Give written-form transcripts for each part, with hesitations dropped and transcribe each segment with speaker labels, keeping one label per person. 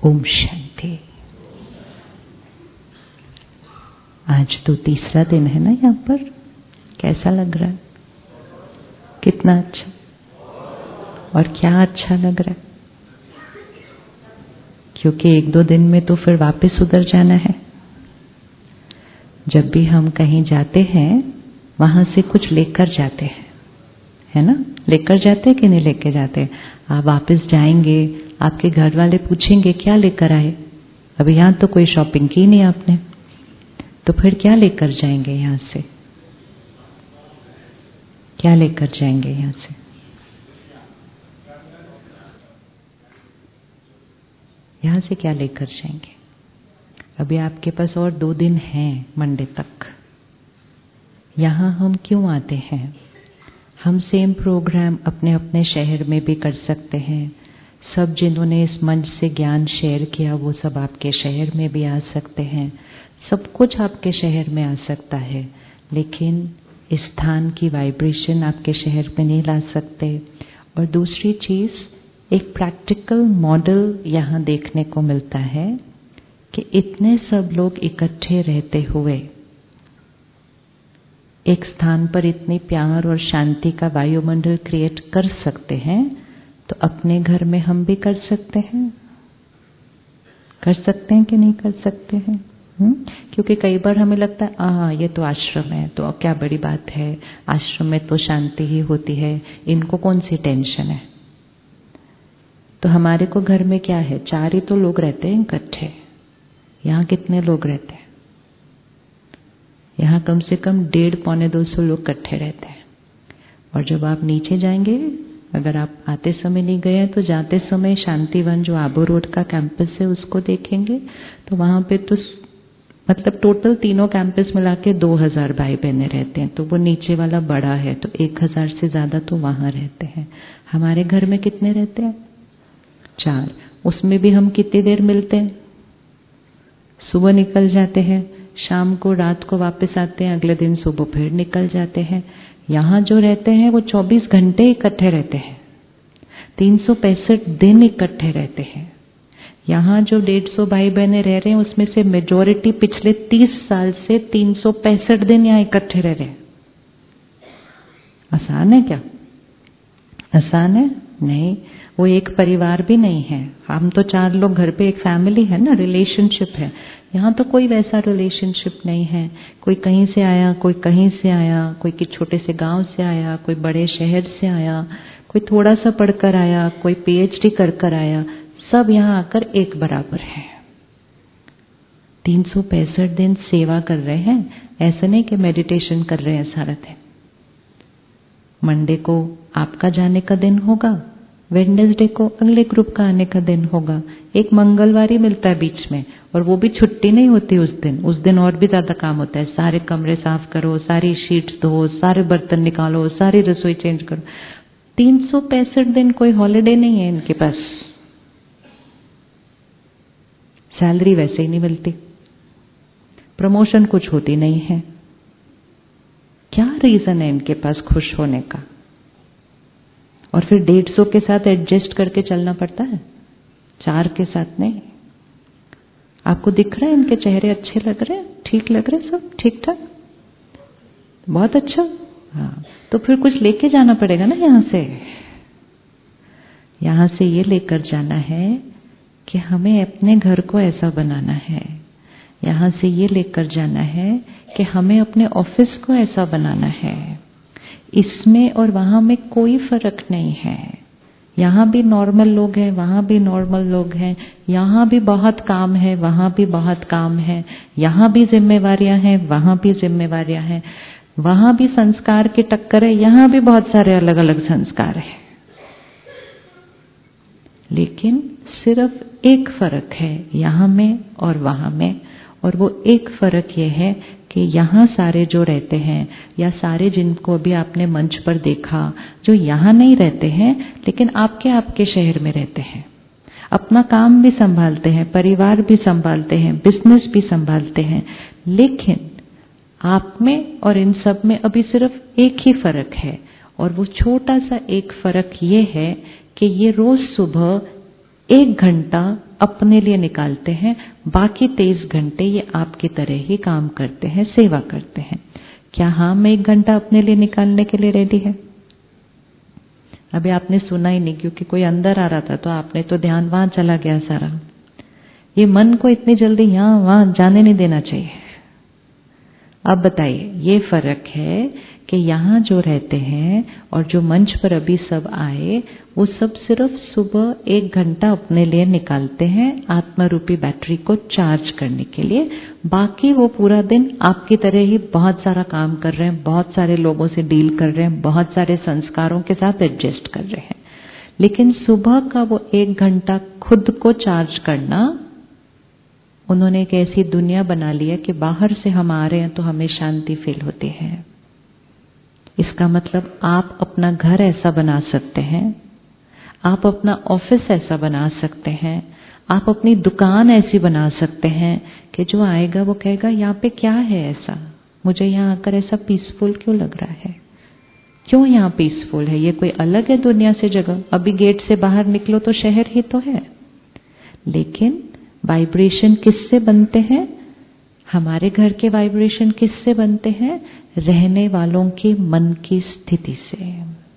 Speaker 1: ओम शांति। आज तो तीसरा दिन है ना यहाँ पर। कैसा लग रहा है? कितना अच्छा। और क्या अच्छा लग रहा है? क्योंकि एक दो दिन में तो फिर वापस उधर जाना है। जब भी हम कहीं जाते हैं वहां से कुछ लेकर जाते हैं, है ना? लेकर जाते कि नहीं लेके जाते? आप वापस जाएंगे, आपके घर वाले पूछेंगे क्या लेकर आए। अभी यहाँ तो कोई शॉपिंग की नहीं आपने, तो फिर क्या लेकर जाएंगे यहाँ से? क्या लेकर जाएंगे यहाँ से? यहाँ से क्या लेकर जाएंगे? अभी आपके पास और 2 दिन हैं मंडे तक। यहाँ हम क्यों आते हैं? हम सेम प्रोग्राम अपने अपने शहर में भी कर सकते हैं। सब जिन्होंने इस मंच से ज्ञान शेयर किया वो सब आपके शहर में भी आ सकते हैं। सब कुछ आपके शहर में आ सकता है, लेकिन इस स्थान की वाइब्रेशन आपके शहर में नहीं ला सकते। और दूसरी चीज, एक प्रैक्टिकल मॉडल यहाँ देखने को मिलता है कि इतने सब लोग इकट्ठे रहते हुए एक स्थान पर इतनी प्यार और शांति का वायुमंडल क्रिएट कर सकते हैं, तो अपने घर में हम भी कर सकते हैं। कर सकते हैं कि नहीं कर सकते हैं? क्योंकि कई बार हमें लगता है ये तो आश्रम है, तो क्या बड़ी बात है, आश्रम में तो शांति ही होती है, इनको कौन सी टेंशन है। तो हमारे को घर में क्या है, 4 ही तो लोग रहते हैं इकट्ठे। यहाँ कितने लोग रहते हैं? यहाँ कम से कम 150-200 लोग इकट्ठे रहते हैं। और जब आप नीचे जाएंगे, अगर आप आते समय नहीं गए हैं तो जाते समय शांतिवन जो आबू रोड का कैंपस है उसको देखेंगे, तो वहां पे तो मतलब टोटल तीनों कैंपस मिला के 2000 भाई बहनें रहते हैं। तो वो नीचे वाला बड़ा है, तो 1000 से ज्यादा तो वहां रहते हैं। हमारे घर में कितने रहते हैं? 4। उसमें भी हम कितनी देर मिलते हैं? सुबह निकल जाते हैं, शाम को रात को वापस आते हैं, अगले दिन सुबह फिर निकल जाते हैं। यहाँ जो रहते हैं वो 24 घंटे इकट्ठे रहते हैं, 365 दिन इकट्ठे रहते हैं। यहाँ जो 150 भाई बहनें रह रहे हैं उसमें से मेजॉरिटी पिछले 30 साल से 365 दिन यहाँ इकट्ठे रह रहे हैं। आसान है क्या? आसान है? नहीं। वो एक परिवार भी नहीं है। हम तो 4 लोग घर पे, एक फैमिली है ना, रिलेशनशिप है। यहाँ तो कोई वैसा रिलेशनशिप नहीं है। कोई कहीं से आया, कोई कहीं से आया, कोई कि छोटे से गांव से आया, कोई बड़े शहर से आया, कोई थोड़ा सा पढ़कर आया, कोई PhD कर आया। सब यहाँ आकर एक बराबर है। 365 दिन सेवा कर रहे हैं। ऐसा नहीं कि मेडिटेशन कर रहे हैं सारा दिन। मंडे को आपका जाने का दिन होगा, वेडनेसडे को अगले ग्रुप का आने का दिन होगा। एक मंगलवार ही मिलता है बीच में, और वो भी छुट्टी नहीं होती उस दिन। उस दिन और भी ज्यादा काम होता है। सारे कमरे साफ करो, सारी शीट्स धो, सारे बर्तन निकालो, सारी रसोई चेंज करो। 365 दिन कोई हॉलिडे नहीं है इनके पास। सैलरी वैसे ही नहीं मिलती, प्रमोशन कुछ होती नहीं है। क्या रीजन है इनके पास खुश होने का? और फिर 150 के साथ एडजस्ट करके चलना पड़ता है, 4 के साथ नहीं। आपको दिख रहा है इनके चेहरे अच्छे लग रहे हैं, ठीक लग रहे हैं, सब ठीक ठाक, बहुत अच्छा। हाँ, तो फिर कुछ लेके जाना पड़ेगा ना यहाँ से। यहाँ से ये लेकर जाना है कि हमें अपने घर को ऐसा बनाना है। यहाँ से ये लेकर जाना है कि हमें अपने ऑफिस को ऐसा बनाना है। इसमें और वहां में कोई फर्क नहीं है। यहाँ भी नॉर्मल लोग हैं, वहां भी नॉर्मल लोग हैं। यहाँ भी बहुत काम है, वहां भी बहुत काम है। यहाँ भी जिम्मेवारियां हैं, वहां भी जिम्मेवारियां हैं। वहां भी संस्कार की टक्कर है, यहाँ भी बहुत सारे अलग अलग संस्कार हैं। लेकिन सिर्फ एक फर्क है यहाँ में और वहां में, और वो एक फर्क ये है कि यहाँ सारे जो रहते हैं, या सारे जिनको भी आपने मंच पर देखा, जो यहाँ नहीं रहते हैं लेकिन आपके शहर में रहते हैं, अपना काम भी संभालते हैं, परिवार भी संभालते हैं, बिजनेस भी संभालते हैं। लेकिन आप में और इन सब में अभी सिर्फ एक ही फर्क है, और वो छोटा सा एक फर्क ये है कि ये रोज सुबह 1 घंटा अपने लिए निकालते हैं, बाकी 23 घंटे ये आपकी तरह ही काम करते हैं, सेवा करते हैं। क्या हम 1 घंटा अपने लिए निकालने के लिए रेडी है? अभी आपने सुना ही नहीं, क्योंकि कोई अंदर आ रहा था तो आपने तो ध्यान वहां चला गया सारा। ये मन को इतनी जल्दी यहाँ वहां जाने नहीं देना चाहिए। अब बताइए, ये फर्क है कि यहाँ जो रहते हैं और जो मंच पर अभी सब आए, वो सब सिर्फ सुबह 1 घंटा अपने लिए निकालते हैं आत्मा रूपी बैटरी को चार्ज करने के लिए। बाकी वो पूरा दिन आपकी तरह ही बहुत सारा काम कर रहे हैं, बहुत सारे लोगों से डील कर रहे हैं, बहुत सारे संस्कारों के साथ एडजस्ट कर रहे हैं। लेकिन सुबह का वो 1 घंटा खुद को चार्ज करना, उन्होंने एक ऐसी दुनिया बना ली है कि बाहर से हम आ रहे हैं तो हमें शांति फील होती है। इसका मतलब आप अपना घर ऐसा बना सकते हैं, आप अपना ऑफिस ऐसा बना सकते हैं, आप अपनी दुकान ऐसी बना सकते हैं कि जो आएगा वो कहेगा यहाँ पे क्या है ऐसा, मुझे यहाँ आकर ऐसा पीसफुल क्यों लग रहा है, क्यों यहाँ पीसफुल है, ये कोई अलग है दुनिया से जगह। अभी गेट से बाहर निकलो तो शहर ही तो है, लेकिन वाइब्रेशन किससे बनते हैं? हमारे घर के वाइब्रेशन किससे बनते हैं? रहने वालों की मन की स्थिति से।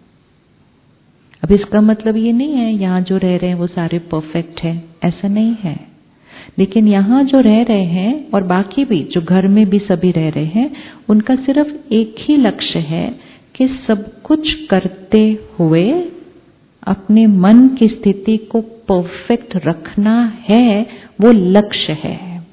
Speaker 1: अब इसका मतलब ये नहीं है यहाँ जो रह रहे हैं वो सारे परफेक्ट हैं, ऐसा नहीं है। लेकिन यहाँ जो रह रहे हैं और बाकी भी जो घर में भी सभी रह रहे हैं, उनका सिर्फ एक ही लक्ष्य है कि सब कुछ करते हुए अपने मन की स्थिति को परफेक्ट रखना है, वो लक्ष्य है।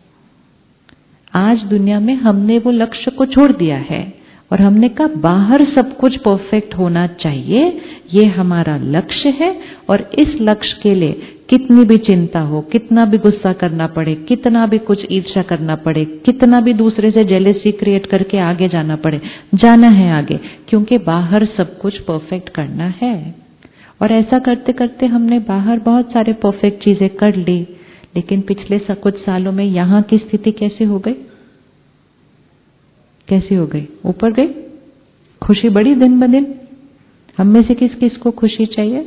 Speaker 1: आज दुनिया में हमने वो लक्ष्य को छोड़ दिया है और हमने कहा बाहर सब कुछ परफेक्ट होना चाहिए, ये हमारा लक्ष्य है। और इस लक्ष्य के लिए कितनी भी चिंता हो, कितना भी गुस्सा करना पड़े, कितना भी कुछ ईर्ष्या करना पड़े, कितना भी दूसरे से जेलेसी क्रिएट करके आगे जाना पड़े, जाना है आगे, क्योंकि बाहर सब कुछ परफेक्ट करना है। और ऐसा करते करते हमने बाहर बहुत सारे परफेक्ट चीजें कर ली, लेकिन पिछले कुछ सालों में यहाँ की स्थिति कैसे हो गई? कैसी हो गई? ऊपर गई? खुशी बढ़ी दिन ब दिन? हम में से किस किस को खुशी चाहिए?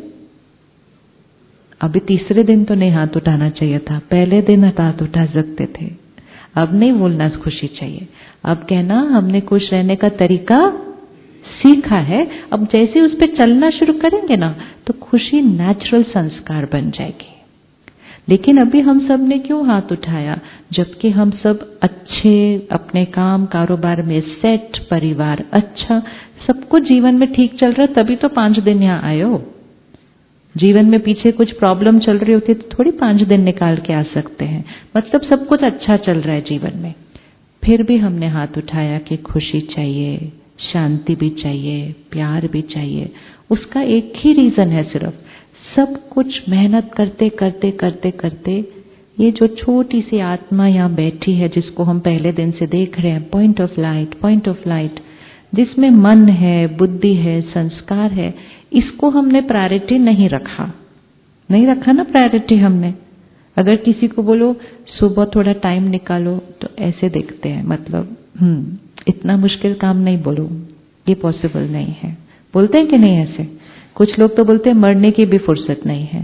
Speaker 1: अभी तीसरे दिन तो नहीं हाथ उठाना चाहिए था, पहले दिन हाथ उठा सकते थे। अब नहीं बोलना खुशी चाहिए, अब कहना हमने खुश रहने का तरीका सीखा है। अब जैसे उस पर चलना शुरू करेंगे ना, तो खुशी नेचुरल संस्कार बन जाएगी। लेकिन अभी हम सब ने क्यों हाथ उठाया? जबकि हम सब अच्छे, अपने काम कारोबार में सेट, परिवार अच्छा, सब कुछ जीवन में ठीक चल रहा है, तभी तो 5 दिन यहाँ आए हो। जीवन में पीछे कुछ प्रॉब्लम चल रही होती तो थोड़ी 5 दिन निकाल के आ सकते हैं। मतलब सब कुछ अच्छा चल रहा है जीवन में, फिर भी हमने हाथ उठाया कि खुशी चाहिए, शांति भी चाहिए, प्यार भी चाहिए। उसका एक ही रीजन है, सिर्फ सब कुछ मेहनत करते करते करते करते ये जो छोटी सी आत्मा यहाँ बैठी है, जिसको हम पहले दिन से देख रहे हैं, पॉइंट ऑफ लाइट, जिसमें मन है, बुद्धि है, संस्कार है, इसको हमने प्रायोरिटी नहीं रखा ना प्रायोरिटी हमने। अगर किसी को बोलो सुबह थोड़ा टाइम निकालो तो ऐसे देखते हैं, मतलब इतना मुश्किल काम नहीं बोलो, ये पॉसिबल नहीं है। बोलते हैं कि नहीं ऐसे? कुछ लोग तो बोलते हैं मरने की भी फुर्सत नहीं है।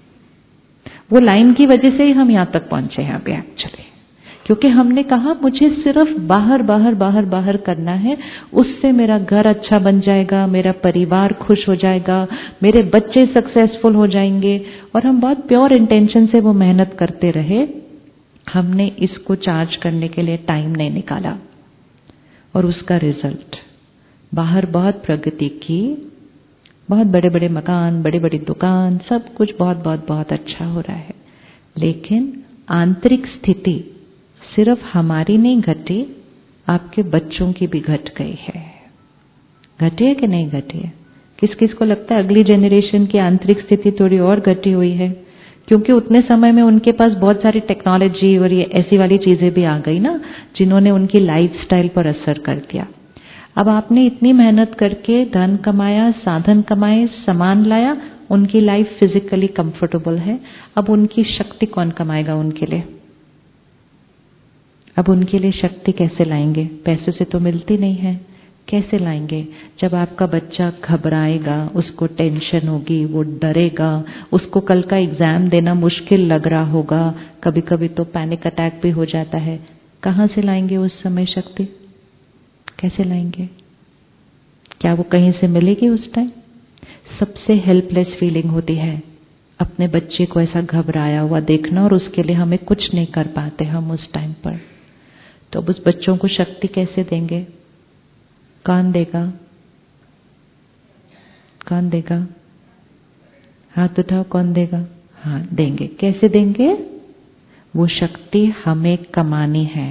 Speaker 1: वो लाइन की वजह से ही हम यहाँ तक पहुंचे हैं अभी एक्चुअली, क्योंकि हमने कहा मुझे सिर्फ बाहर बाहर बाहर बाहर करना है, उससे मेरा घर अच्छा बन जाएगा, मेरा परिवार खुश हो जाएगा, मेरे बच्चे सक्सेसफुल हो जाएंगे। और हम बहुत प्योर इंटेंशन से वो मेहनत करते रहे, हमने इसको चार्ज करने के लिए टाइम नहीं निकाला। और उसका रिजल्ट, बाहर बहुत प्रगति की, बहुत बड़े बड़े मकान, बड़ी बड़ी दुकान, सब कुछ बहुत बहुत बहुत अच्छा हो रहा है, लेकिन आंतरिक स्थिति सिर्फ हमारी नहीं घटी, आपके बच्चों की भी घट गई है। घटी है कि नहीं घटी है? किस किस को लगता है अगली जनरेशन की आंतरिक स्थिति थोड़ी और घटी हुई है? क्योंकि उतने समय में उनके पास बहुत सारी टेक्नोलॉजी और ये ऐसी वाली चीजें भी आ गई ना, जिन्होंने उनकी लाइफस्टाइल पर असर कर दिया। अब आपने इतनी मेहनत करके धन कमाया, साधन कमाए, सामान लाया, उनकी लाइफ फिजिकली कंफर्टेबल है, अब उनकी शक्ति कौन कमाएगा उनके लिए? अब उनके लिए शक्ति कैसे लाएंगे? पैसे से तो मिलती नहीं है, कैसे लाएंगे? जब आपका बच्चा घबराएगा, उसको टेंशन होगी, वो डरेगा, उसको कल का एग्जाम देना मुश्किल लग रहा होगा, कभी कभी तो पैनिक अटैक भी हो जाता है। कहाँ से लाएंगे उस समय शक्ति? कैसे लाएंगे? क्या वो कहीं से मिलेगी उस टाइम? सबसे हेल्पलेस फीलिंग होती है अपने बच्चे को ऐसा घबराया हुआ देखना, और उसके लिए हमें कुछ नहीं कर पाते हम उस टाइम पर। तो अब उस बच्चों को शक्ति कैसे देंगे? कौन देगा? कौन देगा? हाथ उठाओ, कौन देगा? हाँ, देंगे। कैसे देंगे? वो शक्ति हमें कमानी है।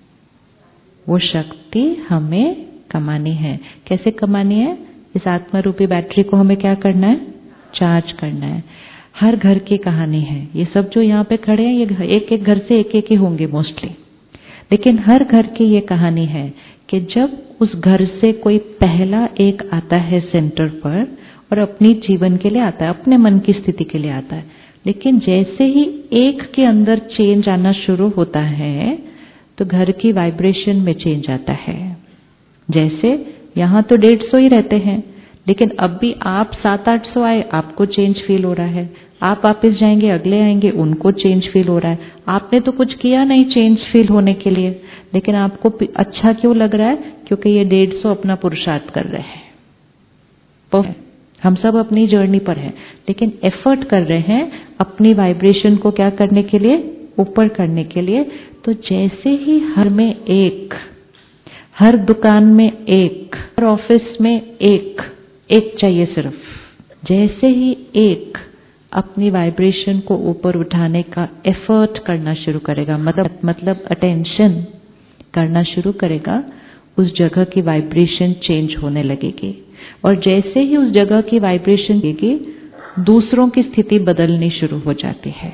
Speaker 1: वो शक्ति हमें कमानी है। कैसे कमानी है? इस आत्मा रूपी बैटरी को हमें क्या करना है? चार्ज करना है। हर घर की कहानी है। ये सब जो यहाँ पे खड़े हैं, ये एक एक घर से एक एक ही होंगे मोस्टली, लेकिन हर घर की ये कहानी है कि जब उस घर से कोई पहला एक आता है सेंटर पर, और अपनी जीवन के लिए आता है, अपने मन की स्थिति के लिए आता है, लेकिन जैसे ही एक के अंदर चेंज आना शुरू होता है तो घर की वाइब्रेशन में चेंज आता है। जैसे यहाँ तो 150 ही रहते हैं, लेकिन अब भी आप 700-800 आए, आपको चेंज फील हो रहा है। आप वापस जाएंगे, अगले आएंगे, उनको चेंज फील हो रहा है। आपने तो कुछ किया नहीं चेंज फील होने के लिए, लेकिन आपको अच्छा क्यों लग रहा है? क्योंकि ये 150 अपना पुरुषार्थ कर रहे हैं। तो हम सब अपनी जर्नी पर हैं, लेकिन एफर्ट कर रहे हैं अपनी वाइब्रेशन को क्या करने के लिए? ऊपर करने के लिए। तो जैसे ही हर में एक, हर दुकान में एक, हर ऑफिस में एक चाहिए सिर्फ, जैसे ही एक अपनी वाइब्रेशन को ऊपर उठाने का एफर्ट करना शुरू करेगा, मतलब अटेंशन करना शुरू करेगा, उस जगह की वाइब्रेशन चेंज होने लगेगी। और जैसे ही उस जगह की वाइब्रेशन लगेगी, दूसरों की स्थिति बदलनी शुरू हो जाती है।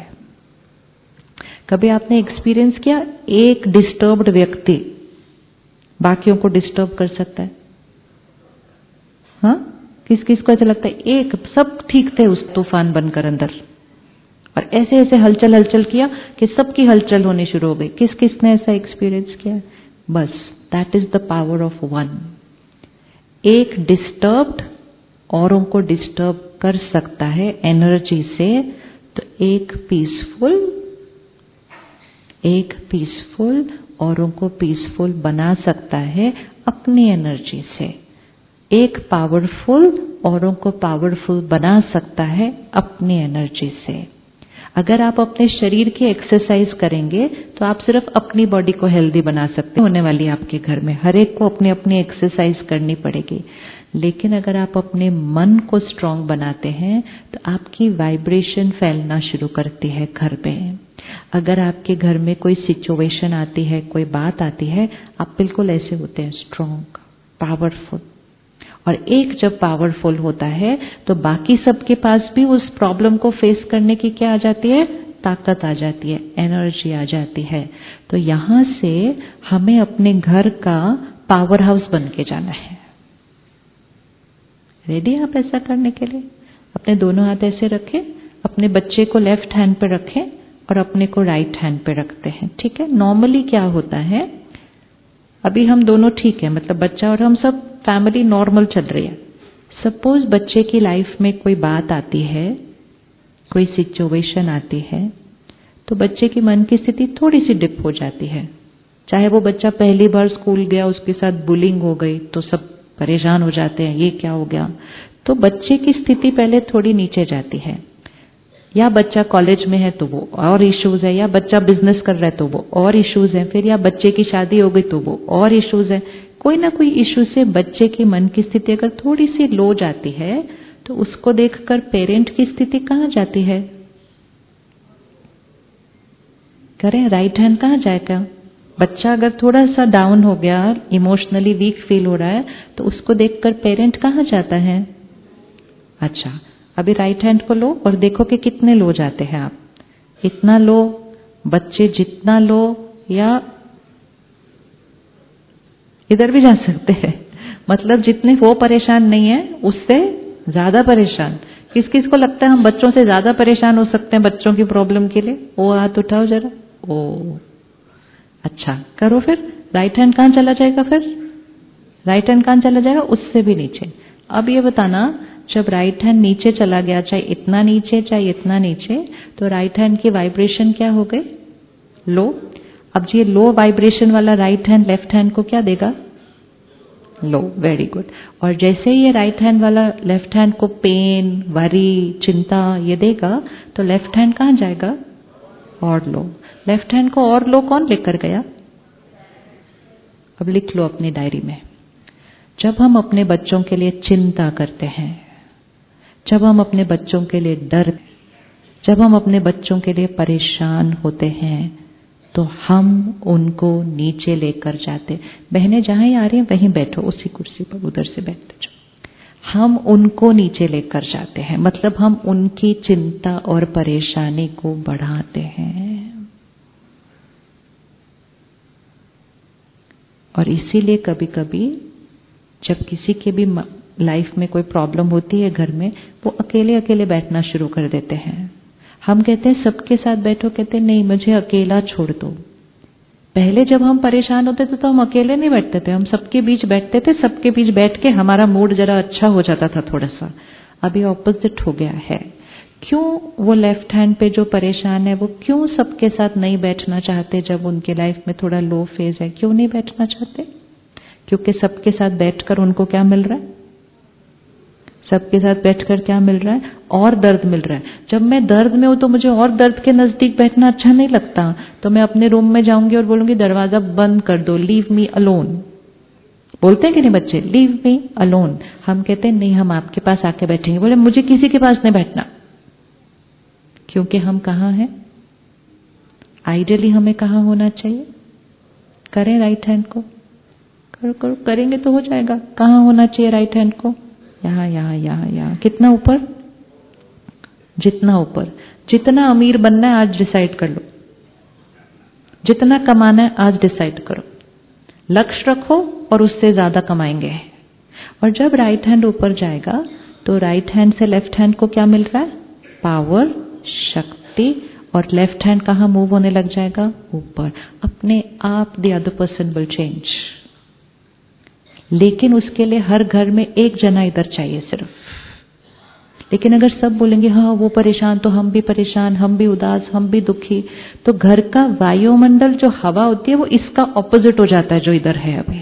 Speaker 1: कभी आपने एक्सपीरियंस किया, एक डिस्टर्ब्ड व्यक्ति बाकियों को डिस्टर्ब कर सकता है? हाँ, किस किस को ऐसा लगता है? एक, सब ठीक थे उस तूफान बनकर अंदर, और ऐसे ऐसे हलचल किया कि सबकी हलचल होनी शुरू हो गई। किस किस ने ऐसा एक्सपीरियंस किया? बस, that is the power of one. एक डिस्टर्ब्ड औरों को डिस्टर्ब कर सकता है एनर्जी से, तो एक पीसफुल औरों को पीसफुल बना सकता है अपनी एनर्जी से। एक पावरफुल औरों को पावरफुल बना सकता है अपनी एनर्जी से। अगर आप अपने शरीर की एक्सरसाइज करेंगे तो आप सिर्फ अपनी बॉडी को हेल्दी बना सकते होने वाली आपके घर में हर एक को अपनी अपनी एक्सरसाइज करनी पड़ेगी। लेकिन अगर आप अपने मन को स्ट्रांग बनाते हैं तो आपकी वाइब्रेशन फैलना शुरू करती है घर में। अगर आपके घर में कोई सिचुएशन आती है, कोई बात आती है, आप बिल्कुल ऐसे होते हैं, स्ट्रांग, पावरफुल। और एक जब पावरफुल होता है तो बाकी सबके पास भी उस प्रॉब्लम को फेस करने की क्या आ जाती है? ताकत आ जाती है, एनर्जी आ जाती है। तो यहां से हमें अपने घर का पावर हाउस बन के जाना है। रेडी आप ऐसा करने के लिए? अपने दोनों हाथ ऐसे रखें, अपने बच्चे को लेफ्ट हैंड पे रखें और अपने को राइट हैंड पे रखते हैं। ठीक है? नॉर्मली क्या होता है, अभी हम दोनों ठीक है, मतलब बच्चा और हम सब फैमिली नॉर्मल चल रही है। सपोज बच्चे की लाइफ में कोई बात आती है, कोई सिचुएशन आती है, तो बच्चे की मन की स्थिति थोड़ी सी डिप हो जाती है। चाहे वो बच्चा पहली बार स्कूल गया, उसके साथ बुलिंग हो गई तो सब परेशान हो जाते हैं, ये क्या हो गया। तो बच्चे की स्थिति पहले थोड़ी नीचे जाती है। या बच्चा कॉलेज में है तो वो और इश्यूज है, या बच्चा बिजनेस कर रहा है तो वो और इश्यूज है, फिर या बच्चे की शादी हो गई तो वो और इश्यूज है। कोई ना कोई इश्यू से बच्चे की मन की स्थिति अगर थोड़ी सी लो जाती है तो उसको देखकर पेरेंट की स्थिति कहाँ जाती है? करें, राइट हैंड कहाँ जाएगा? बच्चा अगर थोड़ा सा डाउन हो गया, इमोशनली वीक फील हो रहा है, तो उसको देखकर पेरेंट कहाँ जाता है? अच्छा, अभी राइट हैंड को लो और देखो कि कितने लो जाते हैं आप। इतना लो, बच्चे जितना लो, या इधर भी जा सकते हैं, मतलब जितने वो परेशान नहीं है उससे ज्यादा परेशान। किस किस को लगता है हम बच्चों से ज्यादा परेशान हो सकते हैं बच्चों की प्रॉब्लम के लिए? वो हाथ उठाओ जरा। ओ अच्छा, करो फिर। राइट हैंड कहाँ चला जाएगा फिर? राइट हैंड कहाँ चला जाएगा? उससे भी नीचे। अब ये बताना, जब राइट हैंड नीचे चला गया, चाहे इतना नीचे चाहे इतना नीचे, तो राइट हैंड की वाइब्रेशन क्या हो गई? लो। अब ये लो वाइब्रेशन वाला राइट हैंड लेफ्ट हैंड को क्या देगा? लो। Very good. और जैसे ही ये राइट हैंड वाला लेफ्ट हैंड को पेन, वरी, चिंता ये देगा, तो लेफ्ट हैंड कहाँ जाएगा? और लो। लेफ्ट हैंड को और लो कौन लेकर गया? अब लिख लो अपनी डायरी में। जब हम अपने बच्चों के लिए चिंता करते हैं, जब हम अपने बच्चों के लिए डर, जब हम अपने बच्चों के लिए परेशान होते हैं, तो हम उनको नीचे लेकर जाते। बहनें जहां ही आ रही हैं वहीं बैठो, उसी कुर्सी पर, उधर से बैठ जाओ। हम उनको नीचे लेकर जाते हैं, मतलब हम उनकी चिंता और परेशानी को बढ़ाते हैं। और इसीलिए कभी कभी जब किसी के भी लाइफ में कोई प्रॉब्लम होती है घर में, वो अकेले अकेले बैठना शुरू कर देते हैं। हम कहते हैं सबके साथ बैठो, कहते हैं नहीं मुझे अकेला छोड़ दो। पहले जब हम परेशान होते थे तो हम अकेले नहीं बैठते थे, हम सबके बीच बैठते थे, सबके बीच बैठ के हमारा मूड जरा अच्छा हो जाता था थोड़ा सा। अभी ऑपोजिट हो गया है। क्यों वो लेफ्ट हैंड पे जो परेशान है वो क्यों सबके साथ नहीं बैठना चाहते? जब उनके लाइफ में थोड़ा लो फेज है, क्यों नहीं बैठना चाहते? क्योंकि सबके साथ बैठकर उनको क्या मिल रहा है? सबके साथ बैठकर क्या मिल रहा है? और दर्द मिल रहा है। जब मैं दर्द में हूं तो मुझे और दर्द के नजदीक बैठना अच्छा नहीं लगता, तो मैं अपने रूम में जाऊंगी और बोलूंगी दरवाजा बंद कर दो, लीव मी अलोन। बोलते हैं कि नहीं बच्चे, लीव मी अलोन। हम कहते हैं नहीं हम आपके पास आके बैठेंगे। बोले मुझे किसी के पास नहीं बैठना। क्योंकि हम कहाँ हैं? आइडियली हमें कहाँ होना चाहिए? करें राइट हैंड को, करो करो, करेंगे तो हो जाएगा। कहाँ होना चाहिए राइट हैंड को? यहाँ यहाँ यहाँ यहाँ। कितना ऊपर? जितना ऊपर। जितना अमीर बनना है आज डिसाइड कर लो, जितना कमाना है आज डिसाइड करो, लक्ष्य रखो और उससे ज्यादा कमाएंगे। और जब राइट हैंड ऊपर जाएगा तो राइट हैंड से लेफ्ट हैंड को क्या मिल रहा है? पावर, शक्ति। और लेफ्ट हैंड कहाँ मूव होने लग जाएगा? ऊपर। अपने आप the other person will change. लेकिन उसके लिए हर घर में एक जना इधर चाहिए सिर्फ। लेकिन अगर सब बोलेंगे हाँ वो परेशान तो हम भी परेशान, हम भी उदास, हम भी दुखी, तो घर का वायुमंडल जो हवा होती है वो इसका ऑपोजिट हो जाता है जो इधर है अभी।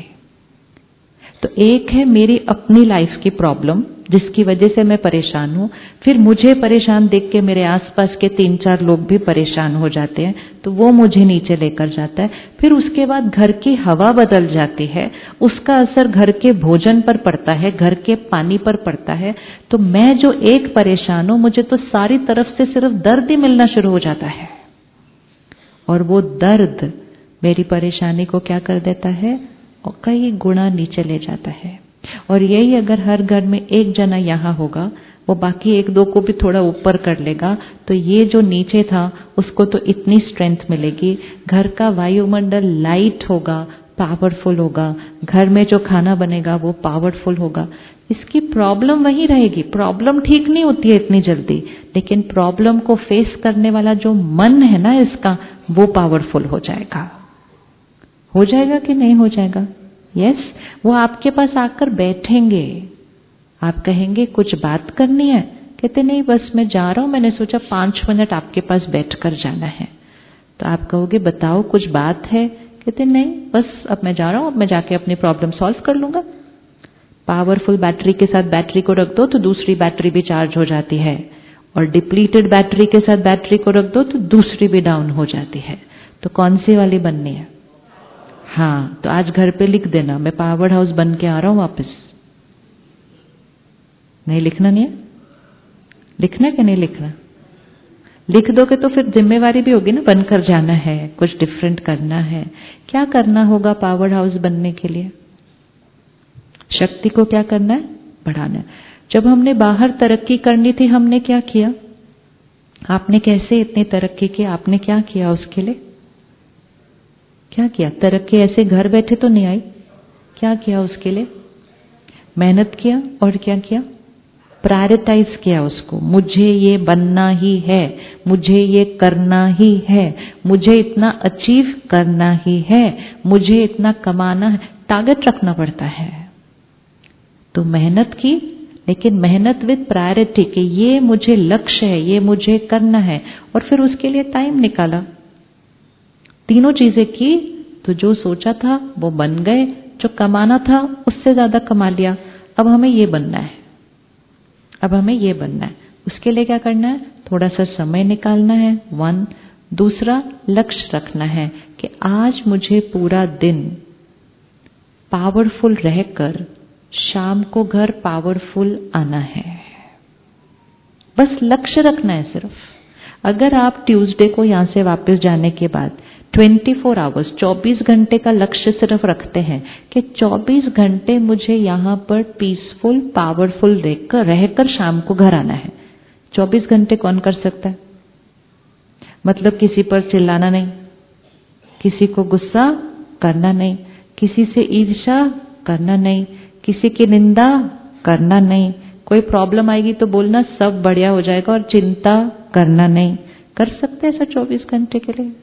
Speaker 1: तो एक है मेरी अपनी लाइफ की प्रॉब्लम जिसकी वजह से मैं परेशान हूं, फिर मुझे परेशान देख के मेरे आसपास के 3-4 लोग भी परेशान हो जाते हैं, तो वो मुझे नीचे लेकर जाता है। फिर उसके बाद घर की हवा बदल जाती है, उसका असर घर के भोजन पर पड़ता है, घर के पानी पर पड़ता है। तो मैं जो एक परेशान हूं, मुझे तो सारी तरफ से सिर्फ दर्द ही मिलना शुरू हो जाता है। और वो दर्द मेरी परेशानी को क्या कर देता है? और कई गुना नीचे ले जाता है। और यही अगर हर घर में एक जना यहाँ होगा, वो बाकी 1-2 को भी थोड़ा ऊपर कर लेगा, तो ये जो नीचे था उसको तो इतनी स्ट्रेंथ मिलेगी। घर का वायुमंडल लाइट होगा, पावरफुल होगा। घर में जो खाना बनेगा वो पावरफुल होगा। इसकी प्रॉब्लम वही रहेगी। प्रॉब्लम ठीक नहीं होती है इतनी जल्दी, लेकिन प्रॉब्लम को फेस करने वाला जो मन है ना इसका, वो पावरफुल हो जाएगा। हो जाएगा कि नहीं हो जाएगा? यस। वो आपके पास आकर बैठेंगे, आप कहेंगे कुछ बात करनी है, कहते नहीं बस मैं जा रहा हूं, मैंने सोचा 5 मिनट आपके पास बैठकर जाना है। तो आप कहोगे बताओ कुछ बात है, कहते नहीं बस अब मैं जा रहा हूं, अब मैं जाके अपनी प्रॉब्लम सॉल्व कर लूंगा। पावरफुल बैटरी के साथ बैटरी को रख दो तो दूसरी बैटरी भी चार्ज हो जाती है, और डिप्लीटेड बैटरी के साथ बैटरी को रख दो तो दूसरी भी डाउन हो जाती है। तो कौन सी वाली बननी है? हाँ, तो आज घर पे लिख देना मैं पावर हाउस बन के आ रहा हूं वापस। नहीं लिखना? नहीं है? लिखना कि नहीं लिखना? लिख दोगे तो फिर जिम्मेवारी भी होगी ना, बनकर जाना है, कुछ डिफरेंट करना है। क्या करना होगा पावर हाउस बनने के लिए? शक्ति को क्या करना है? बढ़ाना है। जब हमने बाहर तरक्की करनी थी हमने क्या किया? आपने कैसे इतनी तरक्की की? आपने क्या किया उसके लिए? क्या किया? तरक्की ऐसे घर बैठे तो नहीं आई। क्या किया उसके लिए? मेहनत किया। और क्या किया? प्रायोरिटाइज किया उसको। मुझे ये बनना ही है, मुझे ये करना ही है, मुझे इतना अचीव करना ही है, मुझे इतना कमाना है। टारगेट रखना पड़ता है। तो मेहनत की, लेकिन मेहनत विद प्रायोरिटी कि ये मुझे लक्ष्य है, ये मुझे करना है, और फिर उसके लिए टाइम निकाला। तीनों चीजें की तो जो सोचा था वो बन गए, जो कमाना था उससे ज्यादा कमा लिया। अब हमें ये बनना है, अब हमें ये बनना है। उसके लिए क्या करना है? थोड़ा सा समय निकालना है, 1। दूसरा, लक्ष्य रखना है कि आज मुझे पूरा दिन पावरफुल रहकर शाम को घर पावरफुल आना है। बस लक्ष्य रखना है सिर्फ। अगर आप ट्यूसडे को यहां से वापस जाने के बाद 24 आवर्स 24 घंटे का लक्ष्य सिर्फ रखते हैं कि 24 घंटे मुझे यहां पर पीसफुल पावरफुल रहकर शाम को घर आना है। 24 घंटे कौन कर सकता है? मतलब किसी पर चिल्लाना नहीं, किसी को गुस्सा करना नहीं, किसी से ईर्ष्या करना नहीं, किसी की निंदा करना नहीं, कोई प्रॉब्लम आएगी तो बोलना सब बढ़िया हो जाएगा और चिंता करना नहीं। कर सकते हैं ऐसा 24 घंटे के लिए?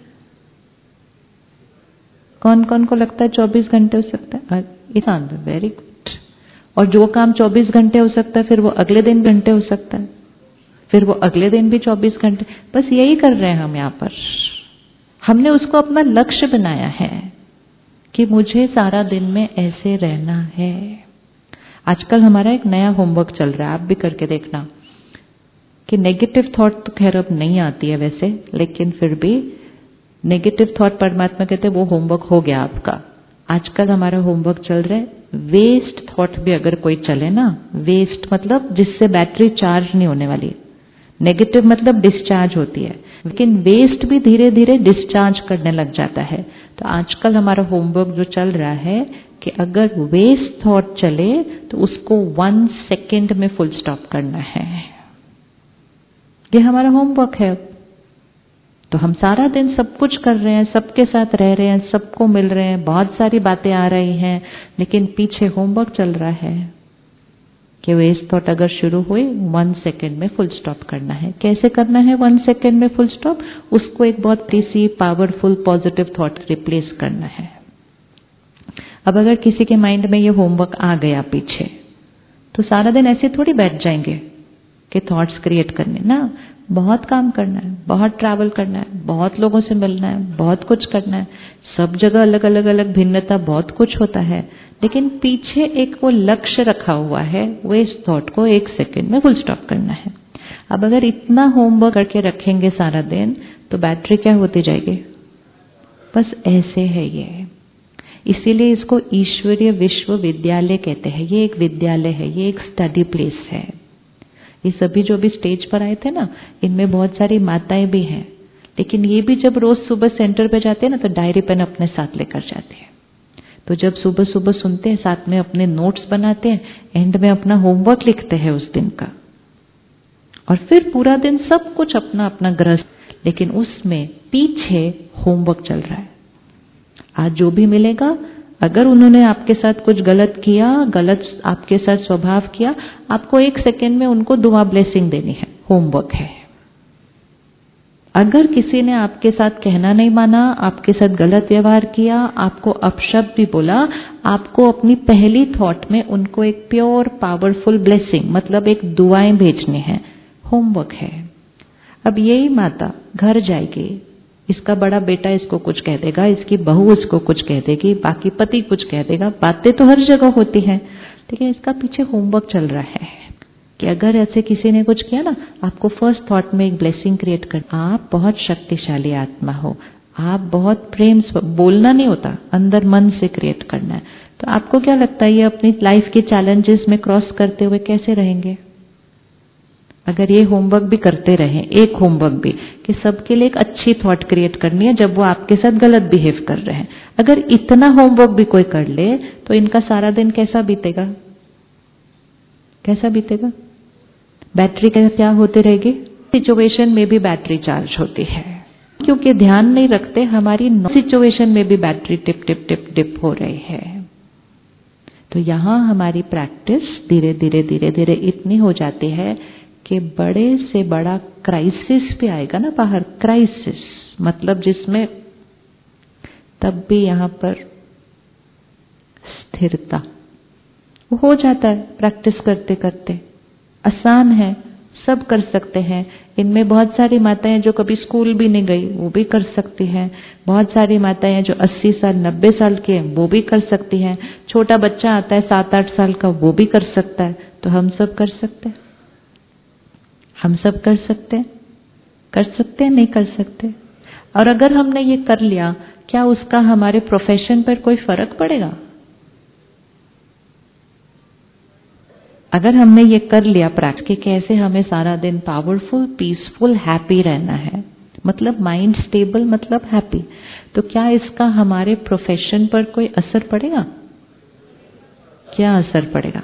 Speaker 1: कौन कौन को लगता है 24 घंटे हो सकता है? Very good. और जो काम 24 घंटे हो सकता है फिर वो अगले दिन घंटे हो सकता है, फिर वो अगले दिन भी 24 घंटे। बस यही कर रहे हैं हम यहाँ पर। हमने उसको अपना लक्ष्य बनाया है कि मुझे सारा दिन में ऐसे रहना है। आजकल हमारा एक नया होमवर्क चल रहा है, आप भी करके देखना, कि नेगेटिव थॉट तो खैर अब नहीं आती है वैसे, लेकिन फिर भी नेगेटिव थॉट परमात्मा कहते हैं वो होमवर्क हो गया आपका। आजकल हमारा होमवर्क चल रहा है वेस्ट थॉट भी अगर कोई चले ना, वेस्ट मतलब जिससे बैटरी चार्ज नहीं होने वाली, नेगेटिव मतलब डिस्चार्ज होती है, लेकिन वेस्ट भी धीरे धीरे डिस्चार्ज करने लग जाता है। तो आजकल हमारा होमवर्क जो चल रहा है कि अगर वेस्ट थॉट चले तो उसको 1 सेकेंड में फुल स्टॉप करना है। ये हमारा होमवर्क है। तो हम सारा दिन सब कुछ कर रहे हैं, सबके साथ रह रहे हैं, सबको मिल रहे हैं, बहुत सारी बातें आ रही हैं, लेकिन पीछे होमवर्क चल रहा है कि वेस्ट थॉट अगर शुरू हुई 1 सेकेंड में फुल स्टॉप करना है। कैसे करना है 1 सेकेंड में फुल स्टॉप? उसको एक बहुत तीसरी पावरफुल पॉजिटिव थॉट रिप्लेस करना है। अब अगर किसी के माइंड में ये होमवर्क आ गया पीछे, तो सारा दिन ऐसे थोड़ी बैठ जाएंगे कि थॉट्स क्रिएट करने ना। बहुत काम करना है, बहुत ट्रैवल करना है, बहुत लोगों से मिलना है, बहुत कुछ करना है, सब जगह अलग अलग अलग भिन्नता बहुत कुछ होता है, लेकिन पीछे एक वो लक्ष्य रखा हुआ है, वो इस थॉट को 1 सेकेंड में फुल स्टॉप करना है। अब अगर इतना होमवर्क करके रखेंगे सारा दिन तो बैटरी क्या होती जाएगी? बस ऐसे है ये। इसीलिए इसको ईश्वरीय विश्वविद्यालय कहते हैं। ये एक विद्यालय है, ये एक स्टडी प्लेस है। ये सभी जो भी स्टेज पर आए थे ना, इनमें बहुत सारी माताएं भी हैं, लेकिन ये भी जब रोज सुबह सेंटर पे जाते हैं ना तो डायरी पेन अपने साथ लेकर जाते हैं। तो जब सुबह सुबह सुनते हैं, साथ में अपने नोट्स बनाते हैं, एंड में अपना होमवर्क लिखते हैं उस दिन का, और फिर पूरा दिन सब कुछ अपना अपना गृहस्थ, लेकिन उसमें पीछे होमवर्क चल रहा है। आज जो भी मिलेगा, अगर उन्होंने आपके साथ कुछ गलत किया, गलत आपके साथ स्वभाव किया, आपको 1 सेकेंड में उनको दुआ ब्लेसिंग देनी है, होमवर्क है। अगर किसी ने आपके साथ कहना नहीं माना, आपके साथ गलत व्यवहार किया, आपको अपशब्द भी बोला, आपको अपनी पहली थॉट में उनको एक प्योर पावरफुल ब्लेसिंग मतलब एक दुआएं भेजनी है, होमवर्क है। अब यही माता घर जाएगी, इसका बड़ा बेटा इसको कुछ कह देगा, इसकी बहू इसको कुछ कह देगी, बाकी पति कुछ कह देगा, बातें तो हर जगह होती हैं, लेकिन इसका पीछे होमवर्क चल रहा है कि अगर ऐसे किसी ने कुछ किया ना, आपको फर्स्ट थॉट में एक ब्लेसिंग क्रिएट कर, आप बहुत शक्तिशाली आत्मा हो, आप बहुत प्रेम, बोलना नहीं होता, अंदर मन से क्रिएट करना है। तो आपको क्या लगता है ये अपनी लाइफ के चैलेंजेस में क्रॉस करते हुए कैसे रहेंगे? अगर ये होमवर्क भी करते रहें, एक होमवर्क भी कि सबके लिए एक अच्छी थॉट क्रिएट करनी है जब वो आपके साथ गलत बिहेव कर रहे हैं, अगर इतना होमवर्क भी कोई कर ले तो इनका सारा दिन कैसा बीतेगा? कैसा बीतेगा? बैटरी क्या होती रहेगी? सिचुएशन में भी बैटरी चार्ज होती है, क्योंकि ध्यान नहीं रखते, हमारी सिचुएशन में भी बैटरी टिप टिप टिप टिप हो रही है। तो यहां हमारी प्रैक्टिस धीरे धीरे धीरे धीरे इतनी हो जाती है कि बड़े से बड़ा क्राइसिस भी आएगा ना बाहर, क्राइसिस मतलब जिसमें तब भी यहां पर स्थिरता वो हो जाता है प्रैक्टिस करते करते, आसान है, सब कर सकते हैं। इनमें बहुत सारी माताएं जो कभी स्कूल भी नहीं गई वो भी कर सकती हैं, बहुत सारी माताएं जो 80 साल 90 साल की हैं वो भी कर सकती हैं, छोटा बच्चा आता है 7-8 साल का वो भी कर सकता है। तो हम सब कर सकते हैं, हम सब कर सकते हैं, कर सकते हैं, नहीं कर सकते। और अगर हमने ये कर लिया, क्या उसका हमारे प्रोफेशन पर कोई फर्क पड़ेगा? अगर हमने ये कर लिया प्रैक्टिस, कैसे हमें सारा दिन पावरफुल, पीसफुल, हैप्पी रहना है, मतलब माइंड स्टेबल, मतलब हैप्पी, तो क्या इसका हमारे प्रोफेशन पर कोई असर पड़ेगा? क्या असर पड़ेगा?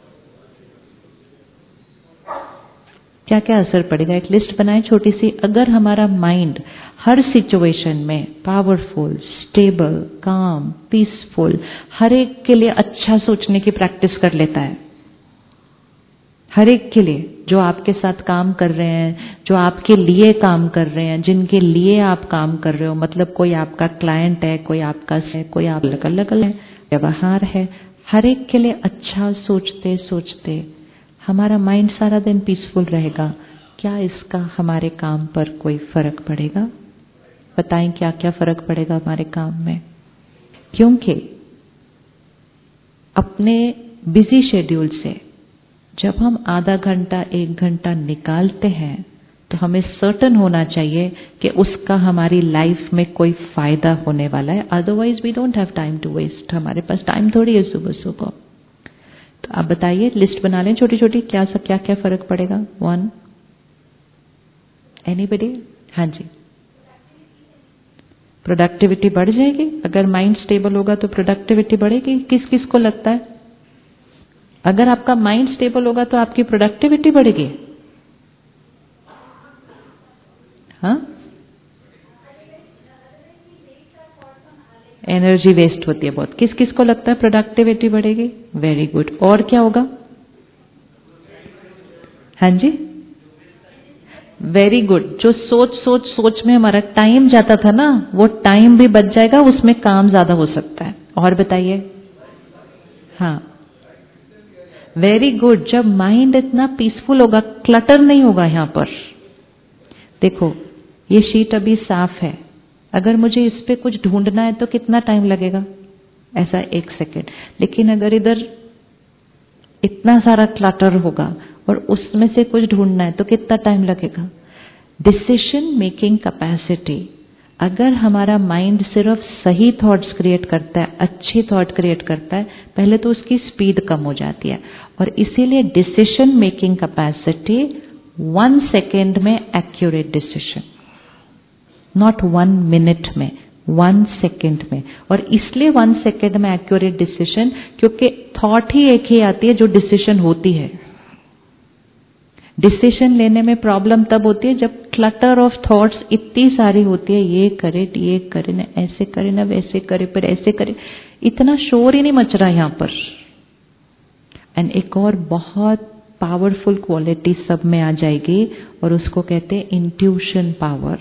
Speaker 1: क्या क्या असर पड़ेगा? एक लिस्ट बनाए छोटी सी। अगर हमारा माइंड हर सिचुएशन में पावरफुल, स्टेबल, काम, पीसफुल, हर एक के लिए अच्छा सोचने की प्रैक्टिस कर लेता है, हर एक के लिए, जो आपके साथ काम कर रहे हैं, जो आपके लिए काम कर रहे हैं, जिनके लिए आप काम कर रहे हो, मतलब कोई आपका क्लाइंट है, कोई आपका है, कोई आप अलग अलग व्यवहार है, हर एक के लिए अच्छा सोचते सोचते हमारा माइंड सारा दिन पीसफुल रहेगा। क्या इसका हमारे काम पर कोई फर्क पड़ेगा? बताएं क्या क्या फर्क पड़ेगा हमारे काम में? क्योंकि अपने बिजी शेड्यूल से जब हम आधा घंटा 1 घंटा निकालते हैं तो हमें सर्टन होना चाहिए कि उसका हमारी लाइफ में कोई फायदा होने वाला है। Otherwise we don't have time to waste. हमारे पास टाइम थोड़ी है सुबह सुबह। तो आप बताइए, लिस्ट बना लें छोटी छोटी, क्या क्या फर्क पड़ेगा? 1 एनीबडी? हाँ जी। प्रोडक्टिविटी बढ़ जाएगी। अगर माइंड स्टेबल होगा तो प्रोडक्टिविटी बढ़ेगी। किस किस को लगता है अगर आपका माइंड स्टेबल होगा तो आपकी प्रोडक्टिविटी बढ़ेगी? हाँ, एनर्जी वेस्ट होती है बहुत। किस किस को लगता है प्रोडक्टिविटी बढ़ेगी? Very good. और क्या होगा? हाँ जी, वेरी गुड। जो सोच में हमारा टाइम जाता था ना, वो टाइम भी बच जाएगा, उसमें काम ज्यादा हो सकता है। और बताइए। हाँ, वेरी गुड। जब माइंड इतना पीसफुल होगा, क्लटर नहीं होगा यहां पर। देखो, ये शीट अभी साफ है, अगर मुझे इस पे कुछ ढूंढना है तो कितना टाइम लगेगा? ऐसा 1 सेकेंड। लेकिन अगर इधर इतना सारा क्लटर होगा और उसमें से कुछ ढूंढना है तो कितना टाइम लगेगा? डिसीजन मेकिंग कैपेसिटी, अगर हमारा माइंड सिर्फ सही थॉट्स क्रिएट करता है, अच्छे थॉट क्रिएट करता है, पहले तो उसकी स्पीड कम हो जाती है। और इसीलिए डिसीजन मेकिंग कैपेसिटी 1 सेकेंड में एक्यूरेट डिसीजन, नॉट 1 मिनट में, 1 सेकेंड में। और इसलिए 1 सेकेंड में एक्यूरेट डिसीजन, क्योंकि थॉट ही एक ही आती है जो डिसीजन होती है। डिसीजन लेने में प्रॉब्लम तब होती है जब क्लटर ऑफ थॉट्स इतनी सारी होती है, ये करे ना, ऐसे करे ना, वैसे करे, फिर ऐसे करे, इतना शोर ही नहीं मच रहा यहां पर। एंड एक और बहुत पावरफुल क्वालिटी सब में आ जाएगी और उसको कहते हैं इंट्यूशन पावर।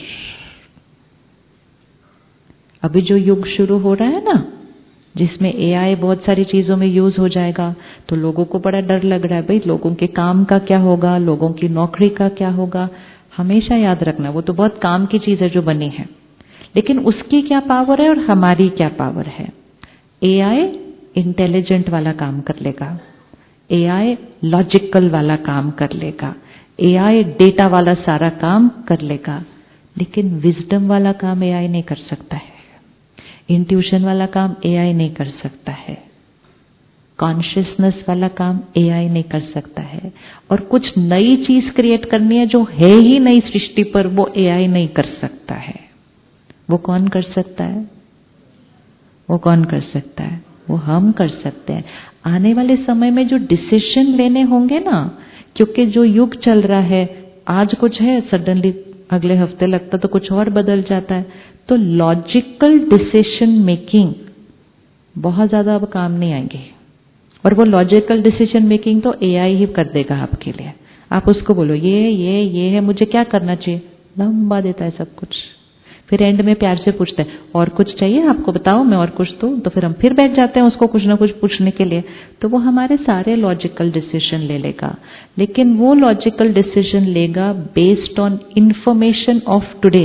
Speaker 1: अभी जो युग शुरू हो रहा है ना, जिसमें एआई बहुत सारी चीजों में यूज हो जाएगा, तो लोगों को बड़ा डर लग रहा है, भाई लोगों के काम का क्या होगा, लोगों की नौकरी का क्या होगा। हमेशा याद रखना, वो तो बहुत काम की चीज है जो बनी है, लेकिन उसकी क्या पावर है और हमारी क्या पावर है। एआई इंटेलिजेंट वाला काम कर लेगा, एआई लॉजिकल वाला काम कर लेगा, एआई डेटा वाला सारा काम कर लेगा, लेकिन विजडम वाला काम एआई नहीं कर सकता है, इंट्यूशन वाला काम एआई नहीं कर सकता है, कॉन्शियसनेस वाला काम एआई नहीं कर सकता है। और कुछ नई चीज क्रिएट करनी है जो है ही नई सृष्टि पर, वो एआई नहीं कर सकता है। वो कौन कर सकता है? वो कौन कर सकता है? वो हम कर सकते हैं। आने वाले समय में जो डिसीजन लेने होंगे ना, क्योंकि जो युग चल रहा है, आज कुछ है, सडनली अगले हफ्ते लगता तो कुछ और बदल जाता है, तो लॉजिकल डिसीजन मेकिंग बहुत ज्यादा अब काम नहीं आएंगे। और वो लॉजिकल डिसीजन मेकिंग तो एआई ही कर देगा आपके लिए। आप उसको बोलो ये है, मुझे क्या करना चाहिए, लंबा देता है सब कुछ। फिर एंड में प्यार से पूछते हैं और कुछ चाहिए आपको, बताओ मैं और कुछ दूं। तो फिर हम फिर बैठ जाते हैं उसको कुछ ना कुछ पूछने के लिए। तो वो हमारे सारे लॉजिकल डिसीजन ले लेगा, लेकिन वो लॉजिकल डिसीजन लेगा based on information of today.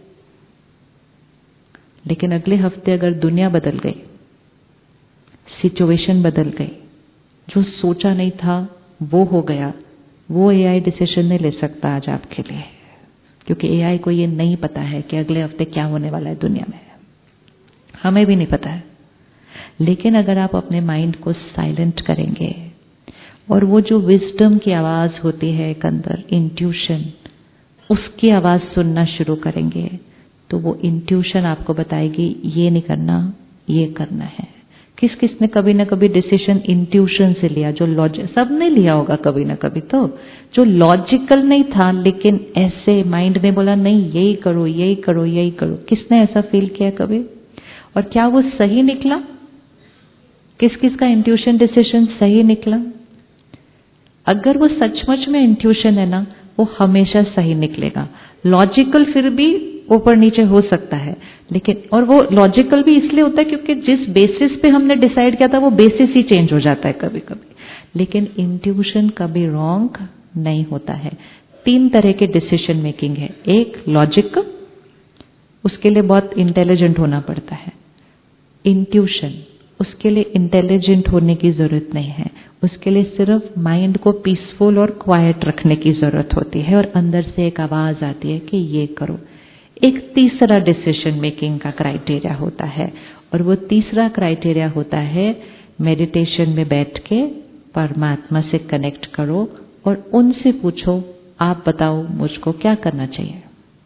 Speaker 1: लेकिन अगले हफ्ते अगर दुनिया बदल गई, सिचुएशन बदल गई, जो सोचा नहीं था वो हो गया, वो एआई डिसीजन नहीं ले सकता आज आपके लिए, क्योंकि एआई को ये नहीं पता है कि अगले हफ्ते क्या होने वाला है दुनिया में। हमें भी नहीं पता है। लेकिन अगर आप अपने माइंड को साइलेंट करेंगे और वो जो विजडम की आवाज होती है एक अंदर, इंट्यूशन, उसकी आवाज सुनना शुरू करेंगे, तो वो इंट्यूशन आपको बताएगी ये नहीं करना, ये करना है। किस किस ने कभी ना कभी डिसीजन इंट्यूशन से लिया, जो लॉजिक, सबने लिया होगा कभी ना कभी, तो जो लॉजिकल नहीं था, लेकिन ऐसे माइंड ने बोला नहीं यही करो, यही करो, यही करो। किसने ऐसा फील किया कभी? और क्या वो सही निकला? किस किस का इंट्यूशन डिसीजन सही निकला? अगर वो सचमुच में इंट्यूशन है ना, वो हमेशा सही निकलेगा। लॉजिकल फिर भी ऊपर नीचे हो सकता है, लेकिन और वो लॉजिकल भी इसलिए होता है क्योंकि जिस बेसिस पे हमने डिसाइड किया था वो बेसिस ही चेंज हो जाता है कभी कभी। लेकिन इंट्यूशन कभी रॉन्ग नहीं होता है। 3 तरह के डिसीजन मेकिंग है। एक लॉजिकल, उसके लिए बहुत इंटेलिजेंट होना पड़ता है। इंट्यूशन, उसके लिए इंटेलिजेंट होने की जरूरत नहीं है, उसके लिए सिर्फ माइंड को पीसफुल और क्वाइट रखने की जरूरत होती है और अंदर से एक आवाज आती है कि ये करो। एक तीसरा डिसीजन मेकिंग का क्राइटेरिया होता है, और वो तीसरा क्राइटेरिया होता है मेडिटेशन में बैठ के परमात्मा से कनेक्ट करो और उनसे पूछो, आप बताओ मुझको क्या करना चाहिए।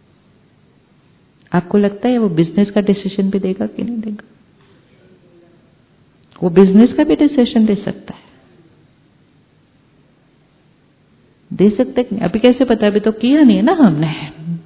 Speaker 1: आपको लगता है वो बिजनेस का डिसीजन भी देगा कि नहीं देगा? वो बिजनेस का भी डिसीजन दे सकता है, दे सकते कि नहीं? अभी कैसे पता? अभी तो किया नहीं है ना हमने।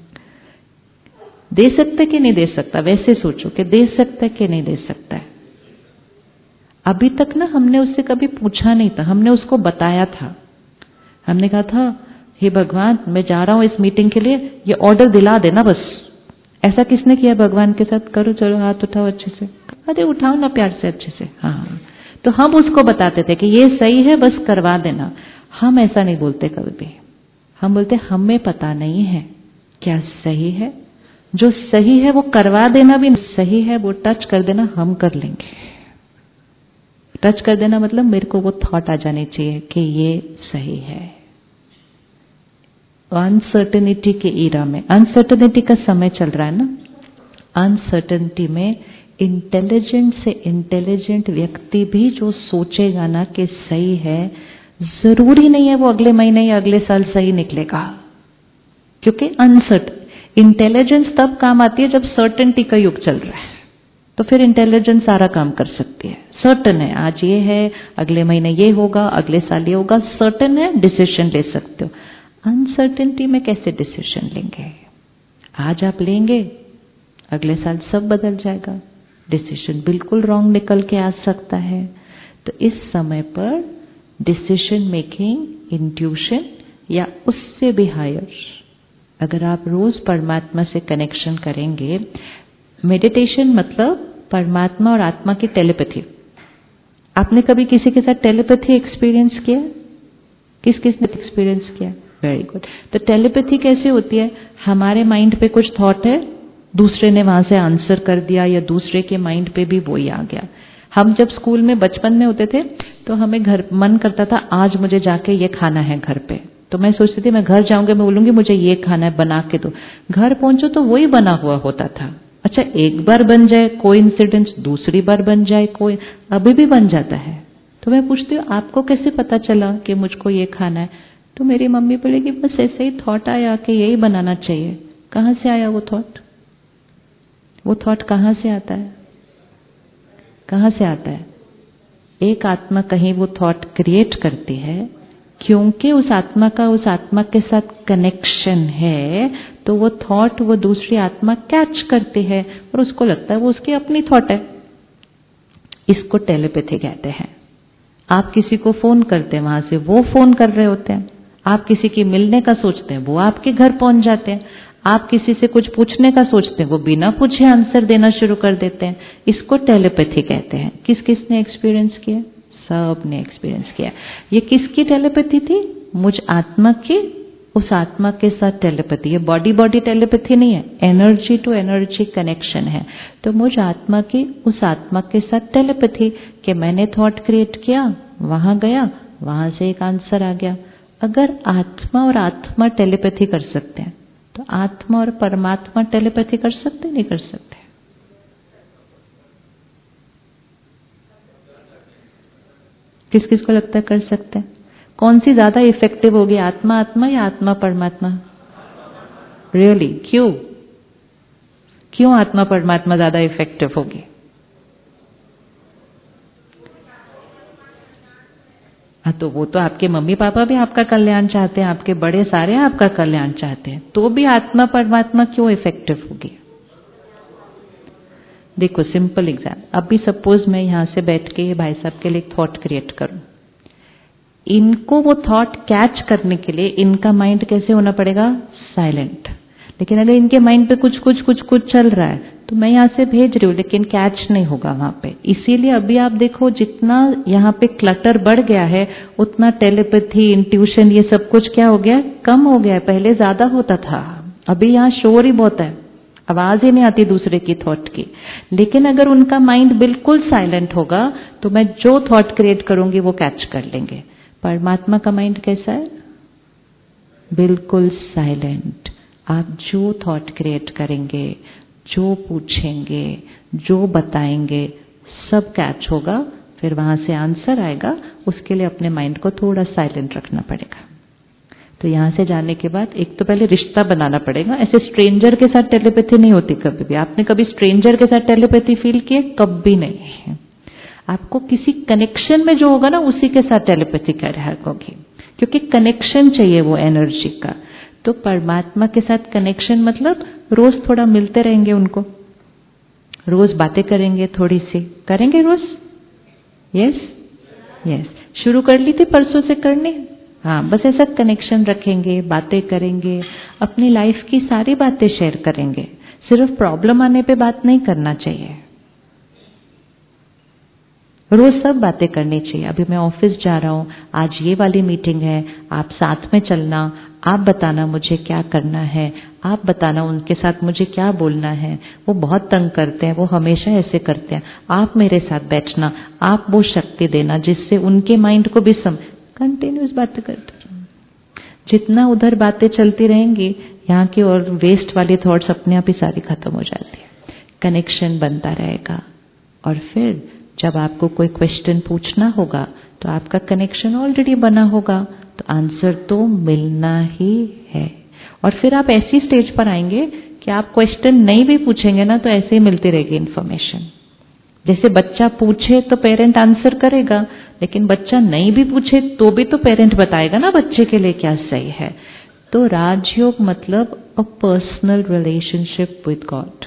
Speaker 1: दे सकता कि नहीं दे सकता? वैसे सोचो कि दे सकता कि नहीं दे सकता है। अभी तक ना हमने उससे कभी पूछा नहीं था, हमने उसको बताया था। हमने कहा था हे भगवान मैं जा रहा हूं इस मीटिंग के लिए, ये ऑर्डर दिला देना बस। ऐसा किसने किया भगवान के साथ? करो, चलो हाथ उठाओ अच्छे से। अरे उठाओ ना प्यार से अच्छे से। हाँ, तो हम उसको बताते थे कि ये सही है, बस करवा देना। हम ऐसा नहीं बोलते कभी भी। हम बोलते हमें पता नहीं है क्या सही है, जो सही है वो करवा देना भी सही है, वो टच कर देना हम कर लेंगे। टच कर देना मतलब मेरे को वो थॉट आ जानी चाहिए कि ये सही है। अनसर्टेनिटी के ईरा में, अनसर्टेनिटी का समय चल रहा है ना, अनसर्टेनिटी में इंटेलिजेंट से इंटेलिजेंट व्यक्ति भी जो सोचेगा ना कि सही है, जरूरी नहीं है वो अगले महीने या अगले साल सही निकलेगा, क्योंकि अनसर्टेन इंटेलिजेंस तब काम आती है जब सर्टेनिटी का युग चल रहा है, तो फिर इंटेलिजेंस सारा काम कर सकती है। सर्टेन है आज ये है, अगले महीने ये होगा, अगले साल ये होगा, सर्टेन है, डिसीजन ले सकते हो। अनसर्टेनिटी में कैसे डिसीजन लेंगे? आज आप लेंगे, अगले साल सब बदल जाएगा, डिसीजन बिल्कुल रॉन्ग निकल के आ सकता है। तो इस समय पर डिसीजन मेकिंग, इंट्यूशन या उससे भी हायर, अगर आप रोज परमात्मा से कनेक्शन करेंगे, मेडिटेशन मतलब परमात्मा और आत्मा की टेलीपैथी। आपने कभी किसी के साथ टेलीपैथी एक्सपीरियंस किया? किस किस ने एक्सपीरियंस किया? Very good. तो टेलीपैथी कैसे होती है? हमारे माइंड पे कुछ थॉट है, दूसरे ने वहां से आंसर कर दिया, या दूसरे के माइंड पे भी वही आ गया। हम जब स्कूल में बचपन में होते थे तो हमें घर मन करता था आज मुझे जाके ये खाना है घर पे, तो मैं सोचती थी मैं घर जाऊंगी, मैं बोलूंगी मुझे ये खाना है, बना के दो। घर पहुंचो तो वही बना हुआ होता था। अच्छा, एक बार बन जाए कोइंसिडेंस, दूसरी बार बन जाए कोई, अभी भी बन जाता है। तो मैं पूछती हूँ आपको कैसे पता चला कि मुझको ये खाना है? तो मेरी मम्मी बोलेगी बस ऐसे ही थॉट आया कि यही बनाना चाहिए। कहाँ से आया वो थॉट? वो थॉट कहाँ से आता है? कहाँ से आता है? एक आत्मा कहीं वो थॉट क्रिएट करती है, क्योंकि उस आत्मा का उस आत्मा के साथ कनेक्शन है, तो वो थॉट वो दूसरी आत्मा कैच करती है और उसको लगता है वो उसकी अपनी थॉट है। इसको टेलीपैथी कहते हैं। आप किसी को फोन करते हैं, वहां से वो फोन कर रहे होते हैं। आप किसी की मिलने का सोचते हैं, वो आपके घर पहुंच जाते हैं। आप किसी से कुछ पूछने का सोचते हैं, वो बिना पूछे आंसर देना शुरू कर देते हैं। इसको टेलीपैथी कहते हैं। किस किसने एक्सपीरियंस किया? सब ने एक्सपीरियंस किया। ये किसकी टेलीपैथी थी? मुझ आत्मा की उस आत्मा के साथ टेलीपैथी। ये बॉडी बॉडी टेलीपैथी नहीं है, एनर्जी टू एनर्जी कनेक्शन है। तो मुझ आत्मा की उस आत्मा के साथ टेलीपैथी कि मैंने थॉट क्रिएट किया, वहां गया, वहां से एक आंसर आ गया। अगर आत्मा और आत्मा टेलीपैथी कर सकते हैं तो आत्मा और परमात्मा टेलीपैथी कर सकते नहीं कर सकते? किस किस को लगता है कर सकते हैं? कौन सी ज्यादा इफेक्टिव होगी, आत्मा आत्मा या आत्मा परमात्मा? रियली क्यों? क्यों आत्मा परमात्मा ज्यादा इफेक्टिव होगी? हाँ, तो वो तो आपके मम्मी पापा भी आपका कल्याण चाहते हैं, आपके बड़े सारे आपका कल्याण चाहते हैं, तो भी आत्मा परमात्मा क्यों इफेक्टिव होगी? देखो सिंपल एग्जाम, अभी सपोज मैं यहां से बैठ के भाई साहब के लिए एक थॉट क्रिएट करूं, इनको वो थॉट कैच करने के लिए इनका माइंड कैसे होना पड़ेगा? साइलेंट। लेकिन अगर इनके माइंड पे कुछ चल रहा है तो मैं यहां से भेज रही हूं लेकिन कैच नहीं होगा वहां पे। इसीलिए अभी आप देखो जितना यहां पे क्लटर बढ़ गया है उतना टेलीपैथी, इंट्यूशन, ये सब कुछ क्या हो गया? कम हो गया है। पहले ज्यादा होता था, अभी यहां शोर ही बहुत है, आवाज ही नहीं आती दूसरे की थॉट की। लेकिन अगर उनका माइंड बिल्कुल साइलेंट होगा तो मैं जो थॉट क्रिएट करूंगी वो कैच कर लेंगे। परमात्मा का माइंड कैसा है? बिल्कुल साइलेंट। आप जो थॉट क्रिएट करेंगे, जो पूछेंगे, जो बताएंगे, सब कैच होगा, फिर वहां से आंसर आएगा। उसके लिए अपने माइंड को थोड़ा साइलेंट रखना पड़ेगा। तो यहां से जाने के बाद एक तो पहले रिश्ता बनाना पड़ेगा। ऐसे स्ट्रेंजर के साथ टेलीपैथी नहीं होती कभी भी। आपने कभी स्ट्रेंजर के साथ टेलीपैथी फील किए? कभी नहीं है। आपको किसी कनेक्शन में जो होगा ना उसी के साथ टेलीपैथी कर रहा होगी, क्योंकि कनेक्शन चाहिए वो एनर्जी का। तो परमात्मा के साथ कनेक्शन मतलब रोज थोड़ा मिलते रहेंगे उनको, रोज बातें करेंगे, थोड़ी सी करेंगे रोज। यस यस, शुरू कर ली थी परसों से करनी। हाँ, बस ऐसा कनेक्शन रखेंगे, बातें करेंगे, अपनी लाइफ की सारी बातें शेयर करेंगे। सिर्फ प्रॉब्लम आने पे बात नहीं करना चाहिए, रोज सब बातें करनी चाहिए। अभी मैं ऑफिस जा रहा हूं, आज ये वाली मीटिंग है, आप साथ में चलना, आप बताना मुझे क्या करना है, आप बताना उनके साथ मुझे क्या बोलना है। वो बहुत तंग करते हैं, वो हमेशा ऐसे करते हैं, आप मेरे साथ बैठना, आप वो शक्ति देना जिससे उनके माइंड को भी कंटिन्यूस बातें करते रहो। जितना उधर बातें चलती रहेंगी, यहाँ की और वेस्ट वाली थॉट्स अपने आप ही सारी खत्म हो जाती है। कनेक्शन बनता रहेगा। और फिर जब आपको कोई क्वेश्चन पूछना होगा तो आपका कनेक्शन ऑलरेडी बना होगा, तो आंसर तो मिलना ही है। और फिर आप ऐसी स्टेज पर आएंगे कि आप क्वेश्चन नहीं भी पूछेंगे ना तो ऐसे ही मिलती रहेगी इन्फॉर्मेशन। जैसे बच्चा पूछे तो पेरेंट आंसर करेगा, लेकिन बच्चा नहीं भी पूछे तो भी तो पेरेंट बताएगा ना बच्चे के लिए क्या सही है। तो राजयोग मतलब a personal relationship with God.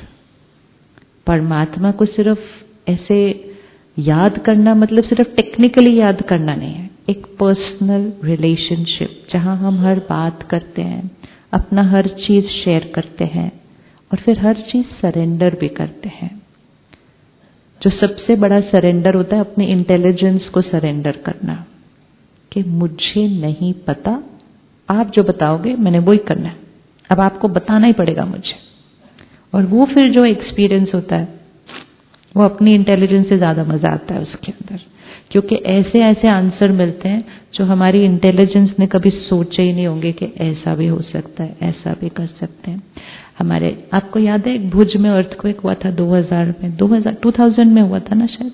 Speaker 1: परमात्मा को सिर्फ ऐसे याद करना मतलब सिर्फ टेक्निकली याद करना नहीं है, एक पर्सनल रिलेशनशिप जहां हम हर बात करते हैं, अपना हर चीज शेयर करते हैं और फिर हर चीज सरेंडर भी करते हैं। जो सबसे बड़ा सरेंडर होता है अपने इंटेलिजेंस को सरेंडर करना, कि मुझे नहीं पता, आप जो बताओगे मैंने वही करना है, अब आपको बताना ही पड़ेगा मुझे। और वो फिर जो एक्सपीरियंस होता है वो अपनी इंटेलिजेंस से ज्यादा मजा आता है उसके अंदर, क्योंकि ऐसे ऐसे आंसर मिलते हैं जो हमारी इंटेलिजेंस ने कभी सोचे ही नहीं होंगे कि ऐसा भी हो सकता है, ऐसा भी कर सकते हैं। हमारे आपको याद है एक भुज में अर्थक्वेक हुआ था 2000 में हुआ था ना, शायद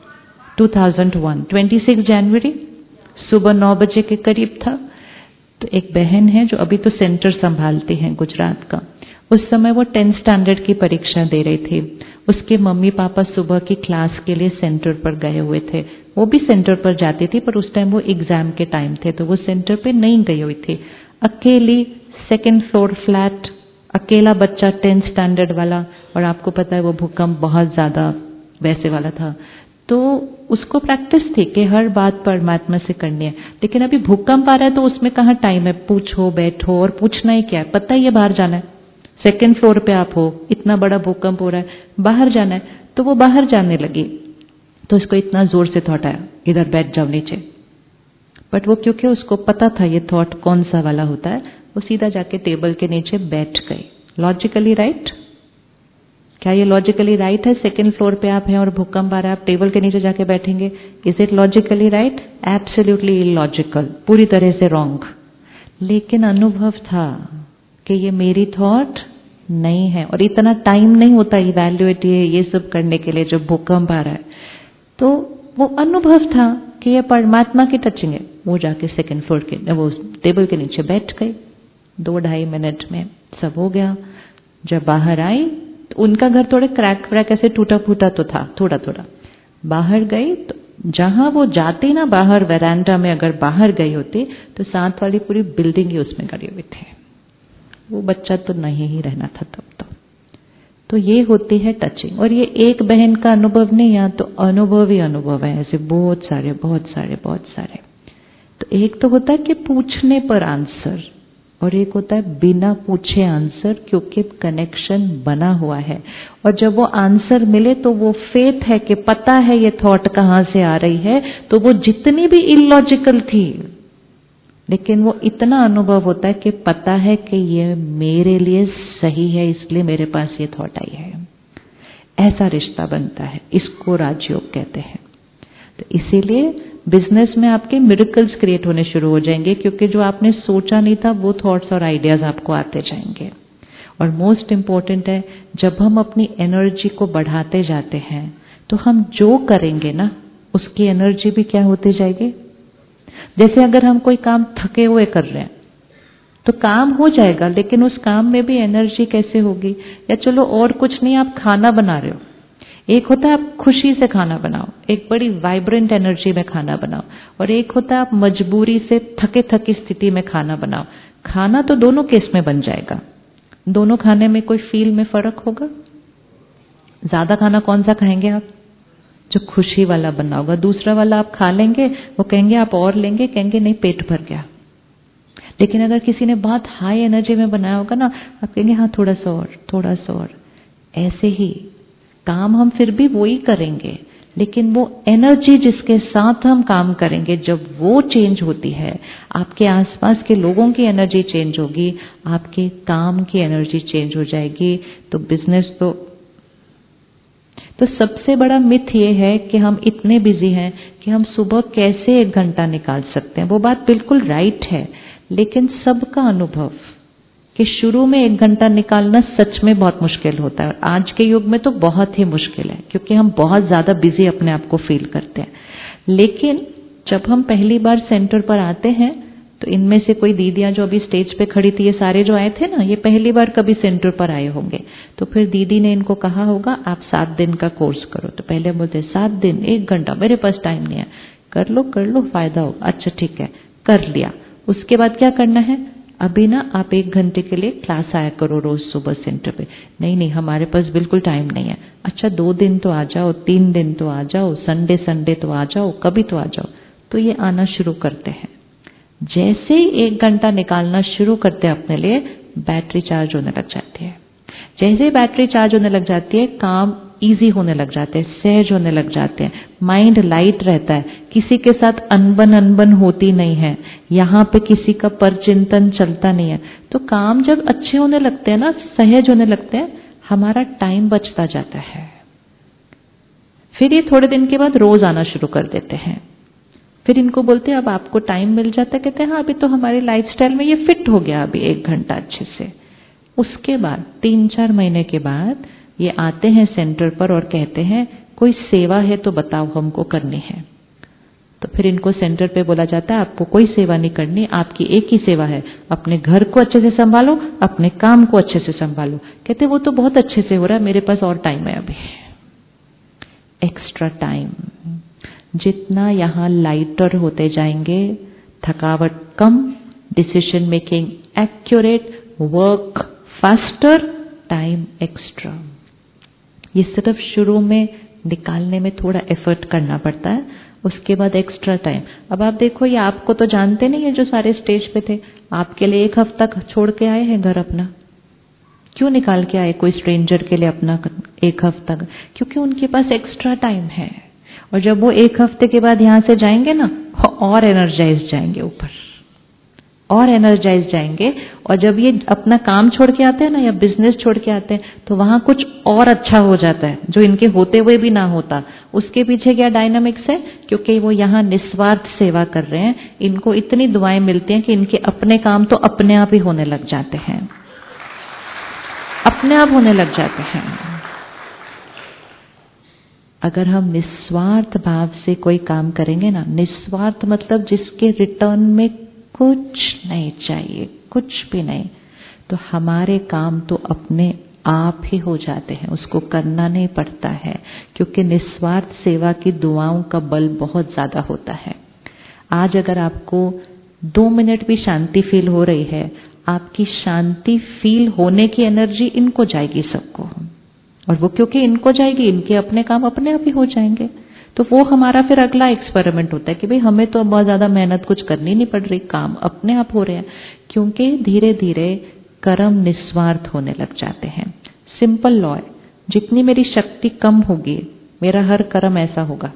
Speaker 1: 2001 26 जनवरी सुबह 9 बजे के करीब था। तो एक बहन है जो अभी तो सेंटर संभालती हैं गुजरात का, उस समय वो 10th स्टैंडर्ड की परीक्षा दे रही थी। उसके मम्मी पापा सुबह की क्लास के लिए सेंटर पर गए हुए थे, वो भी सेंटर पर जाती थी पर उस टाइम वो एग्जाम के टाइम थे तो वो सेंटर पे नहीं गई हुई थी। अकेली 2nd फ्लोर फ्लैट, अकेला बच्चा 10th स्टैंडर्ड वाला, और आपको पता है वो भूकंप बहुत ज्यादा वैसे वाला था। तो उसको प्रैक्टिस थी कि हर बात परमात्मा से करनी है, लेकिन अभी भूकंप आ रहा है तो उसमें कहाँ टाइम है, पूछो बैठो, और पूछना ही क्या है, पता ही है बाहर जाना है, सेकंड फ्लोर पे आप हो, इतना बड़ा भूकंप हो रहा है, बाहर जाना है, तो वो बाहर जाने लगी। तो इसको इतना जोर से थॉट आया, इधर बैठ जाओ नीचे। बट वो क्योंकि उसको पता था ये थॉट कौन सा वाला होता है, वो सीधा जाके टेबल के नीचे बैठ गई। Logically right? क्या ये लॉजिकली राइट है? सेकंड फ्लोर पे आप हैं और भूकंप आ रहा है, आप टेबल के नीचे जाके बैठेंगे? Is it logically right? Absolutely illogical, पूरी तरह से रॉन्ग। लेकिन अनुभव था कि ये मेरी थॉट नहीं है, और इतना टाइम नहीं होता इवैल्यूएट ये सब करने के लिए जब भूकंप आ रहा है। तो वो अनुभव था कि ये परमात्मा की टचिंग है। वो जाके सेकंड फ्लोर के वो टेबल के नीचे बैठ गई। 2-2.5 मिनट में सब हो गया। जब बाहर आई तो उनका घर थोड़े क्रैक व्रैक ऐसे टूटा फूटा तो था, थोड़ा थोड़ा। बाहर गई तो जहां वो जाती ना, बाहर वेरांडा में अगर बाहर गई होती तो साथ वाली पूरी बिल्डिंग ही उसमें गड़ी हुई थी। वो बच्चा तो नहीं ही रहना था तब तो ये होती है टचिंग। और ये एक बहन का अनुभव नहीं, यहाँ तो अनुभव ही अनुभव है, ऐसे बहुत सारे बहुत सारे बहुत सारे। तो एक तो होता है कि पूछने पर आंसर, और एक होता है बिना पूछे आंसर, क्योंकि कनेक्शन बना हुआ है। और जब वो आंसर मिले तो वो फेथ है कि पता है ये थॉट कहाँ से आ रही है, तो वो जितनी भी इलॉजिकल थी, लेकिन वो इतना अनुभव होता है कि पता है कि ये मेरे लिए सही है, इसलिए मेरे पास ये थॉट आई है। ऐसा रिश्ता बनता है, इसको राजयोग कहते हैं। तो इसीलिए बिजनेस में आपके मिरेकल्स क्रिएट होने शुरू हो जाएंगे, क्योंकि जो आपने सोचा नहीं था वो थॉट्स और आइडियाज आपको आते जाएंगे। और मोस्ट इम्पॉर्टेंट है, जब हम अपनी एनर्जी को बढ़ाते जाते हैं तो हम जो करेंगे ना, उसकी एनर्जी भी क्या होती जाएगी। जैसे अगर हम कोई काम थके हुए कर रहे हैं तो काम हो जाएगा, लेकिन उस काम में भी एनर्जी कैसे होगी। या चलो और कुछ नहीं, आप खाना बना रहे हो, एक होता है आप खुशी से खाना बनाओ, एक बड़ी वाइब्रेंट एनर्जी में खाना बनाओ, और एक होता है आप मजबूरी से थके थकी स्थिति में खाना बनाओ। खाना तो दोनों केस में बन जाएगा। दोनों खाने में कोई फील में फर्क होगा। ज्यादा खाना कौन सा खाएंगे आप? जो खुशी वाला बना होगा। दूसरा वाला आप खा लेंगे, वो कहेंगे आप और लेंगे, कहेंगे नहीं पेट भर गया। लेकिन अगर किसी ने बहुत हाई एनर्जी में बनाया होगा ना, आप कहेंगे हाँ थोड़ा सा और, थोड़ा सा और। ऐसे ही काम हम फिर भी वो ही करेंगे, लेकिन वो एनर्जी जिसके साथ हम काम करेंगे, जब वो चेंज होती है, आपके आसपास के लोगों की एनर्जी चेंज होगी, आपके काम की एनर्जी चेंज हो जाएगी। तो बिजनेस तो सबसे बड़ा मिथ ये है कि हम इतने बिजी हैं कि हम सुबह कैसे 1 घंटा निकाल सकते हैं। वो बात बिल्कुल राइट है, लेकिन सबका अनुभव कि शुरू में 1 घंटा निकालना सच में बहुत मुश्किल होता है। और आज के युग में तो बहुत ही मुश्किल है, क्योंकि हम बहुत ज्यादा बिजी अपने आप को फील करते हैं। लेकिन जब हम पहली बार सेंटर पर आते हैं, तो इनमें से कोई दीदियां जो अभी स्टेज पे खड़ी थी, ये सारे जो आए थे ना, ये पहली बार कभी सेंटर पर आए होंगे। तो फिर दीदी ने इनको कहा होगा आप 7 दिन का कोर्स करो। तो पहले बोलते 7 दिन 1 घंटा, मेरे पास टाइम नहीं है। कर लो फायदा होगा। अच्छा ठीक है, कर लिया। उसके बाद क्या करना है, अभी ना आप 1 घंटे के लिए क्लास आया करो रोज सुबह सेंटर पे। नहीं हमारे पास बिल्कुल टाइम नहीं है। अच्छा 2 दिन तो आ जाओ, 3 दिन तो आ जाओ, संडे तो आ जाओ, कभी तो आ जाओ। तो ये आना शुरू करते हैं। जैसे ही 1 घंटा निकालना शुरू करते हैं अपने लिए, बैटरी चार्ज होने लग जाती है। जैसे ही बैटरी चार्ज होने लग जाती है, काम इजी होने लग जाते हैं, सहज होने लग जाते हैं, माइंड लाइट रहता है, किसी के साथ अनबन होती नहीं है, यहाँ पे किसी का परचिंतन चलता नहीं है। तो काम जब अच्छे होने लगते हैं ना, सहज होने लगते हैं, हमारा टाइम बचता जाता है। फिर ये थोड़े दिन के बाद रोज आना शुरू कर देते हैं। फिर इनको बोलते हैं अब आपको टाइम मिल जाता है, कहते हैं हाँ अभी तो हमारी लाइफस्टाइल में ये फिट हो गया अभी 1 घंटा अच्छे से। उसके बाद 3-4 महीने के बाद ये आते हैं सेंटर पर और कहते हैं कोई सेवा है तो बताओ हमको करनी है। तो फिर इनको सेंटर पे बोला जाता है आपको कोई सेवा नहीं करनी, आपकी एक ही सेवा है, अपने घर को अच्छे से संभालो, अपने काम को अच्छे से संभालो। कहते वो तो बहुत अच्छे से हो रहा है, मेरे पास और टाइम है अभी, एक्स्ट्रा टाइम। जितना यहाँ लाइटर होते जाएंगे, थकावट कम, decision making accurate, work faster, time extra. ये सिर्फ शुरू में निकालने में थोड़ा एफर्ट करना पड़ता है, उसके बाद एक्स्ट्रा टाइम। अब आप देखो ये आपको तो जानते नहीं है जो सारे स्टेज पे थे, आपके लिए 1 हफ्ता छोड़ के आए हैं घर अपना। क्यों निकाल के आए कोई स्ट्रेंजर के लिए अपना 1 हफ्ता? क्योंकि उनके पास एक्स्ट्रा टाइम है, और जब वो 1 हफ्ते के बाद यहाँ से जाएंगे ना, और एनर्जाइज जाएंगे ऊपर, और एनर्जाइज जाएंगे। और जब ये अपना काम छोड़ के आते हैं ना, या बिजनेस छोड़ के आते हैं, तो वहां कुछ और अच्छा हो जाता है जो इनके होते हुए भी ना होता। उसके पीछे क्या डायनामिक्स है? क्योंकि वो यहाँ निस्वार्थ सेवा कर रहे हैं, इनको इतनी दुआएं मिलती हैं कि इनके अपने काम तो अपने आप ही होने लग जाते हैं, अपने आप होने लग जाते हैं। अगर हम निस्वार्थ भाव से कोई काम करेंगे ना, निस्वार्थ मतलब जिसके रिटर्न में कुछ नहीं चाहिए, कुछ भी नहीं, तो हमारे काम तो अपने आप ही हो जाते हैं, उसको करना नहीं पड़ता है। क्योंकि निस्वार्थ सेवा की दुआओं का बल बहुत ज्यादा होता है। आज अगर आपको 2 मिनट भी शांति फील हो रही है, आपकी शांति फील होने की एनर्जी इनको जाएगी सबको, और वो क्योंकि इनको जाएगी, इनके अपने काम अपने आप ही हो जाएंगे। तो वो हमारा फिर अगला एक्सपेरिमेंट होता है कि भाई हमें तो बहुत ज्यादा मेहनत कुछ करनी नहीं पड़ रही, काम अपने आप हो रहे हैं। क्योंकि धीरे धीरे कर्म निस्वार्थ होने लग जाते हैं। सिंपल लॉ है, जितनी मेरी शक्ति कम होगी, मेरा हर कर्म ऐसा होगा,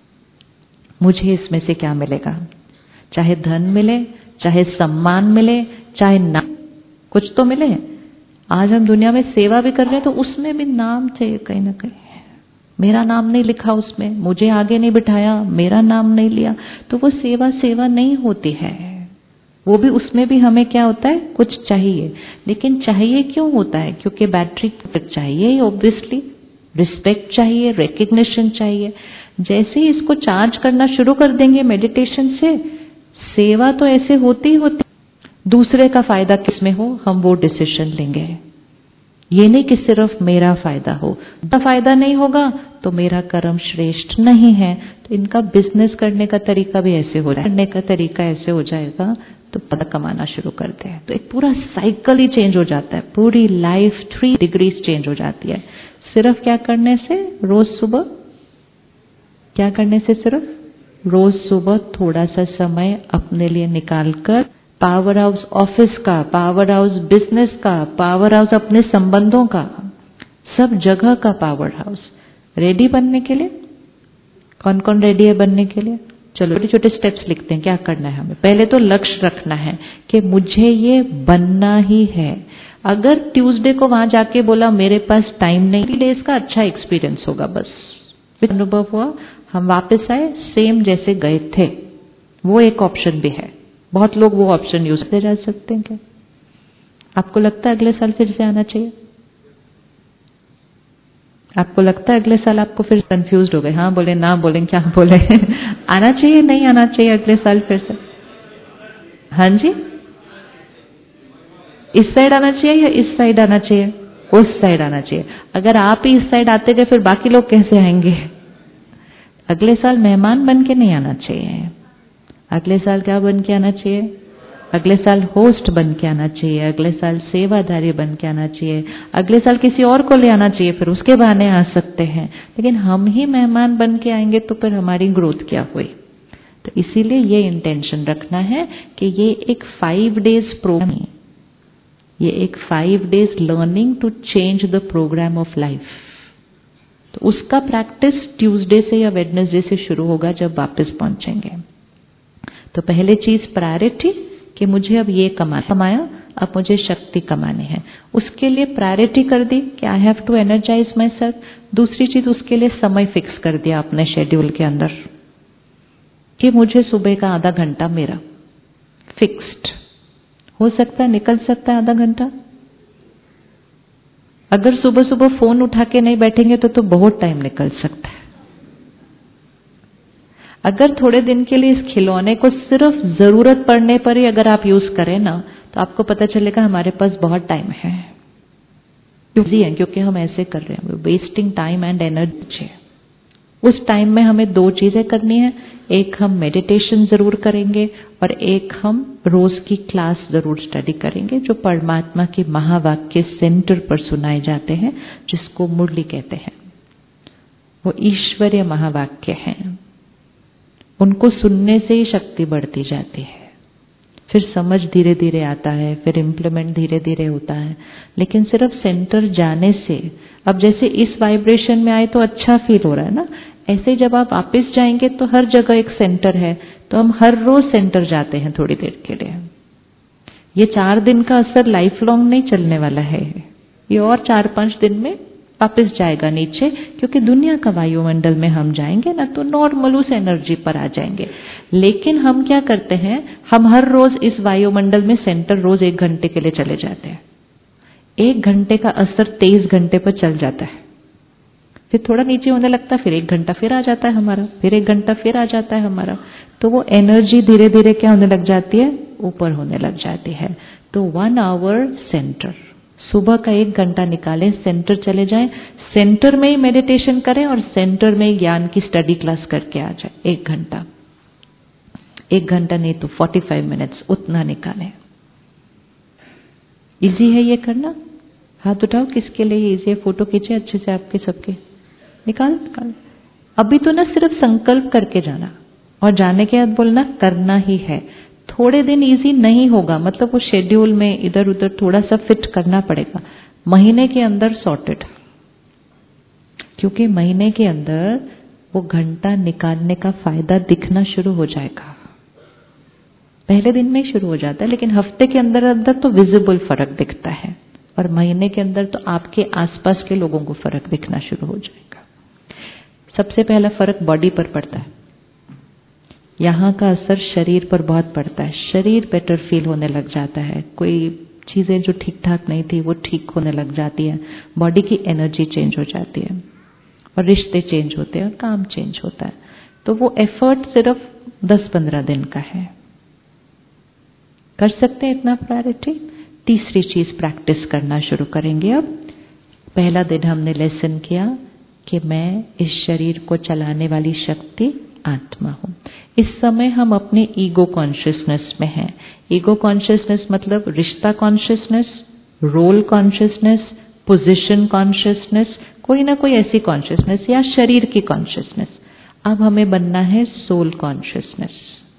Speaker 1: मुझे इसमें से क्या मिलेगा? चाहे धन मिले, चाहे सम्मान मिले, चाहे नाम, कुछ तो मिले। आज हम दुनिया में सेवा भी कर रहे हैं तो उसमें भी नाम चाहिए कहीं ना कहीं। मेरा नाम नहीं लिखा उसमें, मुझे आगे नहीं बिठाया, मेरा नाम नहीं लिया, तो वो सेवा सेवा नहीं होती है। वो भी, उसमें भी हमें क्या होता है? कुछ चाहिए। लेकिन चाहिए क्यों होता है? क्योंकि बैटरी चाहिए, ऑब्वियसली रिस्पेक्ट चाहिए, रिकग्निशन चाहिए। जैसे ही इसको चार्ज करना शुरू कर देंगे मेडिटेशन से, सेवा तो ऐसे होती होती, दूसरे का फायदा किसमें हो, हम वो डिसीजन लेंगे। ये नहीं कि सिर्फ मेरा फायदा हो, फायदा नहीं होगा तो मेरा कर्म श्रेष्ठ नहीं है। तो इनका बिजनेस करने का तरीका भी ऐसे हो जाएगा, करने का तरीका ऐसे हो जाएगा, तो पता कमाना शुरू करते हैं। तो एक पूरा साइकिल ही चेंज हो जाता है, पूरी लाइफ 3 डिग्रीज चेंज हो जाती है। सिर्फ क्या करने से? रोज सुबह क्या करने से? सिर्फ रोज सुबह थोड़ा सा समय अपने लिए निकालकर, पावर हाउस ऑफिस का, पावर हाउस बिजनेस का, पावर हाउस अपने संबंधों का, सब जगह का पावर हाउस रेडी बनने के लिए। कौन कौन रेडी है बनने के लिए? चलो छोटे छोटे स्टेप्स लिखते हैं, क्या करना है हमें। पहले तो लक्ष्य रखना है कि मुझे ये बनना ही है। अगर ट्यूसडे को वहां जाके बोला मेरे पास टाइम नहीं, 3 डेज का अच्छा एक्सपीरियंस होगा, बस अनुभव हुआ, हम वापस आए सेम जैसे गए थे, वो एक ऑप्शन भी है। बहुत लोग वो ऑप्शन यूज करते जा सकते हैं। क्या आपको लगता है अगले साल फिर से आना चाहिए? आपको लगता है अगले साल आपको फिर कंफ्यूज हो गए, हाँ बोले ना बोले क्या बोले आना चाहिए नहीं आना चाहिए अगले साल फिर से? हाँ जी, इस साइड आना चाहिए या इस साइड आना चाहिए? उस साइड आना चाहिए। अगर आप ही इस साइड आते गए फिर बाकी लोग कैसे आएंगे? अगले साल मेहमान बन के नहीं आना चाहिए। अगले साल क्या बन के आना चाहिए? अगले साल होस्ट बन के आना चाहिए, अगले साल सेवादारी बन के आना चाहिए, अगले साल किसी और को ले आना चाहिए, फिर उसके बहाने आ सकते हैं। लेकिन हम ही मेहमान बन के आएंगे तो फिर हमारी ग्रोथ क्या हुई? तो इसीलिए ये इंटेंशन रखना है कि ये एक 5 डेज प्रोग्राम, ये एक 5 days learning to change the program of life. तो उसका प्रैक्टिस ट्यूसडे से या वेडनेसडे से शुरू होगा जब वापस पहुंचेंगे। तो पहले चीज प्रायोरिटी कि मुझे अब ये कमाया, अब मुझे शक्ति कमानी है, उसके लिए प्रायोरिटी कर दी कि I have to energise myself. दूसरी चीज, उसके लिए समय फिक्स कर दिया अपने शेड्यूल के अंदर कि मुझे सुबह का आधा घंटा मेरा फिक्स्ड हो सकता है, निकल सकता है आधा घंटा। अगर सुबह सुबह फोन उठा के नहीं बैठेंगे तो बहुत टाइम निकल सकता है। अगर थोड़े दिन के लिए इस खिलौने को सिर्फ जरूरत पड़ने पर ही अगर आप यूज करें ना, तो आपको पता चलेगा हमारे पास बहुत टाइम है। क्योंकि हम ऐसे कर रहे हैं, वेस्टिंग टाइम एंड एनर्जी। उस टाइम में हमें 2 चीजें करनी है, एक हम मेडिटेशन जरूर करेंगे और एक हम रोज की क्लास जरूर स्टडी करेंगे जो परमात्मा के महावाक्य सेंटर पर सुनाए जाते हैं, जिसको मुरली कहते हैं। वो ईश्वरीय महावाक्य हैं, उनको सुनने से ही शक्ति बढ़ती जाती है। फिर समझ धीरे धीरे आता है, फिर इम्प्लीमेंट धीरे धीरे होता है। लेकिन सिर्फ सेंटर जाने से, अब जैसे इस वाइब्रेशन में आए तो अच्छा फील हो रहा है ना, ऐसे ही जब आप वापस जाएंगे तो हर जगह एक सेंटर है, तो हम हर रोज सेंटर जाते हैं थोड़ी देर के लिए। ये 4 दिन का असर लाइफ लॉन्ग नहीं चलने वाला है, ये और 4-5 दिन में वापस जाएगा नीचे, क्योंकि दुनिया का वायुमंडल में हम जाएंगे ना तो नॉर्मल उस एनर्जी पर आ जाएंगे। लेकिन हम क्या करते हैं, हम हर रोज इस वायुमंडल में सेंटर रोज 1 घंटे के लिए चले जाते हैं। 1 घंटे का असर 23 घंटे पर चल जाता है, फिर थोड़ा नीचे होने लगता है, फिर 1 घंटा फिर आ जाता है हमारा, फिर 1 घंटा फिर आ जाता है हमारा। तो वो एनर्जी धीरे धीरे क्या होने लग जाती है, ऊपर होने लग जाती है। तो 1 आवर सेंटर, सुबह का 1 घंटा निकालें, सेंटर चले जाएं, सेंटर में ही मेडिटेशन करें और सेंटर में ही ज्ञान की स्टडी क्लास करके आ जाए। 1 घंटा, 1 घंटा नहीं तो 45 मिनट्स, उतना निकालें। इजी है ये करना? हाथ उठाओ किसके लिए इजी है। फोटो खींचे अच्छे से आपके सबके, निकाल। अभी तो ना सिर्फ संकल्प करके जाना और जाने के बाद बोलना करना ही है। थोड़े दिन इजी नहीं होगा, मतलब वो शेड्यूल में इधर उधर थोड़ा सा फिट करना पड़ेगा। महीने के अंदर सॉर्टेड, क्योंकि महीने के अंदर वो घंटा निकालने का फायदा दिखना शुरू हो जाएगा। पहले दिन में शुरू हो जाता है, लेकिन हफ्ते के अंदर अंदर तो विजिबल फर्क दिखता है, और महीने के अंदर तो आपके आसपास के लोगों को फर्क दिखना शुरू हो जाएगा। सबसे पहला फर्क बॉडी पर पड़ता है, यहाँ का असर शरीर पर बहुत पड़ता है। शरीर बेटर फील होने लग जाता है, कोई चीजें जो ठीक ठाक नहीं थी वो ठीक होने लग जाती है, बॉडी की एनर्जी चेंज हो जाती है, और रिश्ते चेंज होते हैं और काम चेंज होता है। तो वो एफर्ट सिर्फ 10-15 दिन का है, कर सकते हैं इतना प्रायोरिटी। तीसरी चीज प्रैक्टिस करना शुरू करेंगे अब। पहला दिन हमने लेसन किया कि मैं इस शरीर को चलाने वाली शक्ति आत्मा हूं। इस समय हम अपने ईगो कॉन्शियसनेस में हैं। ईगो कॉन्शियसनेस मतलब रिश्ता consciousness, role consciousness, position consciousness, कोई ना कोई ऐसी कॉन्शियसनेस, या शरीर की कॉन्शियसनेस। अब हमें बनना है सोल कॉन्शियसनेस।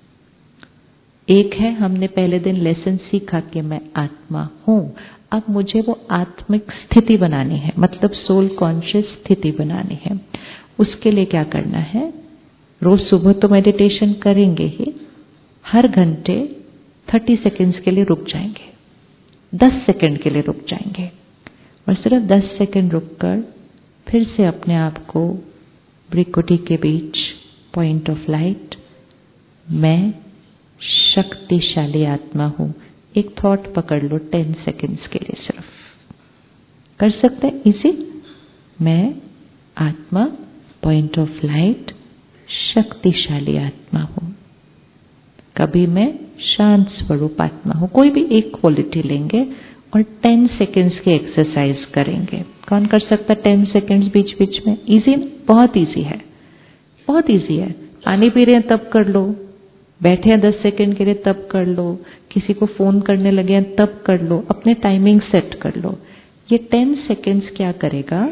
Speaker 1: एक है, हमने पहले दिन लेसन सीखा कि मैं आत्मा हूं। अब मुझे वो आत्मिक स्थिति बनानी है, मतलब सोल कॉन्शियस स्थिति बनानी है। उसके लिए क्या करना है, रोज सुबह तो मेडिटेशन करेंगे ही, हर घंटे 30 सेकेंड्स के लिए रुक जाएंगे, 10 सेकेंड के लिए रुक जाएंगे, और सिर्फ 10 सेकेंड रुककर फिर से अपने आप को भ्रिकुटी के बीच पॉइंट ऑफ लाइट, मैं शक्तिशाली आत्मा हूं, एक थॉट पकड़ लो 10 सेकेंड्स के लिए सिर्फ। कर सकते हैं इसी, मैं आत्मा पॉइंट ऑफ लाइट शक्तिशाली आत्मा हूं। कभी मैं शांत स्वरूप आत्मा हूं। कोई भी एक क्वालिटी लेंगे और 10 सेकेंड्स की एक्सरसाइज करेंगे। कौन कर सकता है 10 सेकेंड्स बीच बीच में? इजी, बहुत इजी है, बहुत इजी है। पानी पी रहे हैं तब कर लो, बैठे हैं 10 सेकेंड के लिए तब कर लो, किसी को फोन करने लगे हैं तब कर लो, अपने टाइमिंग सेट कर लो। ये 10 सेकेंड्स क्या करेगा,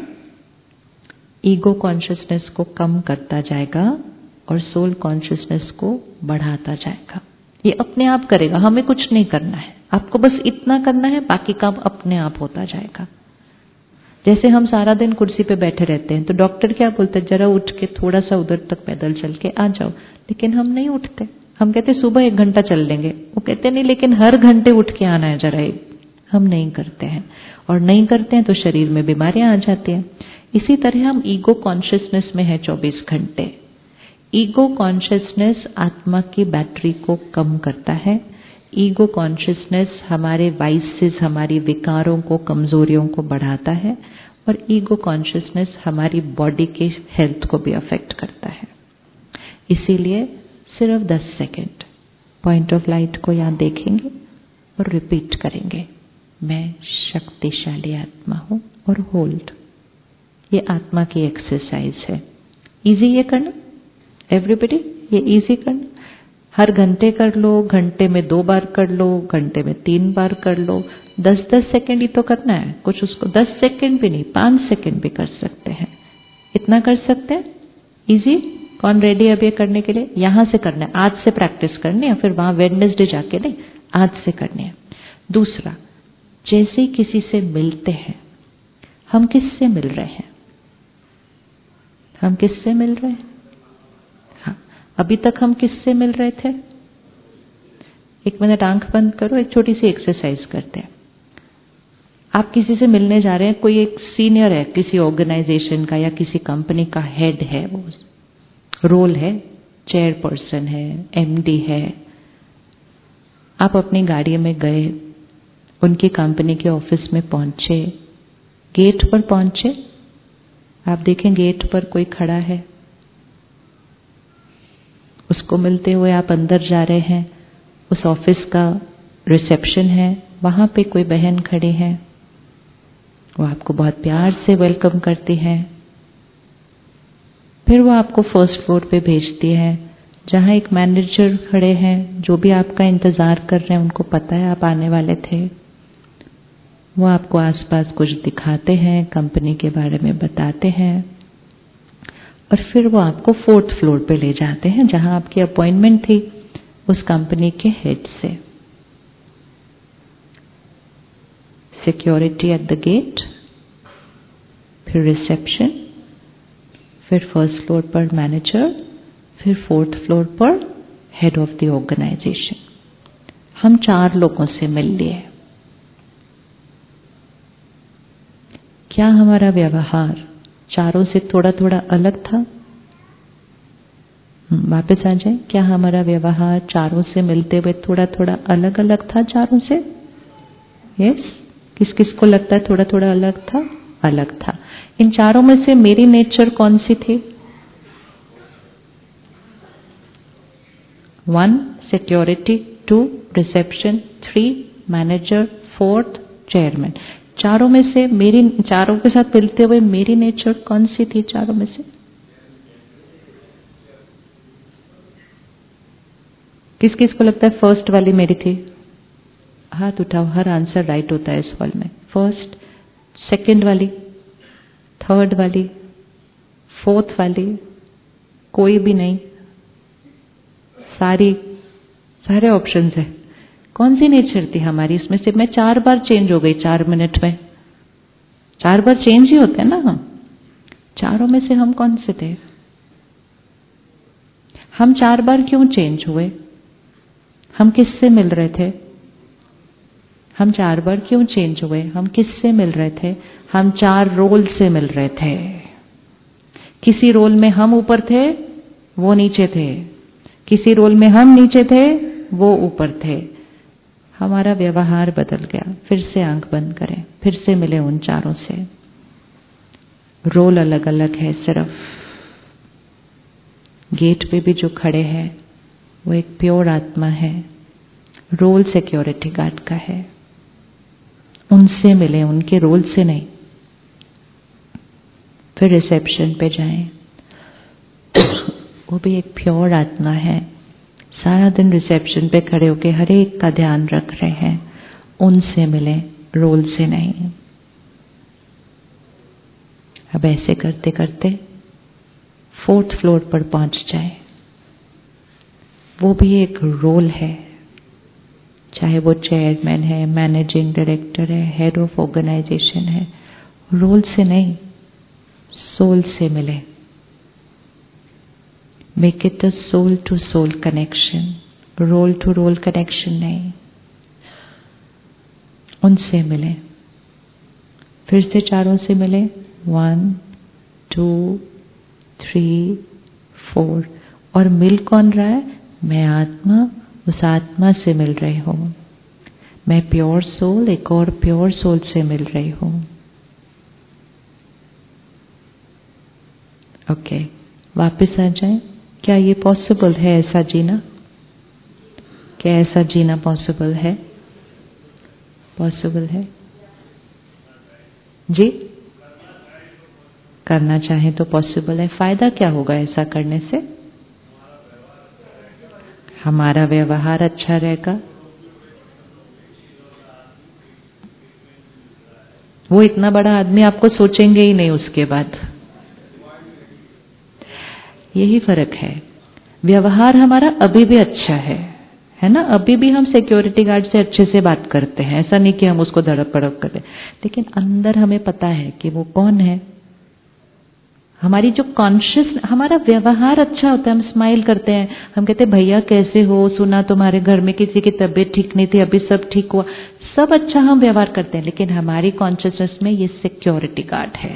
Speaker 1: ईगो कॉन्शियसनेस को कम करता जाएगा और सोल कॉन्शियसनेस को बढ़ाता जाएगा। ये अपने आप करेगा, हमें कुछ नहीं करना है, आपको बस इतना करना है, बाकी काम अपने आप होता जाएगा। जैसे हम सारा दिन कुर्सी पे बैठे रहते हैं तो डॉक्टर क्या बोलते हैं, जरा उठ के थोड़ा सा उधर तक पैदल चल के आ जाओ, लेकिन हम नहीं उठते। हम कहते सुबह 1 घंटा चल लेंगे, वो कहते नहीं लेकिन हर घंटे उठ के आना है जरा। हम नहीं करते हैं, और नहीं करते हैं तो शरीर में बीमारियां आ जाती हैं। इसी तरह हम ईगो कॉन्शियसनेस में है 24 घंटे। ईगो कॉन्शियसनेस आत्मा की बैटरी को कम करता है। ईगो कॉन्शियसनेस हमारे वाइसेस, हमारी विकारों को, कमजोरियों को बढ़ाता है, और ईगो कॉन्शियसनेस हमारी बॉडी के हेल्थ को भी अफेक्ट करता है। इसीलिए सिर्फ 10 सेकेंड पॉइंट ऑफ लाइट को यहां देखेंगे और रिपीट करेंगे, मैं शक्तिशाली आत्मा हूं, और होल्ड। ये आत्मा की एक्सरसाइज है। इजी ये करना एवरीबॉडी, ये इजी करना। हर घंटे कर लो, घंटे में 2 बार कर लो, घंटे में 3 बार कर लो। 10-10 सेकेंड ही तो करना है, कुछ उसको 10 सेकेंड भी नहीं, 5 सेकेंड भी कर सकते हैं। इतना कर सकते हैं इजी। कौन रेडी है अब ये करने के लिए? यहां से करना है, आज से प्रैक्टिस करनी है, फिर वहां वेडनेसडे जाके नहीं, आज से करनी है। दूसरा, जैसे ही किसी से मिलते हैं, हम किससे मिल रहे हैं? हम किससे मिल रहे हैं? हाँ, अभी तक हम किससे मिल रहे थे? 1 मिनट आंख बंद करो, एक छोटी सी एक्सरसाइज करते हैं। आप किसी से मिलने जा रहे हैं, कोई एक सीनियर है किसी ऑर्गेनाइजेशन का या किसी कंपनी का हेड है, वो रोल है, चेयरपर्सन है, एमडी है। आप अपनी गाड़ी में गए, उनकी कंपनी के ऑफिस में पहुंचे, गेट पर पहुंचे, आप देखें गेट पर कोई खड़ा है, उसको मिलते हुए आप अंदर जा रहे हैं। उस ऑफिस का रिसेप्शन है, वहां पे कोई बहन खड़ी है, वो आपको बहुत प्यार से वेलकम करती है। फिर वो आपको फर्स्ट फ्लोर पे भेजती है, जहां एक मैनेजर खड़े हैं, जो भी आपका इंतजार कर रहे हैं, उनको पता है आप आने वाले थे। वो आपको आसपास कुछ दिखाते हैं, कंपनी के बारे में बताते हैं, और फिर वो आपको 4th फ्लोर पे ले जाते हैं, जहां आपकी अपॉइंटमेंट थी उस कंपनी के हेड से। सिक्योरिटी एट द गेट, फिर रिसेप्शन, फिर फर्स्ट फ्लोर पर मैनेजर, फिर 4th फ्लोर पर हेड ऑफ द ऑर्गेनाइजेशन। हम 4 लोगों से मिल लिए। क्या हमारा व्यवहार चारों से थोड़ा थोड़ा अलग था? वापस आ जाए, क्या हमारा व्यवहार चारों से मिलते हुए थोड़ा थोड़ा अलग अलग था चारों से? यस। किस किस को लगता है थोड़ा थोड़ा अलग था? अलग था। इन चारों में से मेरी नेचर कौन सी थी? 1 security, 2 reception, 3 manager, 4th chairman. चारों में से मेरी, चारों के साथ मिलते हुए मेरी नेचर कौन सी थी चारों में से? किस किस को लगता है फर्स्ट वाली मेरी थी? हाथ उठाओ, हर आंसर राइट होता है इस हॉल में। फर्स्ट, सेकंड वाली, थर्ड वाली, 4th वाली, कोई भी नहीं, सारे ऑप्शंस है। कौन सी नेचर थी हमारी इसमें से? मैं 4 बार चेंज हो गई 4 मिनट में। 4 बार चेंज ही होते हैं ना हम। चारों में से हम कौन से थे? हम 4 बार क्यों चेंज हुए? हम किससे मिल रहे थे? हम 4 बार क्यों चेंज हुए? हम किससे मिल रहे थे? हम 4 रोल से मिल रहे थे। किसी रोल में हम ऊपर थे, वो नीचे थे। किसी रोल में हम नीचे थे, वो ऊपर थे। हमारा व्यवहार बदल गया। फिर से आंख बंद करें, फिर से मिले उन चारों से। रोल अलग अलग है सिर्फ। गेट पे भी जो खड़े हैं वो एक प्योर आत्मा है, रोल सिक्योरिटी गार्ड का है। उनसे मिले, उनके रोल से नहीं। फिर रिसेप्शन पे जाएं, वो भी एक प्योर आत्मा है, सारा दिन रिसेप्शन पे खड़े होके हर एक का ध्यान रख रहे हैं। उनसे मिले, रोल से नहीं। अब ऐसे करते करते 4th फ्लोर पर पहुंच जाए। वो भी एक रोल है, चाहे वो चेयरमैन है, मैनेजिंग डायरेक्टर है, हेड ऑफ ऑर्गेनाइजेशन है। रोल से नहीं, सोल से मिले। Make it a soul to soul connection, role to role connection नहीं। उनसे मिले, फिर से चारों से मिले। 1 2 3 4। और मिल कौन रहा है? मैं आत्मा उस आत्मा से मिल रही हूं। मैं प्योर सोल एक और प्योर सोल से मिल रही हूं। ओके, वापस आ जाएं। क्या ये पॉसिबल है ऐसा जीना? क्या ऐसा जीना पॉसिबल है? पॉसिबल है जी। करना चाहे तो पॉसिबल है। फायदा क्या होगा ऐसा करने से? हमारा व्यवहार अच्छा रहेगा। वो इतना बड़ा आदमी आपको सोचेंगे ही नहीं उसके बाद। यही फर्क है। व्यवहार हमारा अभी भी अच्छा है है ना। अभी भी हम सिक्योरिटी गार्ड से अच्छे से बात करते हैं, ऐसा नहीं कि हम उसको धड़प पड़प करते, लेकिन अंदर हमें पता है कि वो कौन है। हमारी जो कॉन्शियस, हमारा व्यवहार अच्छा होता है, हम स्माइल करते हैं, हम कहते हैं भैया कैसे हो, सुना तुम्हारे घर में किसी की तबीयत ठीक नहीं थी, अभी सब ठीक हुआ, सब अच्छा हम व्यवहार करते हैं, लेकिन हमारी कॉन्शियसनेस में ये सिक्योरिटी गार्ड है।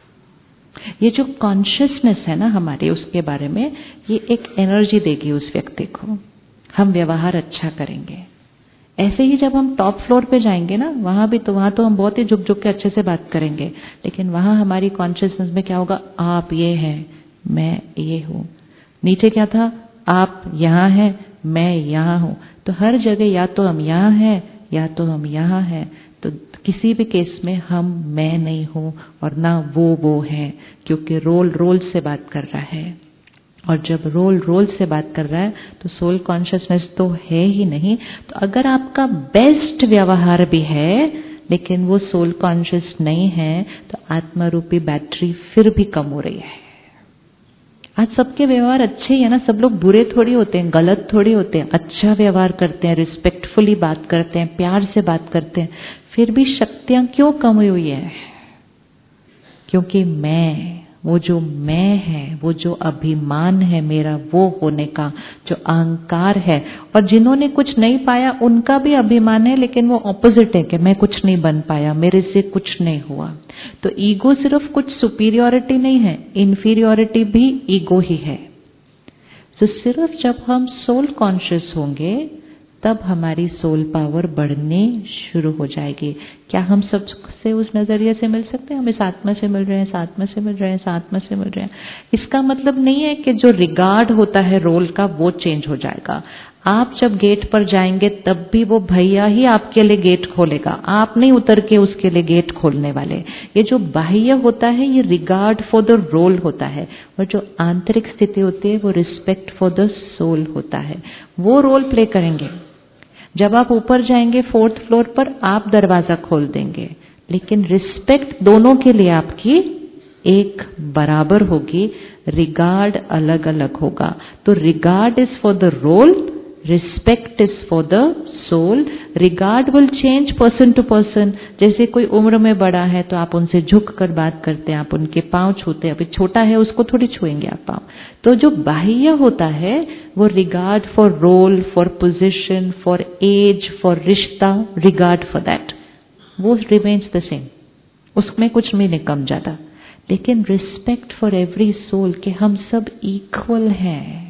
Speaker 1: ये जो कॉन्शियसनेस है ना हमारी, उसके बारे में ये एक एनर्जी देगी उस व्यक्ति को, हम व्यवहार अच्छा करेंगे। ऐसे ही जब हम टॉप फ्लोर पे जाएंगे ना, वहां तो हम बहुत ही झुक झुक के अच्छे से बात करेंगे, लेकिन वहां हमारी कॉन्शियसनेस में क्या होगा, आप ये हैं, मैं ये हूं। नीचे क्या था, आप यहां हैं, मैं यहां हूं। तो हर जगह या तो हम यहां हैं या तो हम यहां हैं। तो किसी भी केस में हम मैं नहीं हूं और ना वो है, क्योंकि रोल से बात कर रहा है। और जब रोल से बात कर रहा है तो सोल कॉन्शियसनेस तो है ही नहीं। तो अगर आपका बेस्ट व्यवहार भी है लेकिन वो सोल कॉन्शियस नहीं है, तो आत्मा रूपी बैटरी फिर भी कम हो रही है। आज सबके व्यवहार अच्छे ही है ना, सब लोग बुरे थोड़ी होते हैं, गलत थोड़ी होते हैं, अच्छा व्यवहार करते हैं, रिस्पेक्टफुली बात करते हैं, प्यार से बात करते हैं, फिर भी शक्तियां क्यों कम हुई है? क्योंकि वो जो मैं है, वो जो अभिमान है मेरा, वो होने का जो अहंकार है, और जिन्होंने कुछ नहीं पाया उनका भी अभिमान है, लेकिन वो ऑपोजिट है कि मैं कुछ नहीं बन पाया, मेरे से कुछ नहीं हुआ। तो ईगो सिर्फ कुछ सुपीरियरिटी नहीं है, इंफीरियरिटी भी ईगो ही है। तो सिर्फ जब हम सोल कॉन्शियस होंगे तब हमारी सोल पावर बढ़नी शुरू हो जाएगी। क्या हम सबसे उस नजरिए से मिल सकते हैं? हम इस आत्मा से मिल रहे हैं, इस आत्मा से मिल रहे हैं, इस आत्मा से मिल रहे हैं। इसका मतलब नहीं है कि जो रिगार्ड होता है रोल का वो चेंज हो जाएगा। आप जब गेट पर जाएंगे तब भी वो भैया ही आपके लिए गेट खोलेगा, आप नहीं उतर के उसके लिए गेट खोलने वाले। ये जो बाह्य होता है ये रिगार्ड फॉर द रोल होता है, और जो आंतरिक स्थिति होती है वो रिस्पेक्ट फॉर द सोल होता है। वो रोल प्ले करेंगे। जब आप ऊपर जाएंगे 4th फ्लोर पर, आप दरवाजा खोल देंगे, लेकिन रिस्पेक्ट दोनों के लिए आपकी एक बराबर होगी, रिगार्ड अलग अलग होगा। तो regard is for the role, respect is for the soul. Regard will change person to person. जैसे कोई उम्र में बड़ा है तो आप उनसे झुक कर बात करते हैं, आप उनके पांव छूते हैं। अभी छोटा है उसको थोड़ी छुएंगे आप पांव। तो जो बाह्य होता है वो regard for role, for position, for age, for रिश्ता, रिगार्ड फॉर दैट, वो रिमेन्स द सेम, उसमें कुछ भी नहीं कम ज्यादा। लेकिन रिस्पेक्ट फॉर एवरी सोल, कि हम सब इक्वल हैं।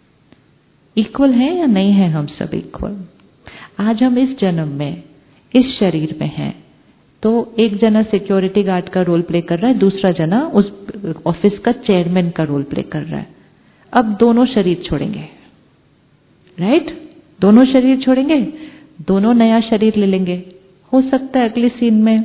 Speaker 1: इक्वल है या नहीं है? हम सब इक्वल। आज हम इस जन्म में इस शरीर में हैं, तो एक जना सिक्योरिटी गार्ड का रोल प्ले कर रहा है, दूसरा जना उस ऑफिस का चेयरमैन का रोल प्ले कर रहा है। अब दोनों शरीर छोड़ेंगे, राइट? दोनों शरीर छोड़ेंगे, दोनों नया शरीर ले लेंगे। हो सकता है अगले सीन में,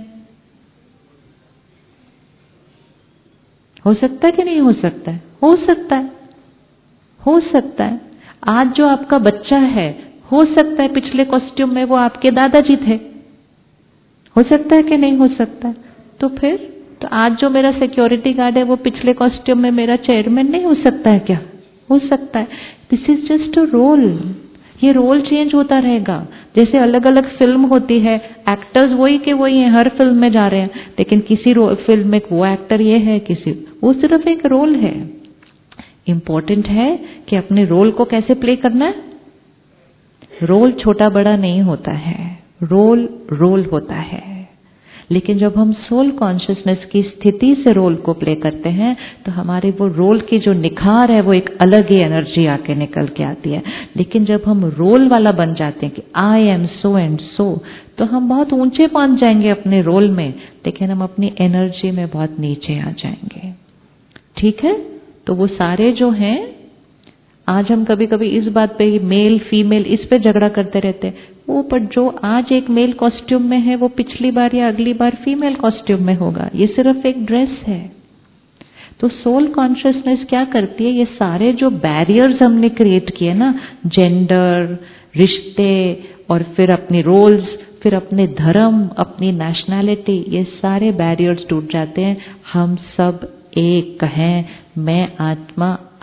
Speaker 1: हो सकता है कि नहीं हो सकता है? हो सकता है, हो सकता है। आज जो आपका बच्चा है, हो सकता है पिछले कॉस्ट्यूम में वो आपके दादाजी थे। हो सकता है कि नहीं हो सकता है? तो फिर तो आज जो मेरा सिक्योरिटी गार्ड है वो पिछले कॉस्ट्यूम में मेरा चेयरमैन नहीं हो सकता है क्या? हो सकता है। This is just a role. ये रोल चेंज होता रहेगा। जैसे अलग अलग फिल्म होती है, एक्टर्स वही के वही हैं, हर फिल्म में जा रहे हैं, लेकिन किसी फिल्म में वो एक्टर ये है, किसी वो सिर्फ एक रोल है। इंपॉर्टेंट है कि अपने रोल को कैसे प्ले करना है। रोल छोटा बड़ा नहीं होता है, रोल होता है। लेकिन जब हम सोल कॉन्शियसनेस की स्थिति से रोल को प्ले करते हैं तो हमारे वो रोल की जो निखार है वो एक अलग ही एनर्जी आके निकल के आती है। लेकिन जब हम रोल वाला बन जाते हैं कि आई एम सो एंड सो, तो हम बहुत ऊंचे पहुंच जाएंगे अपने रोल में, लेकिन हम अपनी एनर्जी में बहुत नीचे आ जाएंगे। ठीक है? तो वो सारे जो हैं, आज हम कभी कभी इस बात पे ही मेल फीमेल इस पे झगड़ा करते रहते हैं, वो पर जो आज एक मेल कॉस्ट्यूम में है वो पिछली बार या अगली बार फीमेल कॉस्ट्यूम में होगा। ये सिर्फ एक ड्रेस है। तो सोल कॉन्शियसनेस क्या करती है, ये सारे जो बैरियर्स हमने क्रिएट किए ना, जेंडर, रिश्ते, और फिर अपने रोल्स, फिर अपने धर्म, अपनी नेशनैलिटी, ये सारे बैरियर्स टूट जाते हैं। हम सब एक हैं, मैं आत्मा,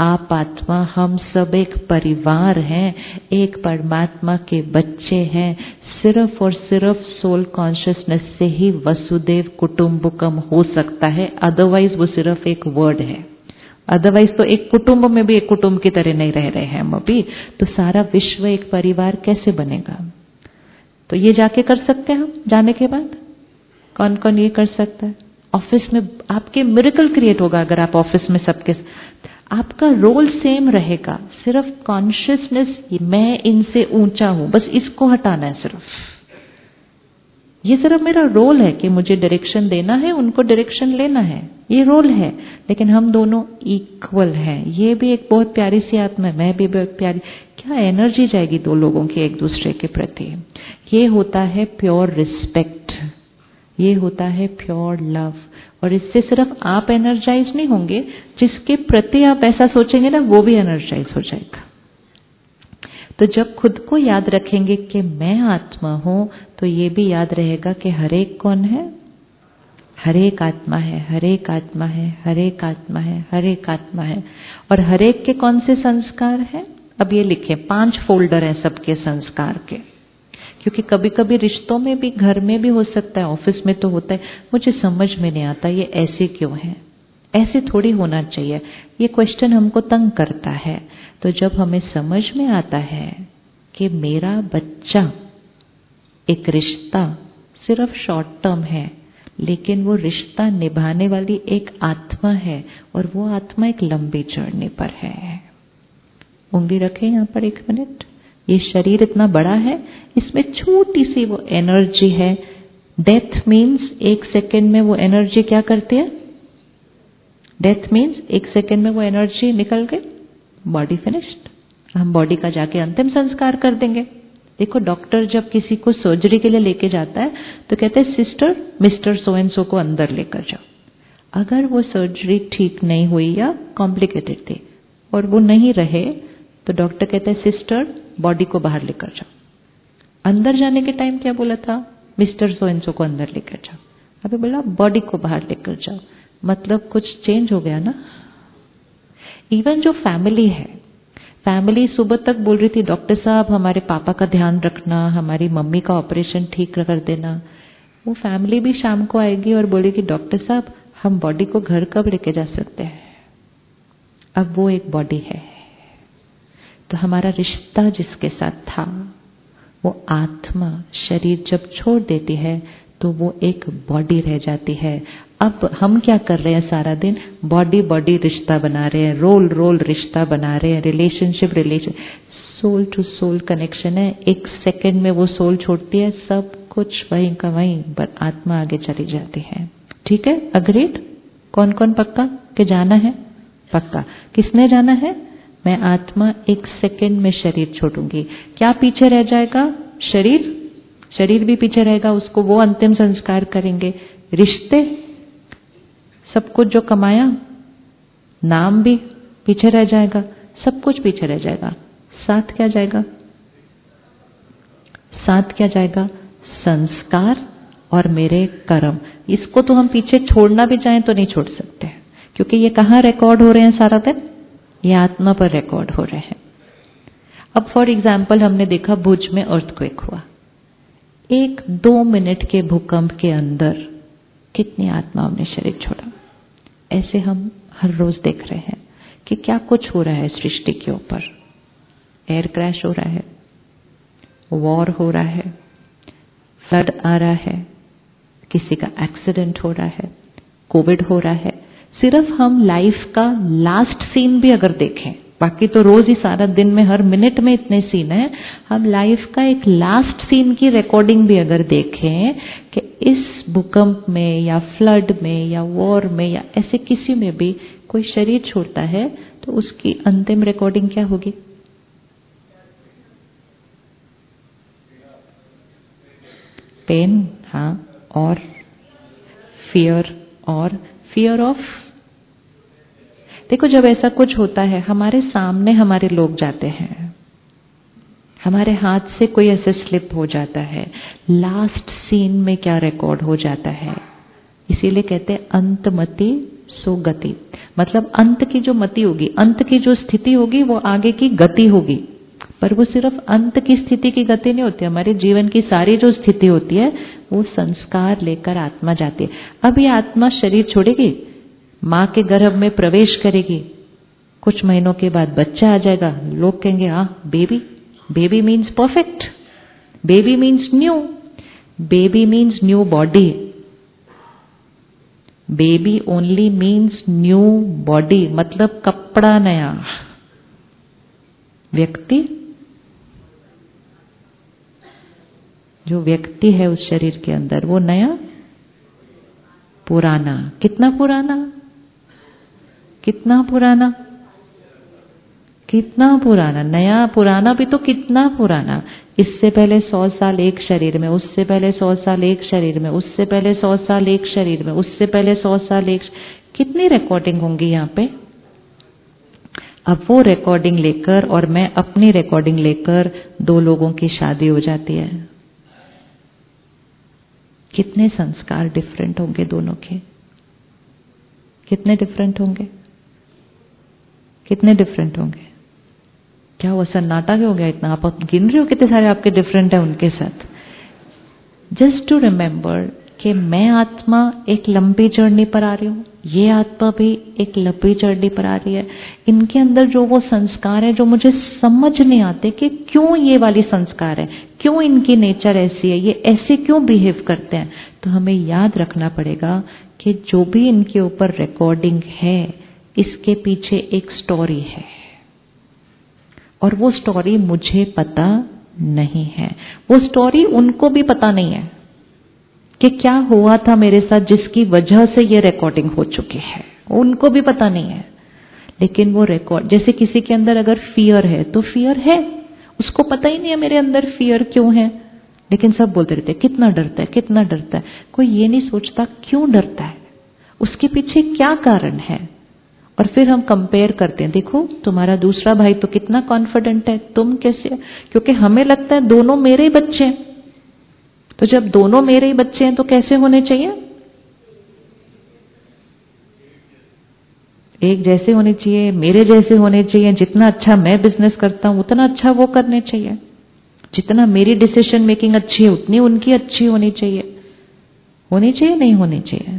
Speaker 1: आप आत्मा, हम सब एक परिवार हैं, एक परमात्मा के बच्चे हैं। सिर्फ और सिर्फ सोल कॉन्शियसनेस से ही वसुदेव कुटुंबकम हो सकता है, अदरवाइज वो सिर्फ एक वर्ड है। अदरवाइज तो एक कुटुंब में भी एक कुटुंब की तरह नहीं रह रहे हैं हम अभी, तो सारा विश्व एक परिवार कैसे बनेगा? तो ये जाके कर सकते हैं हम जाने के बाद? कौन कौन ये कर सकता है? ऑफिस में आपके मिरेकल क्रिएट होगा अगर आप ऑफिस में सबके, आपका रोल सेम रहेगा, सिर्फ कॉन्शियसनेस मैं इनसे ऊंचा हूं, बस इसको हटाना है सिर्फ। ये सिर्फ मेरा रोल है कि मुझे डायरेक्शन देना है, उनको डायरेक्शन लेना है, ये रोल है। लेकिन हम दोनों इक्वल हैं। ये भी एक बहुत प्यारी सी आत्मा है, मैं भी बहुत प्यारी। क्या एनर्जी जाएगी दो लोगों की एक दूसरे के प्रति। ये होता है प्योर रिस्पेक्ट, ये होता है प्योर लव। और इससे सिर्फ आप एनर्जाइज नहीं होंगे, जिसके प्रति आप ऐसा सोचेंगे ना, वो भी एनर्जाइज हो जाएगा। तो जब खुद को याद रखेंगे कि मैं आत्मा हूं, तो ये भी याद रहेगा कि हर एक कौन है? हर एक आत्मा है, हर एक आत्मा है, हर एक आत्मा है, हर एक आत्मा है। और हर एक के कौन से संस्कार हैं? अब ये लिखे 5 फोल्डर हैं सबके संस्कार के। क्योंकि कभी कभी रिश्तों में भी, घर में भी हो सकता है, ऑफिस में तो होता है, मुझे समझ में नहीं आता ये ऐसे क्यों है, ऐसे थोड़ी होना चाहिए, ये क्वेश्चन हमको तंग करता है। तो जब हमें समझ में आता है कि मेरा बच्चा एक रिश्ता सिर्फ शॉर्ट टर्म है, लेकिन वो रिश्ता निभाने वाली एक आत्मा है, और वो आत्मा एक लंबी जर्नी पर है। उंगली रखें यहाँ पर 1 मिनट। ये शरीर इतना बड़ा है, इसमें छोटी सी वो एनर्जी है। डेथ मीन्स 1 सेकेंड में वो एनर्जी क्या करती है? डेथ मीन्स 1 सेकेंड में वो एनर्जी निकल गई, बॉडी फिनिश्ड। हम बॉडी का जाके अंतिम संस्कार कर देंगे। देखो, डॉक्टर जब किसी को सर्जरी के लिए लेके जाता है तो कहते हैं sister mister so and so को अंदर लेकर जाओ। अगर वो सर्जरी ठीक नहीं हुई या कॉम्प्लिकेटेड थी और वो नहीं रहे, तो डॉक्टर कहता है सिस्टर बॉडी को बाहर लेकर जाओ। अंदर जाने के टाइम क्या बोला था? मिस्टर सो एंड सो को अंदर लेकर जाओ। अभी बोला बॉडी को बाहर लेकर जाओ। मतलब कुछ चेंज हो गया ना। इवन जो फैमिली है, फैमिली सुबह तक बोल रही थी डॉक्टर साहब हमारे पापा का ध्यान रखना, हमारी मम्मी का ऑपरेशन ठीक कर देना। वो फैमिली भी शाम को आएगी और बोलेगी डॉक्टर साहब हम बॉडी को घर कब लेके जा सकते हैं? अब वो एक बॉडी है। तो हमारा रिश्ता जिसके साथ था, वो आत्मा शरीर जब छोड़ देती है तो वो एक बॉडी रह जाती है। अब हम क्या कर रहे हैं? सारा दिन बॉडी बॉडी रिश्ता बना रहे हैं, रोल रोल रिश्ता बना रहे हैं, relationship soul to soul connection है। 1 सेकेंड में वो सोल छोड़ती है, सब कुछ वहीं का वहीं, पर आत्मा आगे चली जाती है। ठीक है, अग्रीड? कौन कौन पक्का कि जाना है? पक्का। किसने जाना है? मैं आत्मा 1 सेकेंड में शरीर छोड़ूंगी। क्या पीछे रह जाएगा? शरीर। शरीर भी पीछे रहेगा, उसको वो अंतिम संस्कार करेंगे। रिश्ते, सब कुछ जो कमाया, नाम भी पीछे रह जाएगा, सब कुछ पीछे रह जाएगा। साथ क्या जाएगा? साथ क्या जाएगा? संस्कार और मेरे कर्म। इसको तो हम पीछे छोड़ना भी चाहें तो नहीं छोड़ सकते, क्योंकि ये कहाँ रिकॉर्ड हो रहे हैं सारा दिन? ये आत्मा पर रिकॉर्ड हो रहे हैं। अब फॉर एग्जाम्पल हमने देखा भुज में अर्थक्वेक हुआ, 1-2 मिनट के भूकंप के अंदर कितनी आत्माओं ने शरीर छोड़ा। ऐसे हम हर रोज देख रहे हैं कि क्या कुछ हो रहा है सृष्टि के ऊपर। एयर क्रैश हो रहा है, वॉर हो रहा है, फ्लड आ रहा है, किसी का एक्सीडेंट हो रहा है, कोविड हो रहा है। सिर्फ हम लाइफ का लास्ट सीन भी अगर देखें, बाकी तो रोज ही सारा दिन में हर मिनट में इतने सीन है, हम लाइफ का एक लास्ट सीन की रिकॉर्डिंग भी अगर देखें कि इस भूकंप में या फ्लड में या वॉर में या ऐसे किसी में भी कोई शरीर छोड़ता है, तो उसकी अंतिम रिकॉर्डिंग क्या होगी? पेन, हाँ, और फियर ऑफ। देखो, जब ऐसा कुछ होता है, हमारे सामने हमारे लोग जाते हैं, हमारे हाथ से कोई ऐसे स्लिप हो जाता है, लास्ट सीन में क्या रिकॉर्ड हो जाता है। इसीलिए कहते हैं अंतमति सो गति, मतलब अंत की जो मति होगी, अंत की जो स्थिति होगी वो आगे की गति होगी। पर वो सिर्फ अंत की स्थिति की गति नहीं होती, हमारे जीवन की सारी जो स्थिति होती है वो संस्कार लेकर आत्मा जाती है। अब ये आत्मा शरीर छोड़ेगी, माँ के गर्भ में प्रवेश करेगी, कुछ महीनों के बाद बच्चा आ जाएगा, लोग कहेंगे हाँ baby, baby means perfect, baby means new, baby means new body, baby only means new body, मतलब कपड़ा नया, व्यक्ति जो व्यक्ति है उस शरीर के अंदर वो नया पुराना, कितना पुराना, कितना पुराना, कितना पुराना, नया पुराना भी तो कितना पुराना। इससे पहले 100 साल एक शरीर में, उससे पहले 100 साल एक शरीर में, उससे पहले 100 साल एक शरीर में, उससे पहले 100 साल एक, कितनी रिकॉर्डिंग होंगी यहाँ पे। अब वो रिकॉर्डिंग लेकर और मैं अपनी रिकॉर्डिंग लेकर दो लोगों की शादी हो जाती है, कितने संस्कार डिफरेंट होंगे दोनों के, कितने डिफरेंट होंगे, कितने डिफरेंट होंगे। क्या वो सन्नाटा क्यों हो गया इतना, आप गिन रहे हो कितने सारे आपके डिफरेंट है उनके साथ। जस्ट टू रिमेंबर कि मैं आत्मा एक लंबी जर्नी पर आ रही हूँ, ये आत्मा भी एक लंबी जर्नी पर आ रही है। इनके अंदर जो वो संस्कार है जो मुझे समझ नहीं आते कि क्यों ये वाली संस्कार है, क्यों इनकी नेचर ऐसी है, ये ऐसे क्यों बिहेव करते हैं, तो हमें याद रखना पड़ेगा कि जो भी इनके ऊपर रिकॉर्डिंग है इसके पीछे एक स्टोरी है और वो स्टोरी मुझे पता नहीं है, वो स्टोरी उनको भी पता नहीं है कि क्या हुआ था मेरे साथ जिसकी वजह से ये रिकॉर्डिंग हो चुकी है, उनको भी पता नहीं है। लेकिन वो रिकॉर्ड, जैसे किसी के अंदर अगर फियर है तो फियर है, उसको पता ही नहीं है मेरे अंदर फियर क्यों है, लेकिन सब बोलते रहते हैं कितना डरता है, कितना डरता है। कोई ये नहीं सोचता क्यों डरता है, उसके पीछे क्या कारण है। और फिर हम कंपेयर करते हैं, देखो तुम्हारा दूसरा भाई तो कितना कॉन्फिडेंट है, तुम कैसे, क्योंकि हमें लगता है दोनों मेरे ही बच्चे हैं। तो जब दोनों मेरे ही बच्चे हैं तो कैसे होने चाहिए, एक जैसे होने चाहिए, मेरे जैसे होने चाहिए। जितना अच्छा मैं बिजनेस करता हूं उतना अच्छा वो करने चाहिए, जितना मेरी डिसीजन मेकिंग अच्छी है उतनी उनकी अच्छी होनी चाहिए, होनी चाहिए नहीं होनी चाहिए।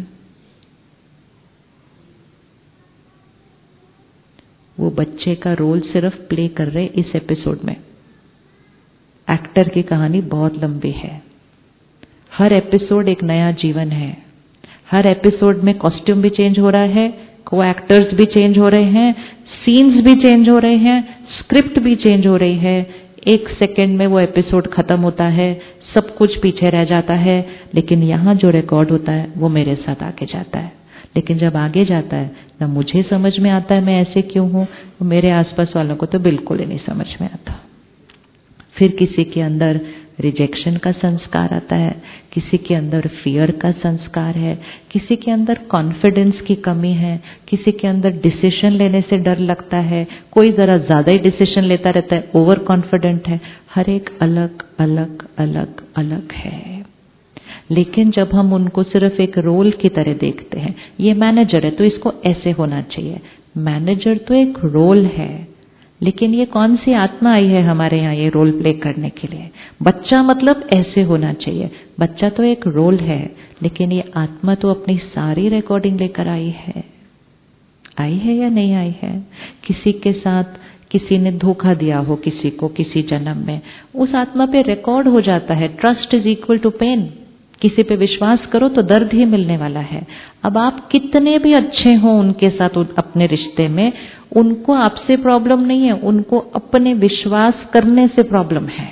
Speaker 1: वो बच्चे का रोल सिर्फ प्ले कर रहे इस एपिसोड में। एक्टर की कहानी बहुत लंबी है, हर एपिसोड एक नया जीवन है, हर एपिसोड में कॉस्ट्यूम भी चेंज हो रहा है, को एक्टर्स भी चेंज हो रहे हैं, सीन्स भी चेंज हो रहे हैं, स्क्रिप्ट भी चेंज हो रही है। एक सेकेंड में वो एपिसोड खत्म होता है, सब कुछ पीछे रह जाता है, लेकिन यहाँ जो रिकॉर्ड होता है वो मेरे साथ आगे जाता है। लेकिन जब आगे जाता है ना मुझे समझ में आता है मैं ऐसे क्यों हूं, मेरे आसपास वालों को तो बिल्कुल ही नहीं समझ में आता। फिर किसी के अंदर रिजेक्शन का संस्कार आता है, किसी के अंदर फियर का संस्कार है, किसी के अंदर कॉन्फिडेंस की कमी है, किसी के अंदर डिसीजन लेने से डर लगता है, कोई जरा ज्यादा ही डिसीजन लेता रहता है, ओवर कॉन्फिडेंट है। हर एक अलग अलग अलग अलग है। लेकिन जब हम उनको सिर्फ एक रोल की तरह देखते हैं, ये मैनेजर है तो इसको ऐसे होना चाहिए, मैनेजर तो एक रोल है, लेकिन ये कौन सी आत्मा आई है हमारे यहाँ ये रोल प्ले करने के लिए। बच्चा मतलब ऐसे होना चाहिए, बच्चा तो एक रोल है, लेकिन ये आत्मा तो अपनी सारी रिकॉर्डिंग लेकर आई है या नहीं आई है। किसी के साथ किसी ने धोखा दिया हो किसी को किसी जन्म में, उस आत्मा पे रिकॉर्ड हो जाता है। Trust is equal to pain, किसी पे विश्वास करो तो दर्द ही मिलने वाला है। अब आप कितने भी अच्छे हो उनके साथ अपने रिश्ते में, उनको आपसे प्रॉब्लम नहीं है, उनको अपने विश्वास करने से प्रॉब्लम है।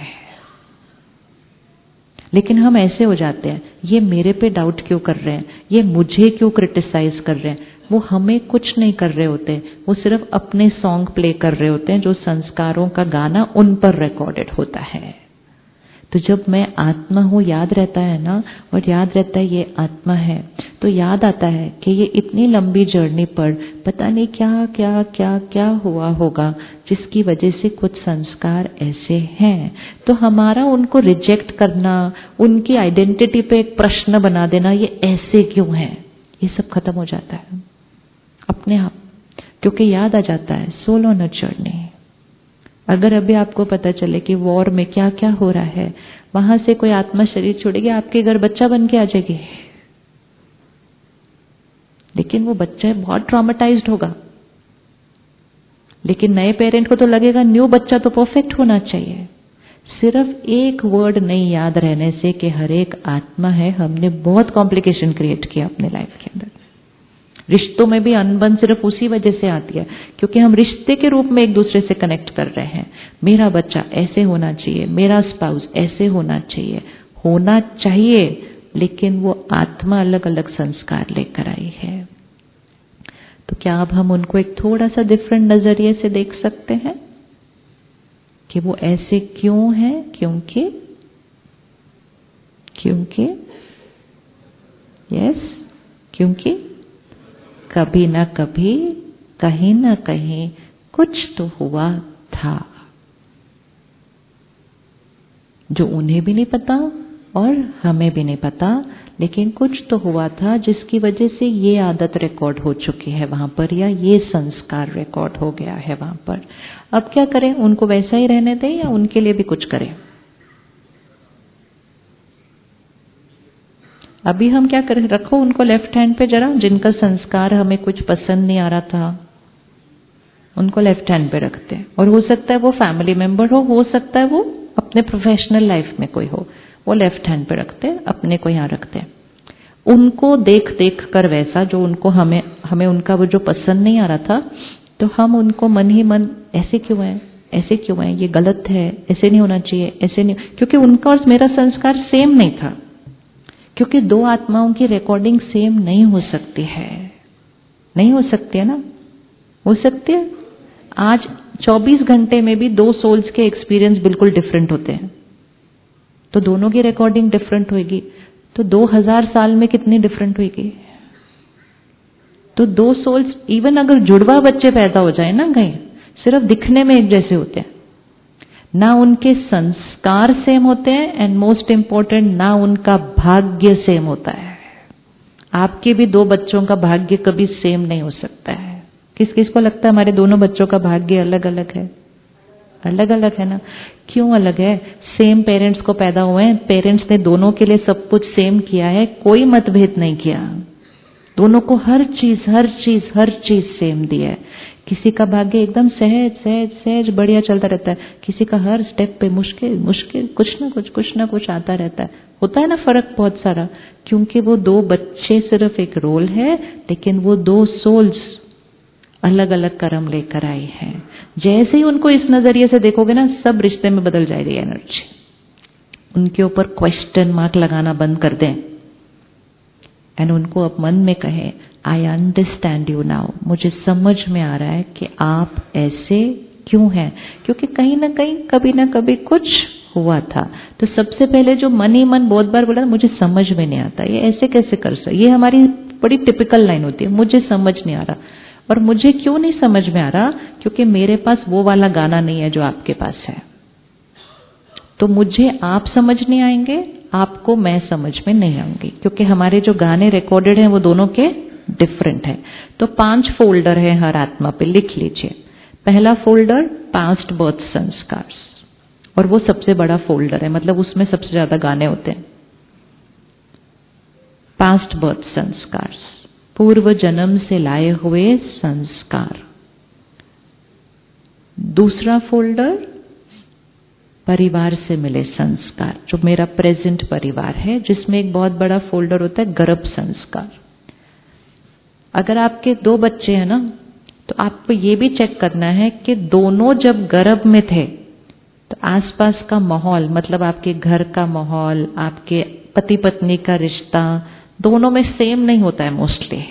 Speaker 1: लेकिन हम ऐसे हो जाते हैं, ये मेरे पे डाउट क्यों कर रहे हैं, ये मुझे क्यों क्रिटिसाइज कर रहे हैं। वो हमें कुछ नहीं कर रहे होते, वो सिर्फ अपने सॉन्ग प्ले कर रहे होते हैं जो संस्कारों का गाना उन पर रिकॉर्डेड होता है। तो जब मैं आत्मा हूँ याद रहता है ना, और याद रहता है ये आत्मा है, तो याद आता है कि ये इतनी लंबी जर्नी पर पता नहीं क्या क्या क्या क्या हुआ होगा जिसकी वजह से कुछ संस्कार ऐसे हैं। तो हमारा उनको रिजेक्ट करना, उनकी आइडेंटिटी पे एक प्रश्न बना देना, ये ऐसे क्यों है, ये सब खत्म हो जाता है। अपने आप, क्योंकि याद आ जाता है सोल ऑन अ जर्नी। अगर अभी आपको पता चले कि वॉर में क्या क्या हो रहा है, वहां से कोई आत्मा शरीर छोड़ेगी, आपके घर बच्चा बन के आ जाएगी, लेकिन वो बच्चा बहुत ट्रॉमेटाइज्ड होगा। लेकिन नए पेरेंट को तो लगेगा न्यू बच्चा तो परफेक्ट होना चाहिए। सिर्फ एक वर्ड नहीं याद रहने से कि हर एक आत्मा है, हमने बहुत कॉम्प्लिकेशन क्रिएट किया अपने लाइफ के अंदर। रिश्तों में भी अनबन सिर्फ उसी वजह से आती है, क्योंकि हम रिश्ते के रूप में एक दूसरे से कनेक्ट कर रहे हैं। मेरा बच्चा ऐसे होना चाहिए, मेरा स्पाउस ऐसे होना चाहिए, लेकिन वो आत्मा अलग अलग संस्कार लेकर आई है। तो क्या अब हम उनको एक थोड़ा सा डिफरेंट नजरिए से देख सकते हैं कि वो ऐसे क्यों है? क्योंकि कभी ना कभी, कहीं ना कहीं कुछ तो हुआ था जो उन्हें भी नहीं पता और हमें भी नहीं पता, लेकिन कुछ तो हुआ था जिसकी वजह से ये आदत रिकॉर्ड हो चुकी है वहां पर, या ये संस्कार रिकॉर्ड हो गया है वहां पर। अब क्या करें? उनको वैसा ही रहने दें या उनके लिए भी कुछ करें? अभी हम क्या करें? रखो उनको लेफ्ट हैंड पे जरा, जिनका संस्कार हमें कुछ पसंद नहीं आ रहा था, उनको लेफ्ट हैंड पे रखते हैं। और हो सकता है वो फैमिली मेंबर हो सकता है वो अपने प्रोफेशनल लाइफ में कोई हो, वो लेफ्ट हैंड पे रखते हैं, अपने को यहाँ रखते हैं। उनको देख देख कर वैसा जो उनको हमें उनका वो जो पसंद नहीं आ रहा था, तो हम उनको मन ही मन ऐसे क्यों है, ये गलत है, ऐसे नहीं होना चाहिए, ऐसे नहीं, क्योंकि उनका और मेरा संस्कार सेम नहीं था। क्योंकि दो आत्माओं की रिकॉर्डिंग सेम नहीं हो सकती है, नहीं हो सकती है ना? हो सकती है? आज 24 घंटे में भी दो सोल्स के एक्सपीरियंस बिल्कुल डिफरेंट होते हैं, तो दोनों की रिकॉर्डिंग डिफरेंट होगी। तो 2000 साल में कितनी डिफरेंट होगी? तो दो सोल्स, इवन अगर जुड़वा बच्चे पैदा हो जाए ना कहीं, सिर्फ दिखने में एक जैसे होते हैं, ना उनके संस्कार सेम होते हैं, एंड मोस्ट इंपॉर्टेंट ना उनका भाग्य सेम होता है। आपके भी दो बच्चों का भाग्य कभी सेम नहीं हो सकता है। किस किस को लगता है हमारे दोनों बच्चों का भाग्य अलग अलग है? अलग अलग है ना? क्यों अलग है? सेम पेरेंट्स को पैदा हुए हैं, पेरेंट्स ने दोनों के लिए सब कुछ सेम किया है, कोई मतभेद नहीं किया, दोनों को हर चीज सेम दी है। किसी का भाग्य एकदम सहज बढ़िया चलता रहता है, किसी का हर स्टेप पे मुश्किल कुछ ना कुछ आता रहता है। होता है ना फर्क बहुत सारा, क्योंकि वो दो बच्चे सिर्फ एक रोल है, लेकिन वो दो सोल्स अलग अलग कर्म लेकर आई है। जैसे ही उनको इस नजरिए से देखोगे ना, सब रिश्ते में बदल जाएगी एनर्जी। उनके ऊपर क्वेश्चन मार्क लगाना बंद कर दें एंड उनको अब मन में कहें, आई अंडरस्टैंड यू नाउ, मुझे समझ में आ रहा है कि आप ऐसे क्यों हैं, क्योंकि कहीं ना कहीं कभी ना कभी कुछ हुआ था। तो सबसे पहले जो मन ही मन बहुत बार बोला, मुझे समझ में नहीं आता, ये ऐसे कैसे कर सकते, ये हमारी बड़ी टिपिकल लाइन होती है, मुझे समझ नहीं आ रहा। और मुझे क्यों नहीं समझ में आ रहा? क्योंकि मेरे पास वो वाला गाना नहीं है जो आपके पास है। तो मुझे आप समझ नहीं आएंगे, आपको मैं समझ में नहीं आऊंगी, क्योंकि हमारे जो गाने रिकॉर्डेड हैं वो दोनों के डिफरेंट है। तो 5 फोल्डर है हर आत्मा पे, लिख लीजिए। पहला फोल्डर पास्ट बर्थ संस्कार, और वो सबसे बड़ा फोल्डर है, मतलब उसमें सबसे ज्यादा गाने होते हैं। पास्ट बर्थ संस्कार, पूर्व जन्म से लाए हुए संस्कार। दूसरा फोल्डर परिवार से मिले संस्कार, जो मेरा प्रेजेंट परिवार है, जिसमें एक बहुत बड़ा फोल्डर होता है गर्भ संस्कार। अगर आपके 2 बच्चे हैं ना, तो आपको ये भी चेक करना है कि दोनों जब गर्भ में थे तो आसपास का माहौल, मतलब आपके घर का माहौल, आपके पति पत्नी का रिश्ता, दोनों में सेम नहीं होता है मोस्टली।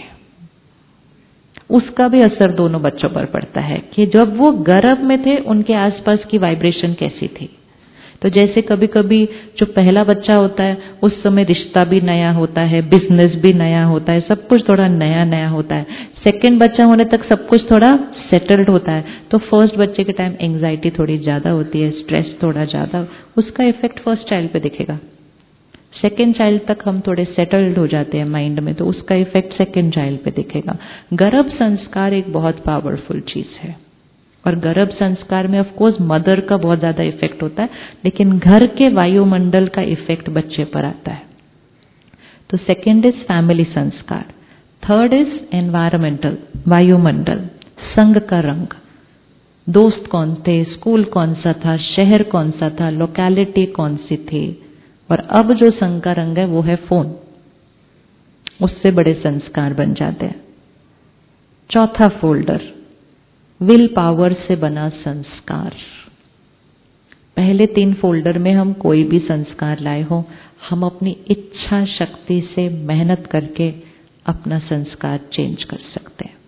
Speaker 1: उसका भी असर दोनों बच्चों पर पड़ता है कि जब वो गर्भ में थे उनके आसपास की वाइब्रेशन कैसी थी। तो जैसे कभी कभी जो पहला बच्चा होता है उस समय रिश्ता भी नया होता है, बिजनेस भी नया होता है, सब कुछ थोड़ा नया नया होता है। सेकंड बच्चा होने तक सब कुछ थोड़ा सेटल्ड होता है। तो फर्स्ट बच्चे के टाइम एंग्जाइटी थोड़ी ज्यादा होती है, स्ट्रेस थोड़ा ज्यादा, उसका इफेक्ट फर्स्ट चाइल्ड पे दिखेगा। सेकेंड चाइल्ड तक हम थोड़े सेटल्ड हो जाते हैं माइंड में, तो उसका इफेक्ट सेकेंड चाइल्ड पे दिखेगा। गर्भ संस्कार एक बहुत पावरफुल चीज है, और गर्भ संस्कार में ऑफ कोर्स मदर का बहुत ज्यादा इफेक्ट होता है, लेकिन घर के वायुमंडल का इफेक्ट बच्चे पर आता है। तो सेकेंड इज फैमिली संस्कार, थर्ड इज एनवायरमेंटल, वायुमंडल, संग का रंग, दोस्त कौन थे, स्कूल कौन सा था, शहर कौन सा था, लोकेलिटी कौन सी थी, और अब जो संग का रंग है वो है फोन, उससे बड़े संस्कार बन जाते हैं। चौथा फोल्डर, विल पावर से बना संस्कार। पहले 3 फोल्डर में हम कोई भी संस्कार लाए हो, हम अपनी इच्छा शक्ति से मेहनत करके अपना संस्कार चेंज कर सकते हैं।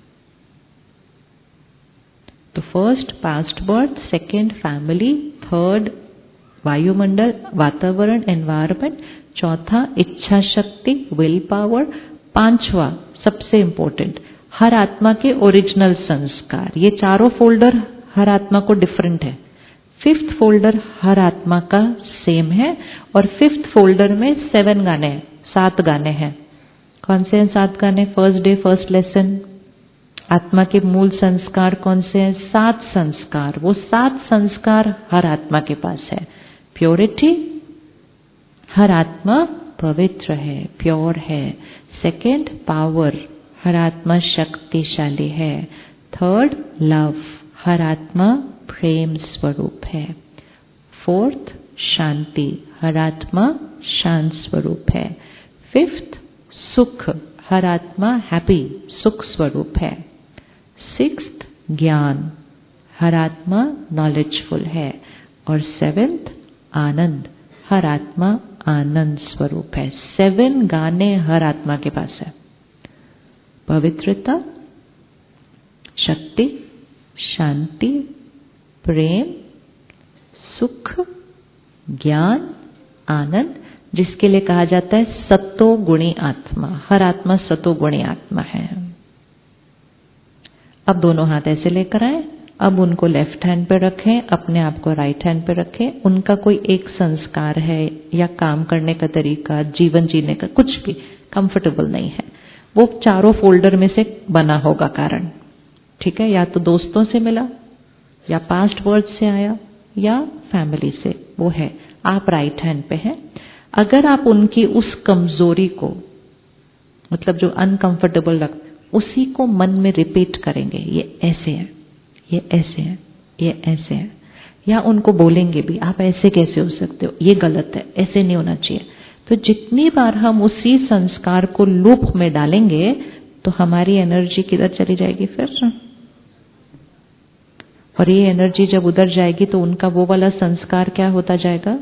Speaker 1: तो first past birth, second family, third वायुमंडल, वातावरण, एनवायरमेंट, चौथा इच्छा शक्ति, विल पावर, पांचवा सबसे इंपॉर्टेंट हर आत्मा के ओरिजिनल संस्कार। ये चारों फोल्डर हर आत्मा को डिफरेंट है, फिफ्थ फोल्डर हर आत्मा का सेम है, और फिफ्थ फोल्डर में 7 गाने हैं, 7 गाने हैं। कौन से हैं 7 गाने? फर्स्ट डे फर्स्ट लेसन, आत्मा के मूल संस्कार कौन से हैं? 7 संस्कार। वो 7 संस्कार हर आत्मा के पास है। प्योरिटी, हर आत्मा पवित्र है, प्योर है। सेकंड पावर, हर आत्मा शक्तिशाली है। थर्ड लव, हर आत्मा प्रेम स्वरूप है। फोर्थ शांति, हर आत्मा शांत स्वरूप है। फिफ्थ सुख, हर आत्मा हैप्पी सुख स्वरूप है। सिक्स्थ ज्ञान, हर आत्मा नॉलेजफुल है। और सेवेंथ आनंद, हर आत्मा आनंद स्वरूप है। 7 गाने हर आत्मा के पास है। पवित्रता, शक्ति, शांति, प्रेम, सुख, ज्ञान, आनंद, जिसके लिए कहा जाता है सतोगुणी आत्मा। हर आत्मा सतोगुणी आत्मा है। अब दोनों हाथ ऐसे लेकर आए, अब उनको लेफ्ट हैंड पे रखें, अपने आप को राइट हैंड पे रखें। उनका कोई एक संस्कार है या काम करने का तरीका, जीवन जीने का कुछ भी कंफर्टेबल नहीं है, वो चारों फोल्डर में से बना होगा कारण, ठीक है? या तो दोस्तों से मिला, या पास्ट वर्ड से आया, या फैमिली से, वो है। आप राइट हैंड पे हैं। अगर आप उनकी उस कमजोरी को, मतलब जो अनकंफर्टेबल लगता, उसी को मन में रिपीट करेंगे, ये ऐसे है, ये ऐसे है, ये ऐसे है, या उनको बोलेंगे भी आप ऐसे कैसे हो सकते हो, ये गलत है, ऐसे नहीं होना चाहिए। तो जितनी बार हम उसी संस्कार को लूप में डालेंगे तो हमारी एनर्जी किधर चली जाएगी फिर, और ये एनर्जी जब उधर जाएगी तो उनका वो वाला संस्कार क्या होता जाएगा।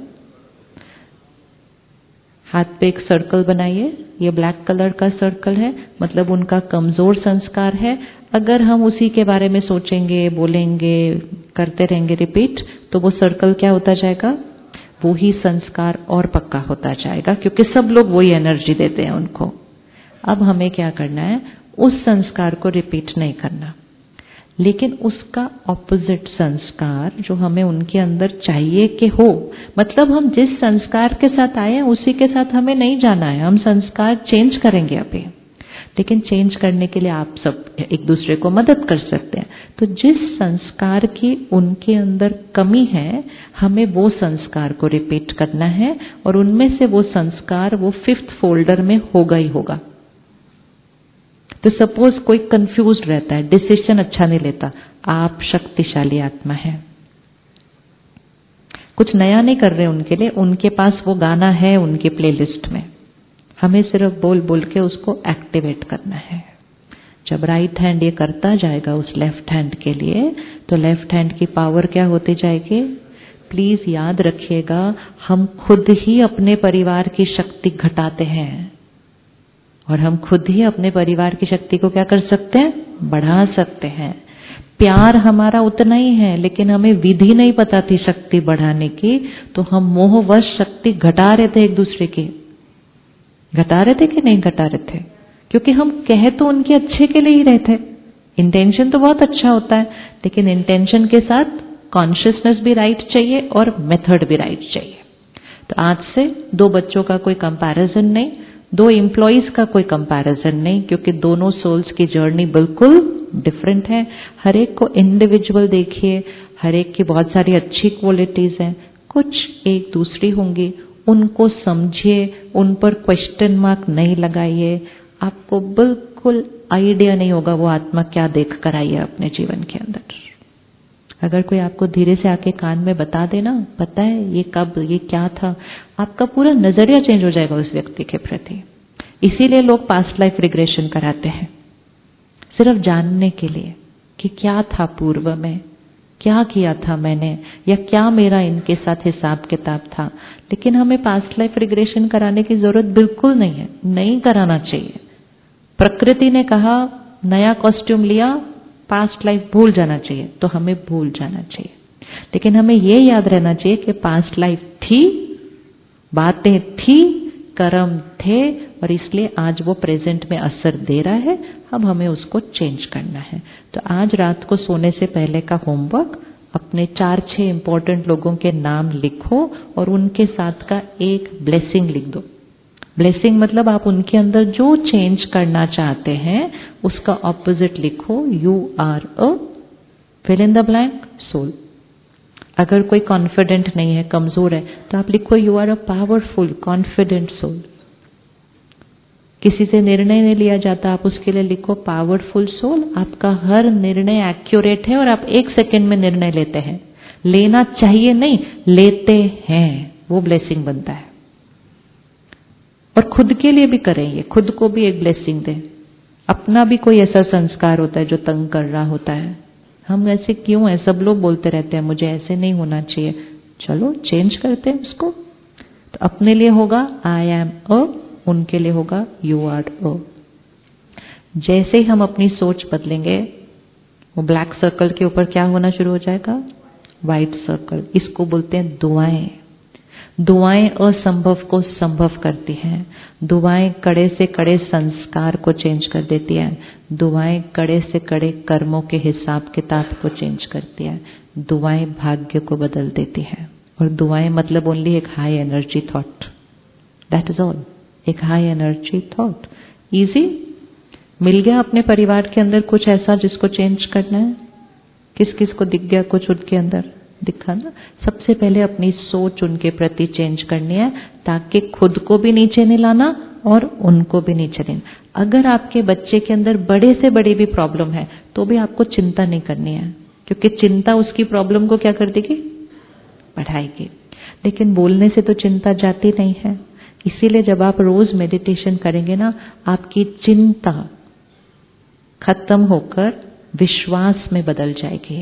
Speaker 1: हाथ पे एक सर्कल बनाइए, ये ब्लैक कलर का सर्कल है, मतलब उनका कमजोर संस्कार है। अगर हम उसी के बारे में सोचेंगे, बोलेंगे, करते रहेंगे रिपीट, तो वो सर्कल क्या होता जाएगा, वो ही संस्कार और पक्का होता जाएगा, क्योंकि सब लोग वही एनर्जी देते हैं उनको। अब हमें क्या करना है, उस संस्कार को रिपीट नहीं करना, लेकिन उसका ऑपोजिट संस्कार जो हमें उनके अंदर चाहिए कि हो, मतलब हम जिस संस्कार के साथ आए हैं उसी के साथ हमें नहीं जाना है, हम संस्कार चेंज करेंगे अभी। लेकिन चेंज करने के लिए आप सब एक दूसरे को मदद कर सकते हैं। तो जिस संस्कार की उनके अंदर कमी है, हमें वो संस्कार को रिपीट करना है, और उनमें से वो संस्कार वो 5th फोल्डर में होगा ही होगा। तो सपोज कोई कंफ्यूज्ड रहता है, डिसीजन अच्छा नहीं लेता, आप शक्तिशाली आत्मा है, कुछ नया नहीं कर रहे उनके लिए, उनके पास वो गाना है उनकी प्लेलिस्ट में, हमें सिर्फ बोल बोल के उसको एक्टिवेट करना है। जब राइट हैंड ये करता जाएगा उस लेफ्ट हैंड के लिए, तो लेफ्ट हैंड की पावर क्या होती जाएगी। प्लीज याद रखिएगा, हम खुद ही अपने परिवार की शक्ति घटाते हैं, और हम खुद ही अपने परिवार की शक्ति को क्या कर सकते हैं, बढ़ा सकते हैं। प्यार हमारा उतना ही है, लेकिन हमें विधि नहीं पता थी शक्ति बढ़ाने की, तो हम मोहवश शक्ति घटा रहे थे एक दूसरे की। घटा रहे थे कि नहीं घटा रहे थे, क्योंकि हम कह तो उनके अच्छे के लिए ही रहे थे। इंटेंशन तो बहुत अच्छा होता है, लेकिन इंटेंशन के साथ कॉन्शियसनेस भी राइट चाहिए और मेथड भी राइट चाहिए। तो आज से 2 बच्चों का कोई कंपैरिजन नहीं, 2 एम्प्लॉइज का कोई कंपैरिजन नहीं, क्योंकि दोनों सोल्स की जर्नी बिल्कुल डिफरेंट है। हर एक को इंडिविजुअल देखिए, हर एक की बहुत सारी अच्छी क्वालिटीज हैं, कुछ एक दूसरी होंगी, उनको समझिए, उन पर क्वेश्चन मार्क नहीं लगाइए। आपको बिल्कुल आइडिया नहीं होगा वो आत्मा क्या देख कर आई है अपने जीवन के अंदर। अगर कोई आपको धीरे से आके कान में बता देना, पता है ये कब, ये क्या था, आपका पूरा नजरिया चेंज हो जाएगा उस व्यक्ति के प्रति। इसीलिए लोग पास्ट लाइफ रिग्रेशन कराते हैं, सिर्फ जानने के लिए कि क्या था पूर्व में, क्या किया था मैंने, या क्या मेरा इनके साथ हिसाब किताब था। लेकिन हमें पास्ट लाइफ रिग्रेशन कराने की जरूरत बिल्कुल नहीं है, नहीं कराना चाहिए। प्रकृति ने कहा नया कॉस्ट्यूम लिया, पास्ट लाइफ भूल जाना चाहिए, तो हमें भूल जाना चाहिए। लेकिन हमें ये याद रहना चाहिए कि पास्ट लाइफ थी, बातें थी, कर्म थे, और इसलिए आज वो प्रेजेंट में असर दे रहा है। अब हमें उसको चेंज करना है। तो आज रात को सोने से पहले का होमवर्क, अपने 4-6 इंपॉर्टेंट लोगों के नाम लिखो और उनके साथ का एक ब्लेसिंग लिख दो। ब्लेसिंग मतलब आप उनके अंदर जो चेंज करना चाहते हैं उसका ऑपोजिट लिखो। You are a fill in the blank soul. अगर कोई कॉन्फिडेंट नहीं है, कमजोर है, तो आप लिखो you are a powerful confident soul. किसी से निर्णय नहीं लिया जाता, आप उसके लिए लिखो पावरफुल सोल। आपका हर निर्णय एक्यूरेट है और आप 1 सेकेंड में निर्णय लेते हैं। लेना चाहिए नहीं, लेते हैं, वो ब्लेसिंग बनता है। और खुद के लिए भी करें, ये खुद को भी एक ब्लेसिंग दें। अपना भी कोई ऐसा संस्कार होता है जो तंग कर रहा होता है, हम ऐसे क्यों हैं, सब लोग बोलते रहते हैं मुझे ऐसे नहीं होना चाहिए, चलो चेंज करते हैं उसको। तो अपने लिए होगा आई एम अ, उनके लिए होगा यू आर अ। जैसे ही हम अपनी सोच बदलेंगे, वो ब्लैक सर्कल के ऊपर क्या होना शुरू हो जाएगा, व्हाइट सर्कल। इसको बोलते हैं दुआएं। दुआएं असंभव को संभव करती हैं। दुआएं कड़े से कड़े संस्कार को चेंज कर देती है। दुआएं कड़े से कड़े कर्मों के हिसाब किताब को चेंज करती है। दुआएं भाग्य को बदल देती हैं। और दुआएं मतलब ओनली एक high energy thought, that is all. एक हाई एनर्जी थॉट। इजी मिल गया अपने परिवार के अंदर कुछ ऐसा जिसको चेंज करना है। किस किस को दिख गया कुछ उनके अंदर दिखा ना। सबसे पहले अपनी सोच उनके प्रति चेंज करनी है, ताकि खुद को भी नीचे नहीं लाना और उनको भी नीचे नहीं। अगर आपके बच्चे के अंदर बड़े से बड़ी भी प्रॉब्लम है तो भी आपको चिंता नहीं करनी है, क्योंकि चिंता उसकी प्रॉब्लम को क्या कर देगी, बढ़ाएगी। लेकिन बोलने से तो चिंता जाती नहीं है। इसीलिए जब आप रोज मेडिटेशन करेंगे ना, आपकी चिंता खत्म होकर विश्वास में बदल जाएगी।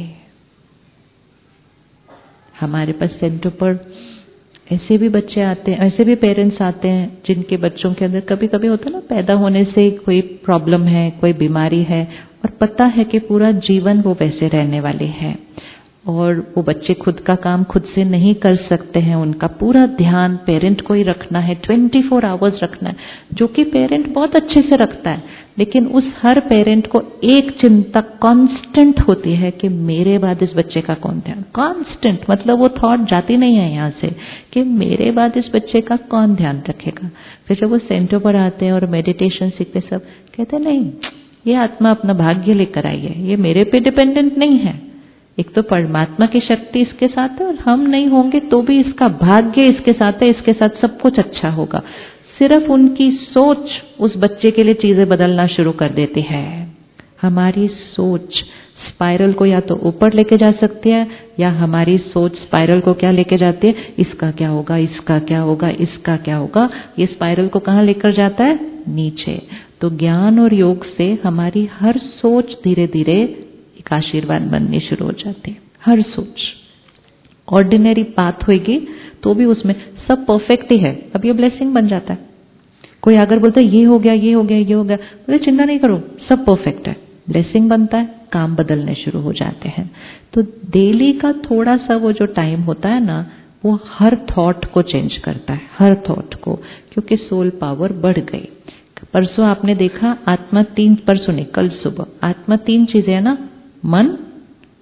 Speaker 1: हमारे पास सेंटर पर ऐसे भी बच्चे आते हैं, ऐसे भी पेरेंट्स आते हैं जिनके बच्चों के अंदर कभी कभी होता है ना, पैदा होने से कोई प्रॉब्लम है, कोई बीमारी है, और पता है कि पूरा जीवन वो वैसे रहने वाले हैं, और वो बच्चे खुद का काम खुद से नहीं कर सकते हैं। उनका पूरा ध्यान पेरेंट को ही रखना है, 24 आवर्स रखना है, जो कि पेरेंट बहुत अच्छे से रखता है। लेकिन उस हर पेरेंट को एक चिंता कांस्टेंट होती है कि मेरे बाद इस बच्चे का कौन ध्यान। कांस्टेंट मतलब वो थॉट जाती नहीं है यहाँ से कि मेरे बाद इस बच्चे का कौन ध्यान रखेगा। फिर जब वो सेंटर पर आते हैं और मेडिटेशन सीखते, सब कहते नहीं, ये आत्मा अपना भाग्य लेकर आई है, ये मेरे पे डिपेंडेंट नहीं है। एक तो परमात्मा की शक्ति इसके साथ है, और हम नहीं होंगे तो भी इसका भाग्य इसके साथ है, इसके साथ सब कुछ अच्छा होगा। सिर्फ उनकी सोच उस बच्चे के लिए चीजें बदलना शुरू कर देती है। हमारी सोच स्पाइरल को या तो ऊपर लेके जा सकती है, या हमारी सोच स्पाइरल को क्या लेके जाती है, इसका क्या होगा, इसका क्या होगा, इसका क्या होगा। ये स्पाइरल को कहाँ लेकर जाता है, नीचे। तो ज्ञान और योग से हमारी हर सोच धीरे धीरे एक आशीर्वाद बननी शुरू हो जाती है। हर सोच ऑर्डिनरी बात होगी तो भी उसमें सब परफेक्ट ही है, अब ये ब्लेसिंग बन जाता है। कोई अगर बोलता है ये हो गया, ये हो गया, ये हो गया, बोले चिंता नहीं करो, सब परफेक्ट है, ब्लेसिंग बनता है, काम बदलने शुरू हो जाते हैं। तो डेली का थोड़ा सा वो जो टाइम होता है ना, वो हर थॉट को चेंज करता है, हर थॉट को, क्योंकि सोल पावर बढ़ गई। परसों आपने देखा आत्मा 3, परसों नहीं कल सुबह, आत्मा 3 चीजें है ना, मन,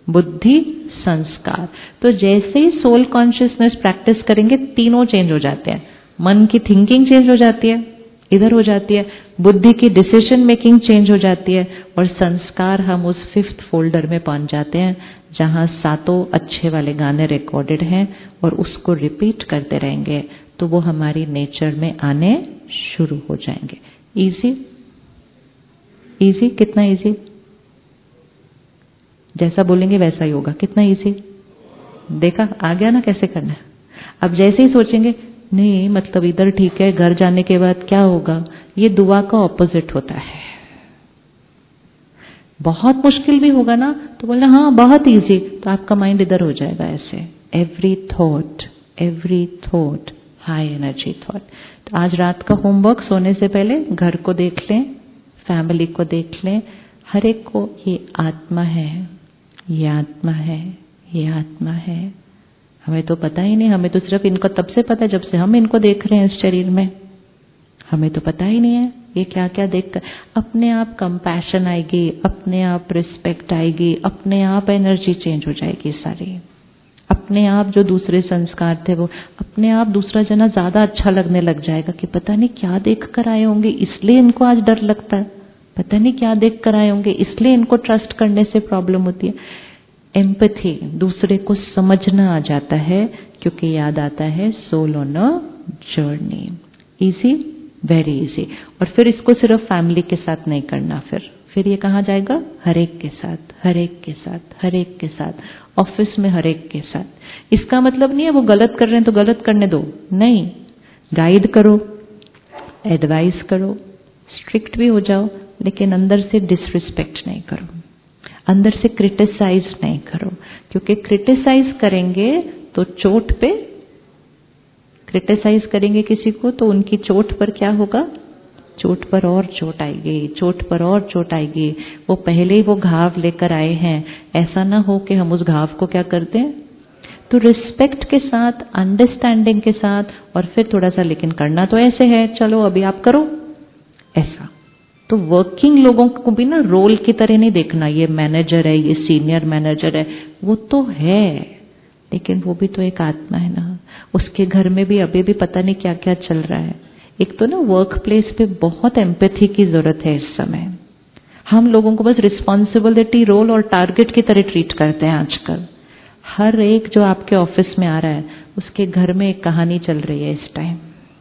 Speaker 1: बुद्धि, संस्कार। तो जैसे ही सोल कॉन्शियसनेस प्रैक्टिस करेंगे तीनों चेंज हो जाते हैं। मन की थिंकिंग चेंज हो जाती है, इधर हो जाती है, बुद्धि की डिसीजन मेकिंग चेंज हो जाती है, और संस्कार हम उस 5th फोल्डर में पहुंच जाते हैं जहां 7 अच्छे वाले गाने रिकॉर्डेड हैं, और उसको रिपीट करते रहेंगे तो वो हमारी नेचर में आने शुरू हो जाएंगे। इजी, इजी, कितना इजी? जैसा बोलेंगे वैसा ही होगा। कितना इजी? देखा आ गया ना कैसे करना है। अब जैसे ही सोचेंगे नहीं मतलब इधर ठीक है, घर जाने के बाद क्या होगा, ये दुआ का ऑपोजिट होता है। बहुत मुश्किल भी होगा ना तो बोलना हाँ बहुत इजी, तो आपका माइंड इधर हो जाएगा ऐसे। Every thought high energy thought. तो आज रात का होमवर्क, सोने से पहले घर को देख लें, फैमिली को देख लें, हर एक को ये आत्मा है, ये आत्मा है, ये आत्मा है। हमें तो पता ही नहीं, हमें तो सिर्फ इनको तब से पता है जब से हम इनको देख रहे हैं इस शरीर में। हमें तो पता ही नहीं है ये क्या क्या देखकर। अपने आप कंपैशन आएगी, अपने आप रिस्पेक्ट आएगी, अपने आप एनर्जी चेंज हो जाएगी सारी। अपने आप जो दूसरे संस्कार थे वो अपने आप दूसरा जना ज्यादा अच्छा लगने लग जाएगा कि पता नहीं क्या देख कर आए होंगे इसलिए इनको आज डर लगता है, पता नहीं क्या देख कर आए होंगे इसलिए इनको ट्रस्ट करने से प्रॉब्लम होती है। एम्पैथी, दूसरे को समझना आ जाता है क्योंकि याद आता है soul on a journey. Easy, very easy. और फिर इसको सिर्फ फैमिली के साथ नहीं करना, फिर ये कहाँ जाएगा? हर एक के साथ, हर एक के साथ, हर एक के साथ, ऑफिस में हर एक के साथ। इसका मतलब नहीं है वो गलत कर रहे हैं तो गलत करने दो, नहीं, गाइड करो, एडवाइस करो, स्ट्रिक्ट भी हो जाओ, लेकिन अंदर से डिसरिस्पेक्ट नहीं करो, अंदर से क्रिटिसाइज नहीं करो। क्योंकि क्रिटिसाइज करेंगे तो चोट पे, क्रिटिसाइज करेंगे किसी को तो उनकी चोट पर क्या होगा? चोट पर और चोट आएगी, चोट पर और चोट आएगी। वो पहले ही वो घाव लेकर आए हैं, ऐसा ना हो कि हम उस घाव को क्या करते हैं। तो रिस्पेक्ट के साथ, अंडरस्टैंडिंग के साथ, और फिर थोड़ा सा लेकिन करना तो ऐसे है, चलो अभी आप करो ऐसा। तो वर्किंग लोगों को भी ना रोल की तरह नहीं देखना, ये मैनेजर है, ये सीनियर मैनेजर है, वो तो है लेकिन वो भी तो एक आत्मा है ना, उसके घर में भी अभी भी पता नहीं क्या क्या चल रहा है। एक तो ना वर्क प्लेस पे बहुत एम्पैथी की जरूरत है इस समय। हम लोगों को बस रिस्पॉन्सिबिलिटी, रोल और टारगेट की तरह ट्रीट करते हैं आजकल। हर एक जो आपके ऑफिस में आ रहा है उसके घर में एक कहानी चल रही है इस टाइम।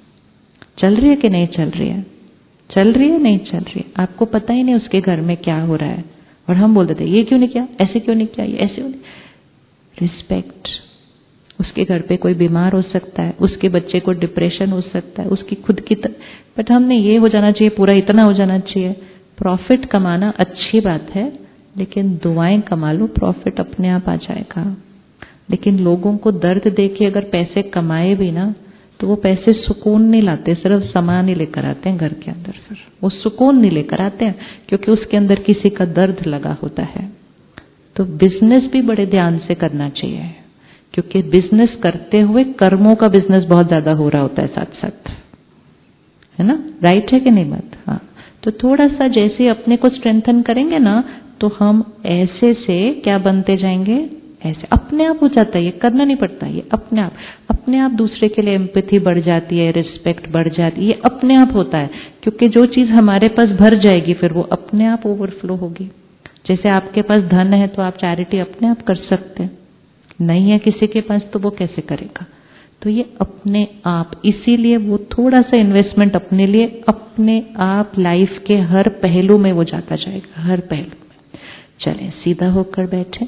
Speaker 1: चल रही है कि नहीं चल रही है? चल रही है, नहीं चल रही है? आपको पता ही नहीं उसके घर में क्या हो रहा है, और हम बोल देते ये क्यों नहीं किया, ऐसे क्यों नहीं किया, ये ऐसे क्यों नहीं। रिस्पेक्ट। उसके घर पे कोई बीमार हो सकता है, उसके बच्चे को डिप्रेशन हो सकता है, उसकी खुद की बट हमने ये हो जाना चाहिए, पूरा इतना हो जाना चाहिए। प्रॉफिट कमाना अच्छी बात है लेकिन दुआएं कमा लो, प्रॉफिट अपने आप आ जाएगा। लेकिन लोगों को दर्द देके अगर पैसे कमाए भी ना तो वो पैसे सुकून नहीं लाते, सिर्फ सामान ही लेकर आते हैं घर के अंदर, फिर वो सुकून नहीं लेकर आते हैं क्योंकि उसके अंदर किसी का दर्द लगा होता है। तो बिजनेस भी बड़े ध्यान से करना चाहिए क्योंकि बिजनेस करते हुए कर्मों का बिजनेस बहुत ज्यादा हो रहा होता है साथ साथ, है ना? राइट है कि नहीं बात? हाँ। तो थोड़ा सा जैसे अपने को स्ट्रेंथन करेंगे ना तो हम ऐसे से क्या बनते जाएंगे, ऐसे अपने आप हो जाता है, ये करना नहीं पड़ता, ये अपने आप दूसरे के लिए एम्पैथी बढ़ जाती है, रिस्पेक्ट बढ़ जाती है, ये अपने आप होता है। क्योंकि जो चीज हमारे पास भर जाएगी फिर वो अपने आप ओवरफ्लो होगी। जैसे आपके पास धन है तो आप चैरिटी अपने आप कर सकते हैं, नहीं है किसी के पास तो वो कैसे करेगा। तो ये अपने आप, इसीलिए वो थोड़ा सा इन्वेस्टमेंट अपने लिए, अपने आप लाइफ के हर पहलू में वो जाता जाएगा, हर पहलू में। चलें सीधा होकर बैठे।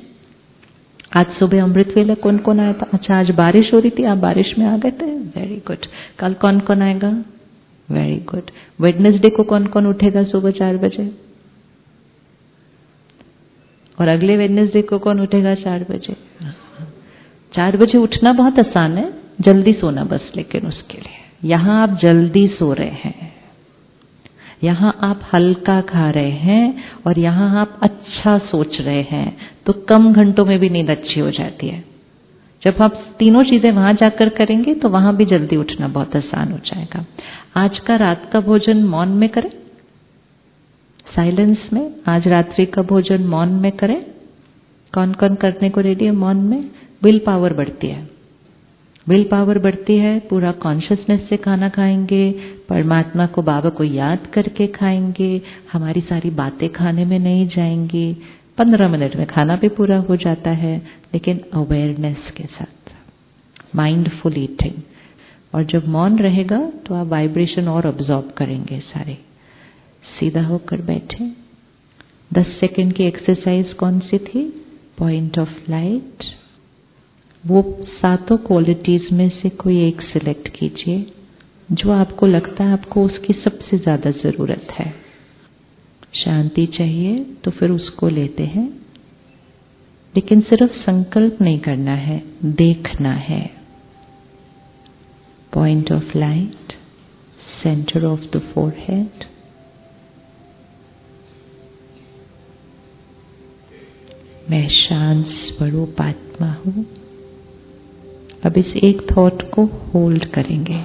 Speaker 1: आज सुबह अमृत वेला कौन कौन आया था? अच्छा आज बारिश हो रही थी, आप बारिश में आ गए थे, वेरी गुड। कल कौन कौन आएगा? Very good. वेडनेसडे को कौन कौन उठेगा सुबह 4 बजे? और अगले वेडनेसडे को कौन उठेगा 4 बजे? 4 बजे उठना बहुत आसान है, जल्दी सोना बस। लेकिन उसके लिए यहां आप जल्दी सो रहे हैं, यहां आप हल्का खा रहे हैं और यहां आप अच्छा सोच रहे हैं, तो कम घंटों में भी नींद अच्छी हो जाती है। जब आप तीनों चीजें वहां जाकर करेंगे तो वहां भी जल्दी उठना बहुत आसान हो जाएगा। आज का रात का भोजन मौन में करें, साइलेंस में। आज रात्रि का भोजन मौन में करें। कौन कौन करने को रेडी है मौन में? विल पावर बढ़ती है। विल पावर बढ़ती है, पूरा कॉन्शियसनेस से खाना खाएंगे, परमात्मा को, बाबा को याद करके खाएंगे, हमारी सारी बातें खाने में नहीं जाएंगी। 15 मिनट में खाना भी पूरा हो जाता है, लेकिन अवेयरनेस के साथ, माइंडफुल ईटिंग। और जब मौन रहेगा तो आप वाइब्रेशन और ऑब्जॉर्ब करेंगे सारे। सीधा होकर बैठे। 10 सेकंड की एक्सरसाइज कौन सी थी? Point of light. वो 7 क्वालिटीज में से कोई एक सिलेक्ट कीजिए जो आपको लगता है आपको उसकी सबसे ज्यादा जरूरत है। शांति चाहिए तो फिर उसको लेते हैं, लेकिन सिर्फ संकल्प नहीं करना है, देखना है। Point of light, centre of the forehead, मैं शांत स्वरूप आत्मा हूं। अब इस एक थॉट को होल्ड करेंगे।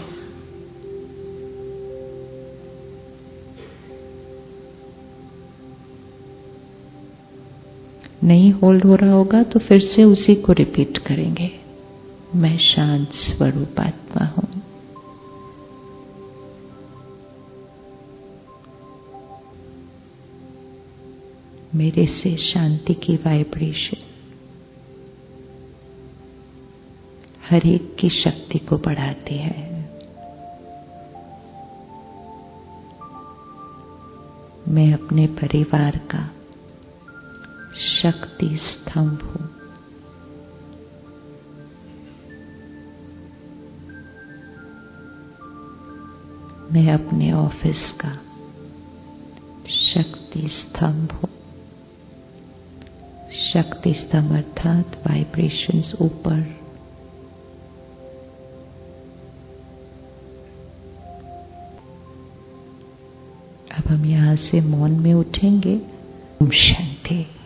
Speaker 1: नहीं होल्ड हो रहा होगा तो फिर से उसी को रिपीट करेंगे। मैं शांत स्वरूप आत्मा हूं। मेरे से शांति की वाइब्रेशन हर एक की शक्ति को बढ़ाती है। मैं अपने परिवार का शक्ति स्तंभ हूं। मैं अपने ऑफिस का शक्ति स्तंभ हूं। शक्ति स्तंभ अर्थात वाइब्रेशंस ऊपर। अब हम यहां से मौन में उठेंगे। ओम शांति।